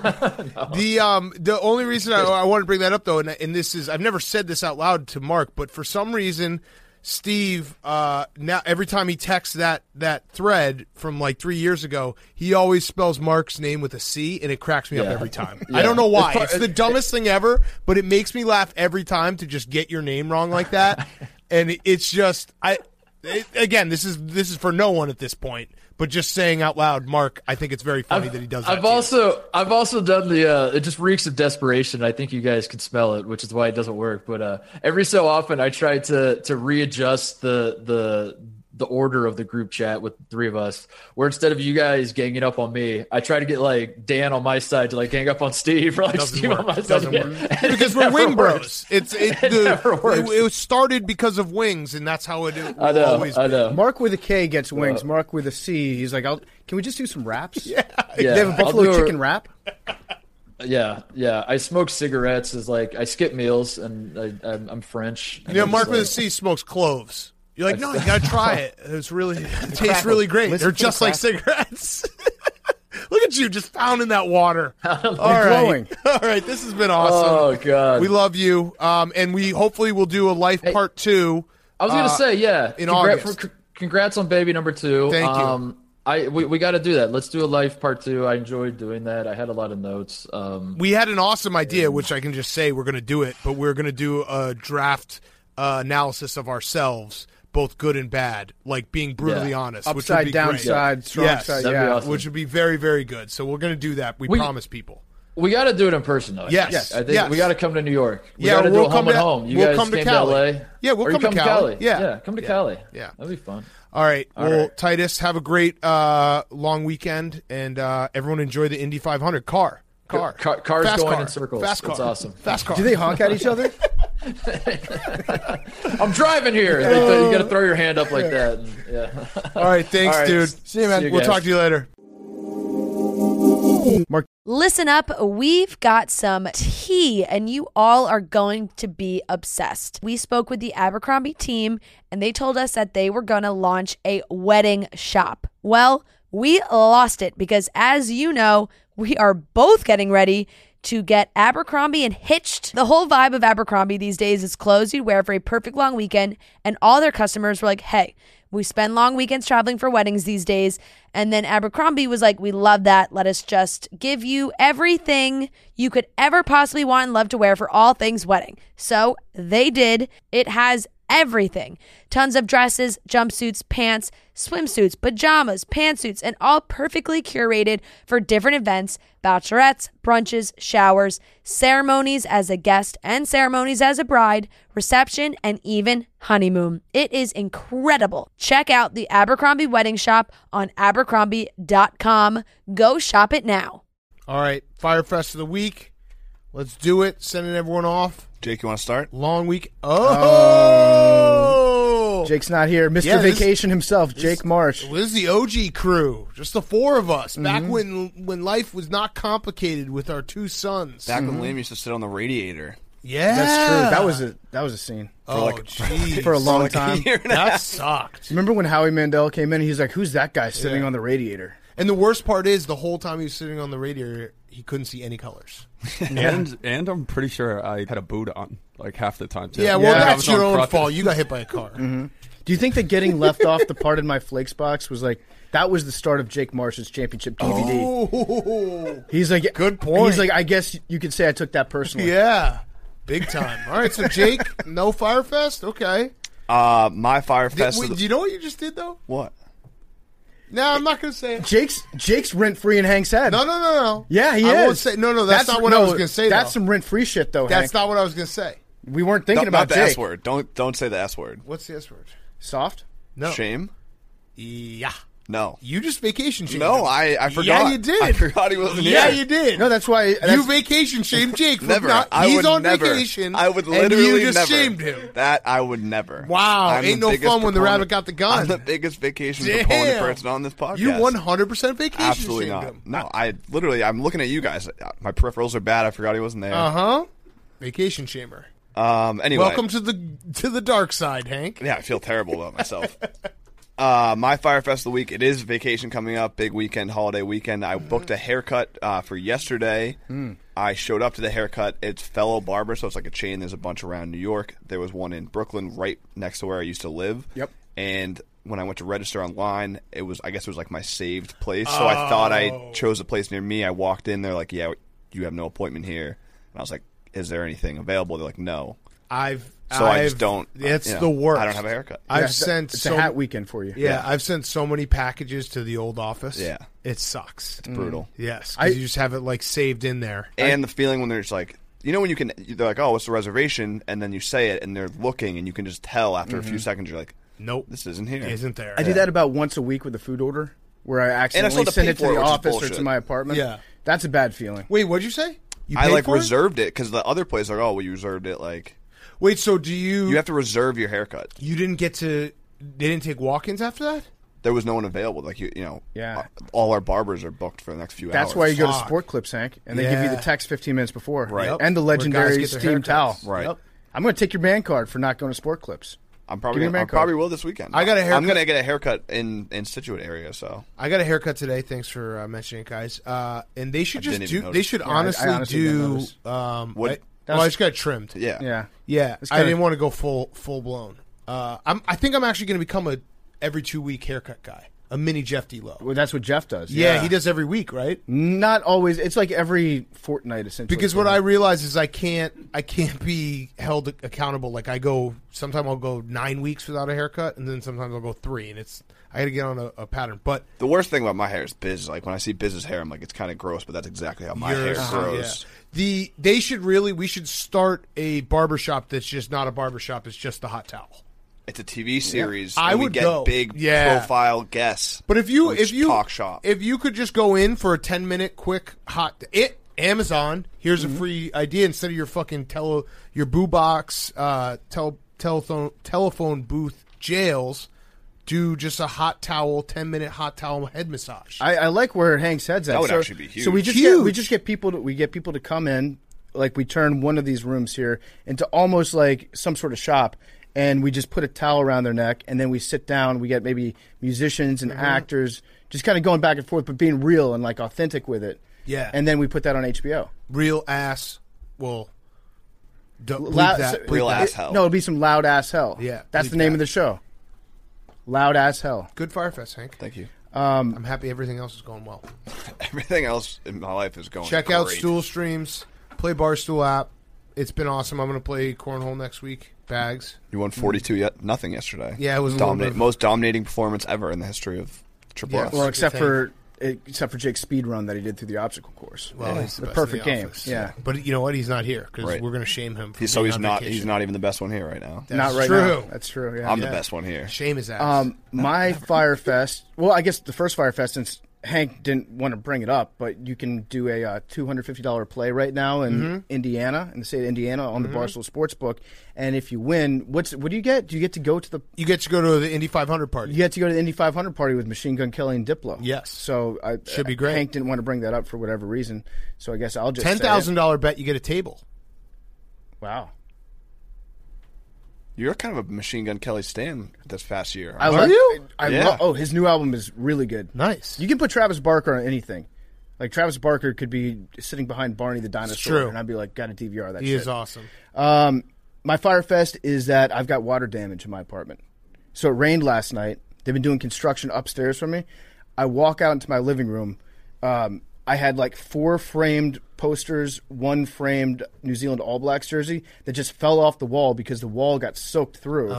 The um the only reason I, I want to bring that up though, and, and this is I've never said this out loud to Mark, but for some reason, Steve uh now every time he texts that that thread from like three years ago, he always spells Mark's name with a C, and it cracks me up Yeah. every time. Yeah. I don't know why. It's It's part- the dumbest thing ever, but it makes me laugh every time to just get your name wrong like that, and it, it's just I. It, again, this is this is for no one at this point, but just saying out loud, Mark, I think it's very funny that he does that. I've to you. also I've also done the uh, it just reeks of desperation. I think you guys can smell it, which is why it doesn't work. But uh, every so often, I try to to readjust the the the order of the group chat with the three of us, where instead of you guys ganging up on me, I try to get like Dan on my side to like gang up on Steve, or like Doesn't Steve work. on my side. Doesn't Yeah. work. And Because it we're never wing works. bros. It's it, It the, never works. It, it was started because of wings, and that's how it, it I will know. always I be. know. Mark with a K gets wings. Mark with a C, he's like, I'll, can we just do some wraps? Yeah. They have a I'll buffalo do a- chicken wrap. Yeah, yeah. I smoke cigarettes. Is like I skip meals, and I, I'm, I'm French. You know, and Mark it's with a like- C smokes cloves. You're like, no, you gotta try it. It's really, it tastes really great. Listen They're to the just like cigarettes. Look at you, just pounding that water. All right, glowing. all right. This has been awesome. Oh God, We love you, um, and we hopefully will do a life part two. I was gonna uh, say, yeah. in Congrat- August. for- congrats on baby number two. Thank you. Um, I we, we got to do that. Let's do a life part two. I enjoyed doing that. I had a lot of notes. Um, We had an awesome idea, which I can just say we're going to do it, but we're going to do a draft uh, analysis of ourselves, both good and bad, like being brutally Yeah. honest. which would Upside, be downside, great. strong Yes. side. That'd be Yeah. awesome. Which would be very, very good. So we're going to do that. We, We- promise people. we got to do it in person, though. I Yes. think. Yes. I think Yes. we got to come to New York. We Yeah, gotta we'll do a come home and to- home. You we'll guys come to came Cali. L A. Yeah, we'll Or you come to Cali. Yeah. yeah, come to Yeah. Cali. Yeah. that'd be fun. All right. All well, right. Titus, have a great uh, long weekend, and uh, everyone enjoy the Indy five hundred car. Car. Car- cars Fast going car. in circles. Fast car. That's awesome. Fast car. Do they honk at each other? I'm driving here. They th- you got to throw your hand up like that. And, yeah. All right. Thanks, All right. dude. See you, man. See you We'll guys. talk to you later. Listen up, we've got some tea, and you all are going to be obsessed. We spoke with the Abercrombie team, and they told us that they were going to launch a wedding shop. Well, we lost it because, as you know, we are both getting ready to get Abercrombie and hitched. The whole vibe of Abercrombie these days is clothes you'd wear for a perfect long weekend, and all their customers were like, hey, we spend long weekends traveling for weddings these days. And then Abercrombie was like, we love that. Let us just give you everything you could ever possibly want and love to wear for all things wedding. So they did. It has everything. Tons of dresses, jumpsuits, pants, swimsuits, pajamas, pantsuits, and all perfectly curated for different events, bachelorettes, brunches, showers, ceremonies as a guest and ceremonies as a bride, reception, and even honeymoon. It is incredible. Check out the Abercrombie Wedding Shop on abercrombie dot com. Go shop it now. All right. Firefest of the week. Let's do it. Sending everyone off. Jake, you want to start? Long week. Oh! Jake's not here. Mister Yeah, this- Vacation himself, Jake Marsh. This is the O G crew, just the four of us. Back Mm-hmm. when when life was not complicated with our two sons. Back when Liam used to sit on the radiator. yeah, That's true. That was a that was a scene oh, like- jeez. for a long like a time. year and a That sucked. Remember when Howie Mandel came in? He's like, "Who's that guy sitting Yeah. on the radiator?" And the worst part is, the whole time he was sitting on the radiator, he couldn't see any colors. And and I'm pretty sure I had a boot on like half the time too. Yeah, well, Yeah. I that's was your on own crutches. fault. You got hit by a car. Do you think that getting left off the part in my flakes box was like that was the start of Jake Marsh's championship D V D? Oh, He's like, Good point. He's like, I guess you could say I took that personally. yeah, big time. All right, so Jake, no Firefest. Okay. Uh, my Fire Did, Fest. wait, of do the- you know what you just did though? what? No, I'm not going to say it. Jake's Jake's rent free in Hank's head. No, no, no, no. Yeah, he I is. won't say. No, no, that's, not what I was going to say. That's though. some rent free shit, though. That's Hank. not what I was going to say. We weren't thinking Not, about not the Jake. S word. Don't don't say the S word. What's the S word? Soft. No. Shame? Yeah. No. You just vacation shamed No, him. I I forgot. Yeah, you did. I forgot he wasn't Yeah, here. you did. No, that's why. you That's, vacation shamed Jake. For Never. Not, I he's would on never. vacation. I would and literally you just never. shamed him. That I would never. Wow, I'm the ain't no biggest fun when the proponent- rabbit got the gun. I'm the biggest vacation Damn. proponent person on this podcast. You one hundred percent vacation Absolutely shamed not. him. No, I literally. I'm looking at you guys. My peripherals are bad. I forgot he wasn't there. Uh huh. Vacation shamer. Um. Anyway. Welcome to the to the dark side, Hank. Yeah, I feel terrible about myself. Uh, my Firefest of the week, it is vacation coming up, big weekend, holiday weekend. I booked a haircut uh, for yesterday. Hmm. I showed up to the haircut. It's Fellow Barber, so it's like a chain. There's a bunch around New York. There was one in Brooklyn right next to where I used to live. Yep. And when I went to register online, it was, I guess it was like my saved place. So I thought I chose a place near me. I walked in, they're like, yeah, you have no appointment here. And I was like, is there anything available? They're like, no. I've So I just I've- don't. It's you know, the worst. I don't have a haircut. I've Yeah, it's a- sent It's so a hat weekend for you. Yeah, Yeah. I've sent so many packages to the old office. Yeah. It sucks. It's brutal. Yes, I- because you just have it like saved in there. And the feeling when there's like, you know, when you can, they're like, oh, what's the reservation? And then you say it and they're looking and you can just tell after a few seconds, you're like, Nope, this isn't here. isn't there? I do that about once a week with a food order, where I accidentally have to send pay it to for it, the which is office or bullshit. to my apartment. Yeah. That's a bad feeling. Wait, what'd you say? You I paid like for it? reserved it because the other place, like, oh, well, you reserved it. Like, Wait, so do you? you have to reserve your haircut. You didn't get to. They didn't take walk-ins after that. there was no one available. Like you, you know, Yeah. all our barbers are booked for the next few That's hours. why you go to Fuck. Sport Clips, Hank, and they give you the Yeah. text fifteen minutes before, Right. Yep. And the Where guys legendary get their steam haircuts. towel. Right. Yep. I'm going to take your band card for not going to Sport Clips. I'm probably Give me gonna, a I man card. probably will this weekend. I got a I'm haircut- gonna get a haircut in in Situate area. So I got a haircut today. Thanks for uh, mentioning it, guys. Uh, and they should I just didn't do. even They notice. should Yeah, I- I honestly, honestly didn't do. notice. Um, What- I, That well, was- I just got trimmed. yeah, Yeah. Yeah, It's I kinda- didn't want to go full full blown. Uh, I'm. I think I'm actually going to become a every two week haircut guy. A mini Jeff D'Lo. Well, that's what Jeff does. Yeah, he does every week, right? Not always. It's like every fortnight, essentially. Because what I realize is I can't I can't be held accountable. Like I go, sometimes I'll go nine weeks without a haircut, and then sometimes I'll go three, and it's I got to get on a, a pattern. But The worst thing about my hair is Biz. Like when I see Biz's hair, I'm like, it's kind of gross, but that's exactly how my hair yours- uh-huh, grows. yeah. The they should really we should start a barbershop that's just not a barbershop. It's just the hot towel. It's a T V series. I and would we get go. big Yeah. profile guests. But if you We if you talk shop, if you could just go in for a ten minute quick hot it Amazon, here's Mm-hmm. a free idea instead of your fucking tele your boo box uh tel, telephone telephone booth jails, do just a hot towel ten minute hot towel head massage. I, I like where Hank's head's at. That would so, actually be huge. So we just Huge. get we just get people to, we get people to come in, like we turn one of these rooms here into almost like some sort of shop, and we just put a towel around their neck, and then we sit down. We get maybe musicians and actors, just kind of going back and forth, but being real and like authentic with it. Yeah. And then we put that on H B O. Real ass well don't bleep Loud- that, so- bleep Real that. ass hell. No, it'll be some loud ass hell. Yeah, that's bleep the name that. of the show. Loud ass hell. Good Firefest, Hank. Thank you. I'm happy everything else is going well. Everything else in my life is going. Check out great. Stool Streams. Play Barstool app. It's been awesome. I'm going to play Cornhole next week. Bags. You won forty-two yet nothing yesterday. Yeah, it was a little Dominate, bit of- most dominating performance ever in the history of Triple Yeah. S. Well, Good except thing. for except for Jake's speed run that he did through the obstacle course. Well, Yeah. he's the, the best perfect in the game. office. Yeah. But you know what? He's not here because Right. we're going to shame him. For He's, so being he's on not. vacation. He's not even the best one here right now. That's Not right true. now. That's true. Yeah. I'm Yeah. the best one here. Shame his ass. Um, my Firefest. Well, I guess the first Firefest, since Hank didn't want to bring it up, but you can do a uh, two hundred fifty dollars play right now in Mm-hmm. Indiana, in the state of Indiana, on the Barstool Sportsbook. And if you win, what's what do you get? Do you get to go to the? you get to go to the Indy five hundred party. You get to go to the Indy five hundred party with Machine Gun Kelly and Diplo. Yes. So I, Should be great. Hank didn't want to bring that up for whatever reason, so I guess I'll just Ten say thousand it. dollar bet. You get a table. Wow. You're kind of a Machine Gun Kelly stan this past year. I Are love, you? I Yeah. love. Oh, his new album is really good. Nice. You can put Travis Barker on anything. Like Travis Barker could be sitting behind Barney the dinosaur, true. and I'd be like, "Got to D V R that." He shit. is awesome. Um, my Firefest is that I've got water damage in my apartment. So it rained last night. They've been doing construction upstairs for me. I walk out into my living room. Um, I had like four framed posters, one framed New Zealand All Blacks jersey that just fell off the wall because the wall got soaked through.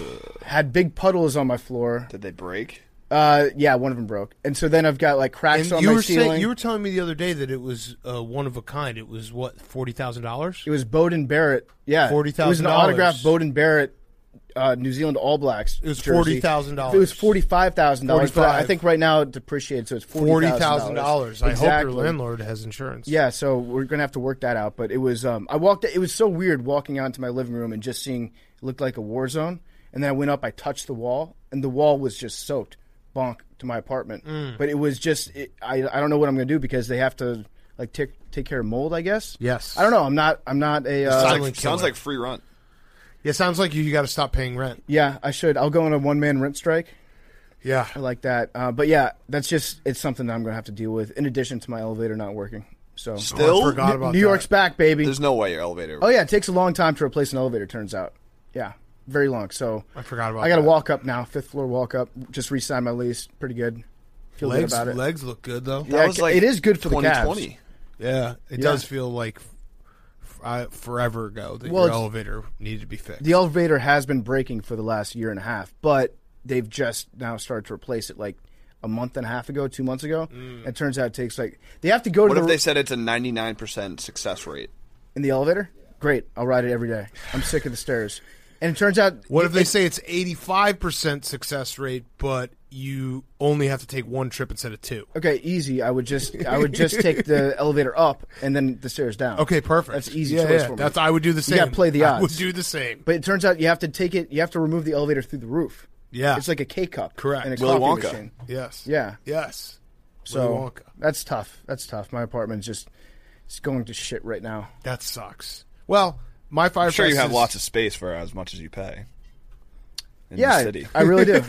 Had big puddles on my floor. Did they break? Uh, yeah, one of them broke. And so then I've got like cracks And on you my were ceiling. saying you were telling me the other day that it was uh, one of a kind. It was what forty thousand dollars. It was Bowden Barrett. Yeah, forty It was thousand an dollars. autographed Bowden Barrett, uh, New Zealand All Blacks. It was jersey. forty thousand dollars. It was forty-five thousand dollars, but I forty-five. think right now it depreciated, so it's Forty forty thousand dollars. I exactly. hope your landlord has insurance. Yeah, so we're gonna have to work that out. But it was, um, I walked. It was so weird walking out into my living room and just seeing it looked like a war zone. And then I went up, I touched the wall, and the wall was just soaked, bonk to my apartment. Mm. But it was just, it, I, I don't know what I'm gonna do because they have to like take take care of mold, I guess. Yes. I don't know. I'm not. I'm not a. Uh, Sounds Silent like, killer. sounds like free run. Yeah, sounds like you, you got to stop paying rent. Yeah, I should. I'll go on a one man rent strike. Yeah. I like that. Uh, but yeah, that's just it's something that I'm going to have to deal with. In addition to my elevator not working. So Still? I forgot New- about New that. York's back, baby. There's no way your elevator. Oh yeah, it takes a long time to replace an elevator. Turns out, yeah, very long. So I forgot about I got to that. walk up now, fifth floor walk up. Just re-signed my lease. Pretty good. Feel Legs, good about it. legs look good though. Yeah, was like it is good for the twenty calves. twenty. Yeah, it Yeah. does feel like f- I, forever ago that Well, your it's- elevator needed to be fixed. The elevator has been breaking for the last year and a half, but they've just now started to replace it like a month and a half ago, two months ago. Mm. It turns out it takes like they have to go to What the if they said it's a ninety-nine percent success rate? in the elevator. Great, I'll ride it every day. I'm sick of the stairs. And it turns out, What if they it- say it's eighty-five percent success rate, but you only have to take one trip instead of two? Okay, easy. I would just I would just take the elevator up and then the stairs down. Okay, perfect. That's easy yeah, choice yeah. for me. That's I would do the same. You got to play the I would odds. do the same. But it turns out you have to take it. You have to remove the elevator through the roof. Yeah. It's like a K-cup. Correct. And a Willy coffee Wonka. machine. Yes. Yeah. Yes. So Willy Wonka. that's tough. That's tough. My apartment's just it's going to shit right now. That sucks. Well, my Firefest I'm sure you have is- lots of space for as much as you pay. In yeah, the city. I really do.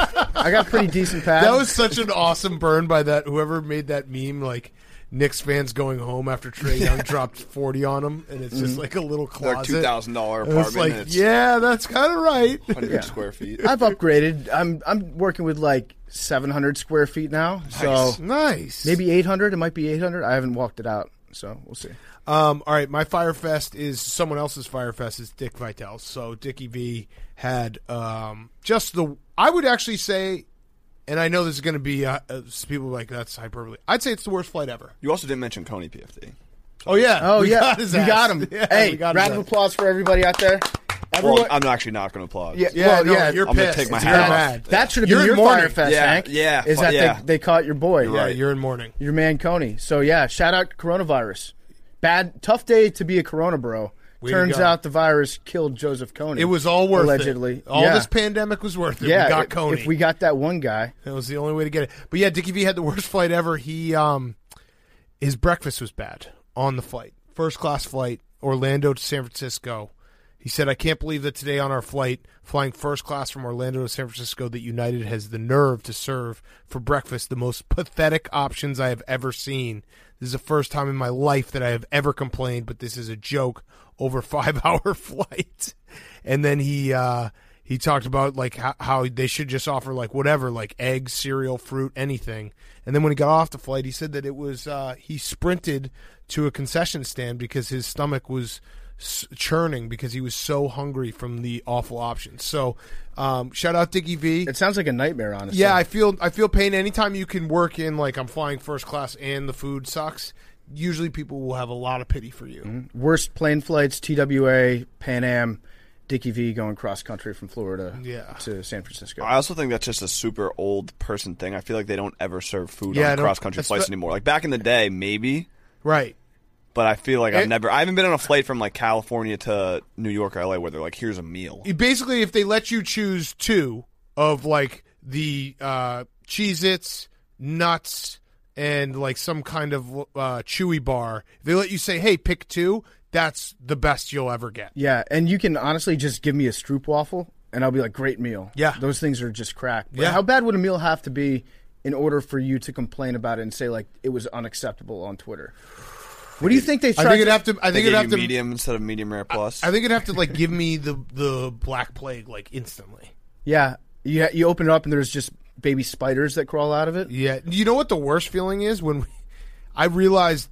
I got pretty decent pad. That was such an awesome burn by that whoever made that meme, like Knicks fans going home after Trae Young dropped forty on them, and it's just Mhm. like a little Their closet. two thousand dollar And it's apartment. like, and it's yeah, that's kind of right. one hundred Yeah. square feet. I've upgraded. I'm I'm working with like seven hundred square feet now. So Nice. Nice. maybe eight hundred. It might be eight hundred. I haven't walked it out, so we'll see. Um, all right, my Firefest is someone else's Firefest is Dick Vitale. So Dickie V had um, just the. I would actually say, and I know this is going to be uh, uh, people like that's hyperbole. I'd say it's the worst flight ever. You also didn't mention Coney P F D. Oh yeah, Oh we yeah, got his we ass. got him. Yeah, hey, we got his round of ass. applause for everybody out there. Everyone, Well, I'm actually not going to applaud. yeah, Yeah, well, no, yeah. you're I'm gonna pissed. take my You're hat off. mad. That should have You're been in your mourning. Firefest, Yeah, Hank. yeah, Is fu- that yeah. they, they caught your boy, Yeah, you're in mourning. your man Coney. So yeah, shout out coronavirus. Bad, tough day to be a Corona bro. Way to Turns go. out the virus killed Joseph Coney. It was all worth allegedly. it. All Yeah. this pandemic was worth it. Yeah, we got if- Coney. if we got that one guy. That was the only way to get it. But yeah, Dickie V had the worst flight ever. He um, his breakfast was bad on the flight. First class flight, Orlando to San Francisco. He said, I can't believe that today on our flight, flying first class from Orlando to San Francisco, that United has the nerve to serve for breakfast the most pathetic options I have ever seen. This is the first time in my life that I have ever complained, but this is a joke over five-hour flight. And then he uh, he talked about like how, how they should just offer like whatever, like eggs, cereal, fruit, anything. And then when he got off the flight, he said that it was uh, he sprinted to a concession stand because his stomach was churning because he was so hungry from the awful options. So, um, shout out Dickie V. It sounds like a nightmare, honestly. Yeah, I feel I feel pain anytime you can work in like I'm flying first class and the food sucks. Usually, people will have a lot of pity for you. Mm-hmm. Worst plane flights: T W A, Pan Am, Dickie V going cross country from Florida Yeah. to San Francisco. I also think that's just a super old person thing. I feel like they don't ever serve food Yeah, I on don't- cross country espe- flights anymore. Like back in the day, maybe. Right. But I feel like I've It- never. I haven't been on a flight from like California to New York or L A where they're like, "Here's a meal." Basically, if they let you choose two of like the uh, Cheez-Its, nuts, and like some kind of uh, chewy bar, if they let you say, "Hey, pick two," that's the best you'll ever get. Yeah, and you can honestly just give me a Stroop waffle, and I'll be like, great meal. Yeah. Those things are just crack. But Yeah. how bad would a meal have to be in order for you to complain about it and say, like, it was unacceptable on Twitter? What do you think they I tried think it'd to... have to. I They think gave it'd you have to. medium instead of medium rare plus. I think it'd have to like give me the the black plague like instantly. Yeah, you, ha- you open it up and there's just baby spiders that crawl out of it. Yeah, you know what the worst feeling is when we, I realized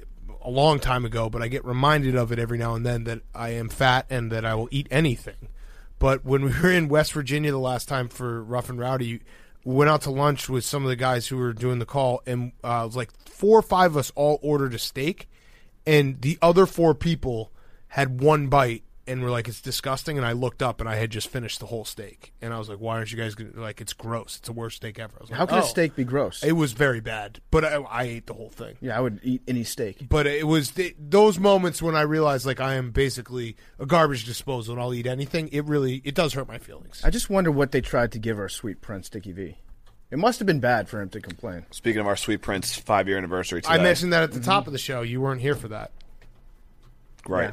a long time ago, but I get reminded of it every now and then that I am fat and that I will eat anything. But when we were in West Virginia the last time for Rough and Rowdy, we went out to lunch with some of the guys who were doing the call, and uh, it was like four or five of us all ordered a steak, and the other four people had one bite and were like, it's disgusting. And I looked up and I had just finished the whole steak, and I was like, why aren't you guys gonna, like, it's gross. It's the worst steak ever. I was like, How can oh. a steak be gross? It was very bad, but I, I ate the whole thing. Yeah, I would eat any steak. But it was the, those moments when I realized like I am basically a garbage disposal and I'll eat anything. It really it does hurt my feelings. I just wonder what they tried to give our sweet prince, Dickie V. It must have been bad for him to complain. Speaking of our Sweet Prince five year anniversary today, I mentioned that at the top of the show. You weren't here for that. right.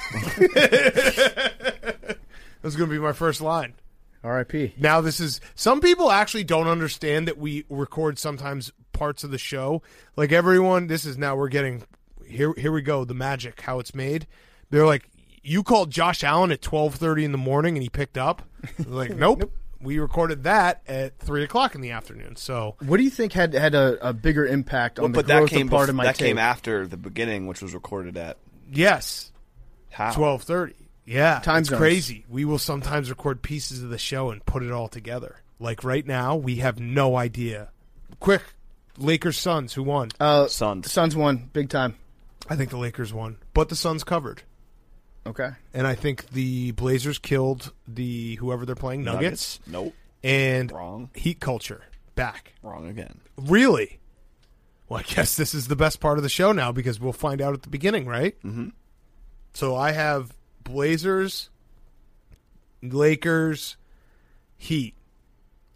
That was going to be my first line. R I P Now this is some people actually don't understand that we record sometimes parts of the show. Like everyone, this is now we're getting here. Here we go. The magic, how it's made. They're like, you called Josh Allen at twelve thirty in the morning and he picked up. They're like, nope. nope. We recorded that at three o'clock in the afternoon. So, What do you think had had a, a bigger impact on Well, the but growth that came of part bef- of my that tape? came after the beginning, which was recorded at yes, how twelve thirty. Yeah, Time it's zones. crazy. We will sometimes record pieces of the show and put it all together. Like right now, we have no idea. Quick, Lakers Suns, who won? Uh, Suns. Suns won big time. I think the Lakers won, but the Suns covered. Okay. And I think the Blazers killed the whoever they're playing, Nuggets. Nope. And Wrong. Heat culture back. Wrong again. Really? Well, I guess this is the best part of the show now because we'll find out at the beginning, right? Mm-hmm. So I have Blazers, Lakers, Heat.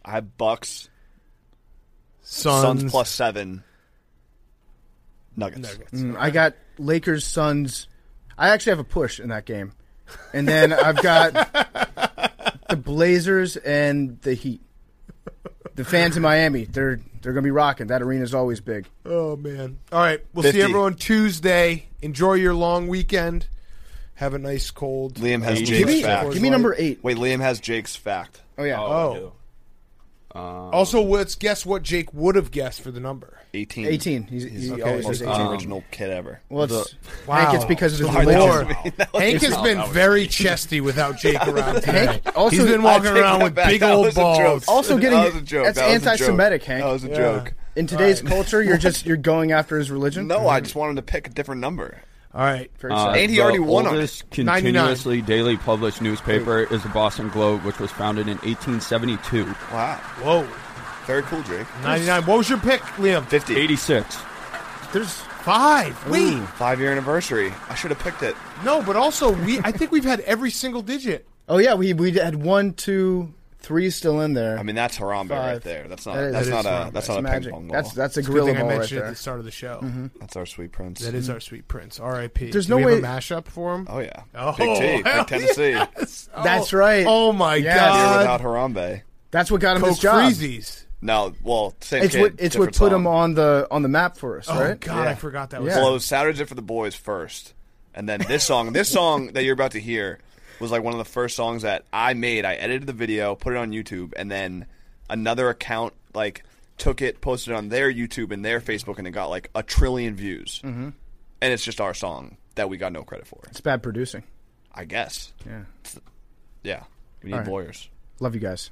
I have Bucks, Suns, Suns plus seven, Nuggets. Nuggets. Mm, I got Lakers, Suns. I actually have a push in that game. And then I've got the Blazers and the Heat. The fans in Miami, they're they're going to be rocking. That arena's always big. Oh, man. All right. We'll fifty. see everyone Tuesday. Enjoy your long weekend. Have a nice cold. Liam has Give Jake's me, fact. give me number eight. Wait, Liam has Jake's fact. Oh, yeah. Oh. Um, Also, let's guess what Jake would have guessed for the number. eighteen. eighteen. He's, he's Okay, always Most says eighteen. original kid ever. Well, it's, Wow. Hank, it's because of his Lord. religion. Hank has been very chesty without Jake around today. Hank also- He's been walking I take around that with back. big That old was a joke. balls. Also getting That was a joke. that's That was a joke. anti-Semitic, Hank. That was a Yeah. joke. In today's All right. culture, you're just you're going after his religion. No, I just wanted to pick a different number. All right. Very Uh, sad. And he the already won on oldest it. continuously daily published newspaper is the Boston Globe, which was founded in eighteen seventy-two. Wow. Whoa. Very cool, Jake. ninety-nine. What was your pick, Liam? fifty. eighty-six. There's five. Wait. Ooh, five-year anniversary. I should have picked it. No, but also, we. I think we've had every single digit. Oh yeah, we we had one, two, three still in there. I mean, that's Harambe right Five. there. That's not. That is- that's that not is a. Harambe. That's That's not a magic. ping pong ball. That's that's a It's a good gorilla thing I ball right mentioned there. at the start of the show. That's our sweet prince. That is our sweet prince. R I P. There's Do no we way- have a mashup for him? Oh yeah. Oh, Big T. hell Big Tennessee. yes. Oh. That's right. Oh my Yes. Here God. without Harambe. That's what got him Coke his job. Freezies. No, well, same It's kid, what it's what different put song. him on the on the map for us, Oh right? God, Yeah. I forgot that was. Yeah. Well, it was Saturdays for the Boys first, and then this song, this song that you're about to hear, was like one of the first songs that I made. I edited the video, put it on YouTube, and then another account like took it, posted it on their YouTube and their Facebook, and it got like a trillion views. Mm-hmm. And it's just our song that we got no credit for. It's bad producing. I guess. Yeah. Yeah, we need All right. lawyers. Love you guys.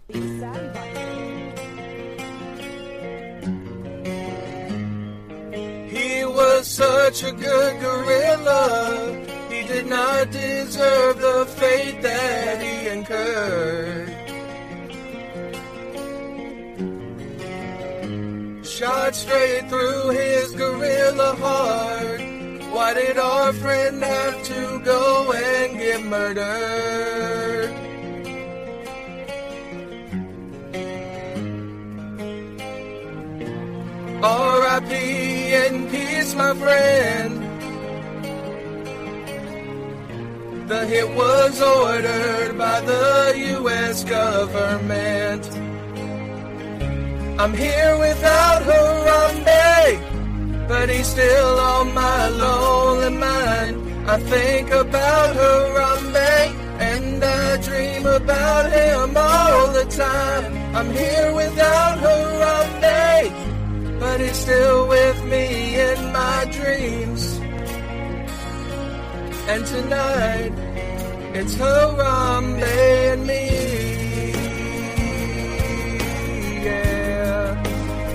He was such a good gorilla. He did not deserve the fate that he incurred. Shot straight through his gorilla heart. Why did our friend have to go and get murdered? R I P in peace, my friend. The hit was ordered by the U S government. I'm here without Harambe, but he's still on my lonely mind. I think about Harambe, and I dream about him all the time. I'm here without Harambe, but he's still with me in my dreams. And tonight, it's Harambe and me. Yeah.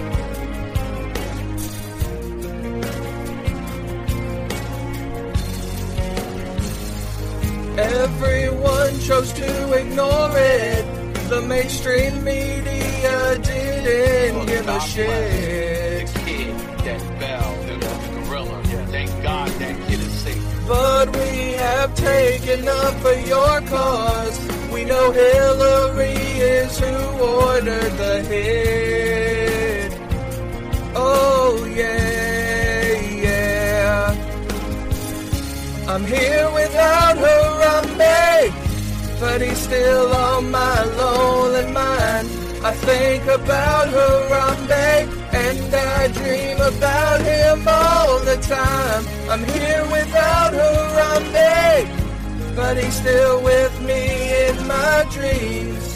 Everyone chose to ignore it. The mainstream media didn't give a shit. The kid that fell, the gorilla. Thank God that kid is safe. But we have taken up for your cause. We know Hillary is who ordered the hit. Oh yeah, yeah. I'm here without Harambe, but he's still on my lonely mind. I think about Harambe, and I dream about him all the time. I'm here without Harambe, but he's still with me in my dreams.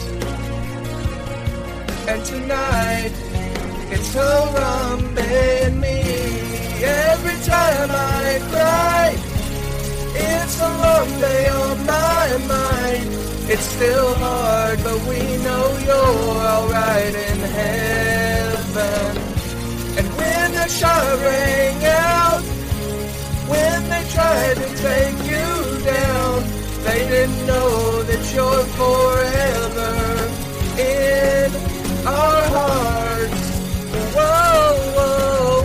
And tonight, it's Harambe and me. Every time I cry, it's Harambe on my mind. It's still hard, but we know you're alright in heaven. And when the shot rang out, when they tried to take you down, they didn't know that you're forever in our hearts. Whoa, whoa,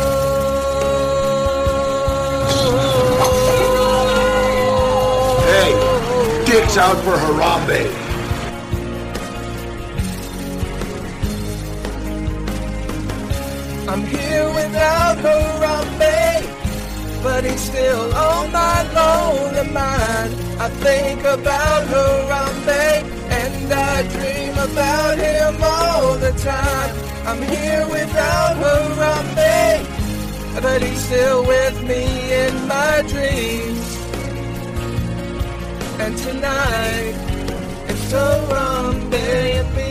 whoa. Hey, dicks out for Harambe. I'm here without Harambe, but he's still on my lonely mind. I think about Harambe, and I dream about him all the time. I'm here without Harambe, but he's still with me in my dreams. And tonight, it's Harambe and me.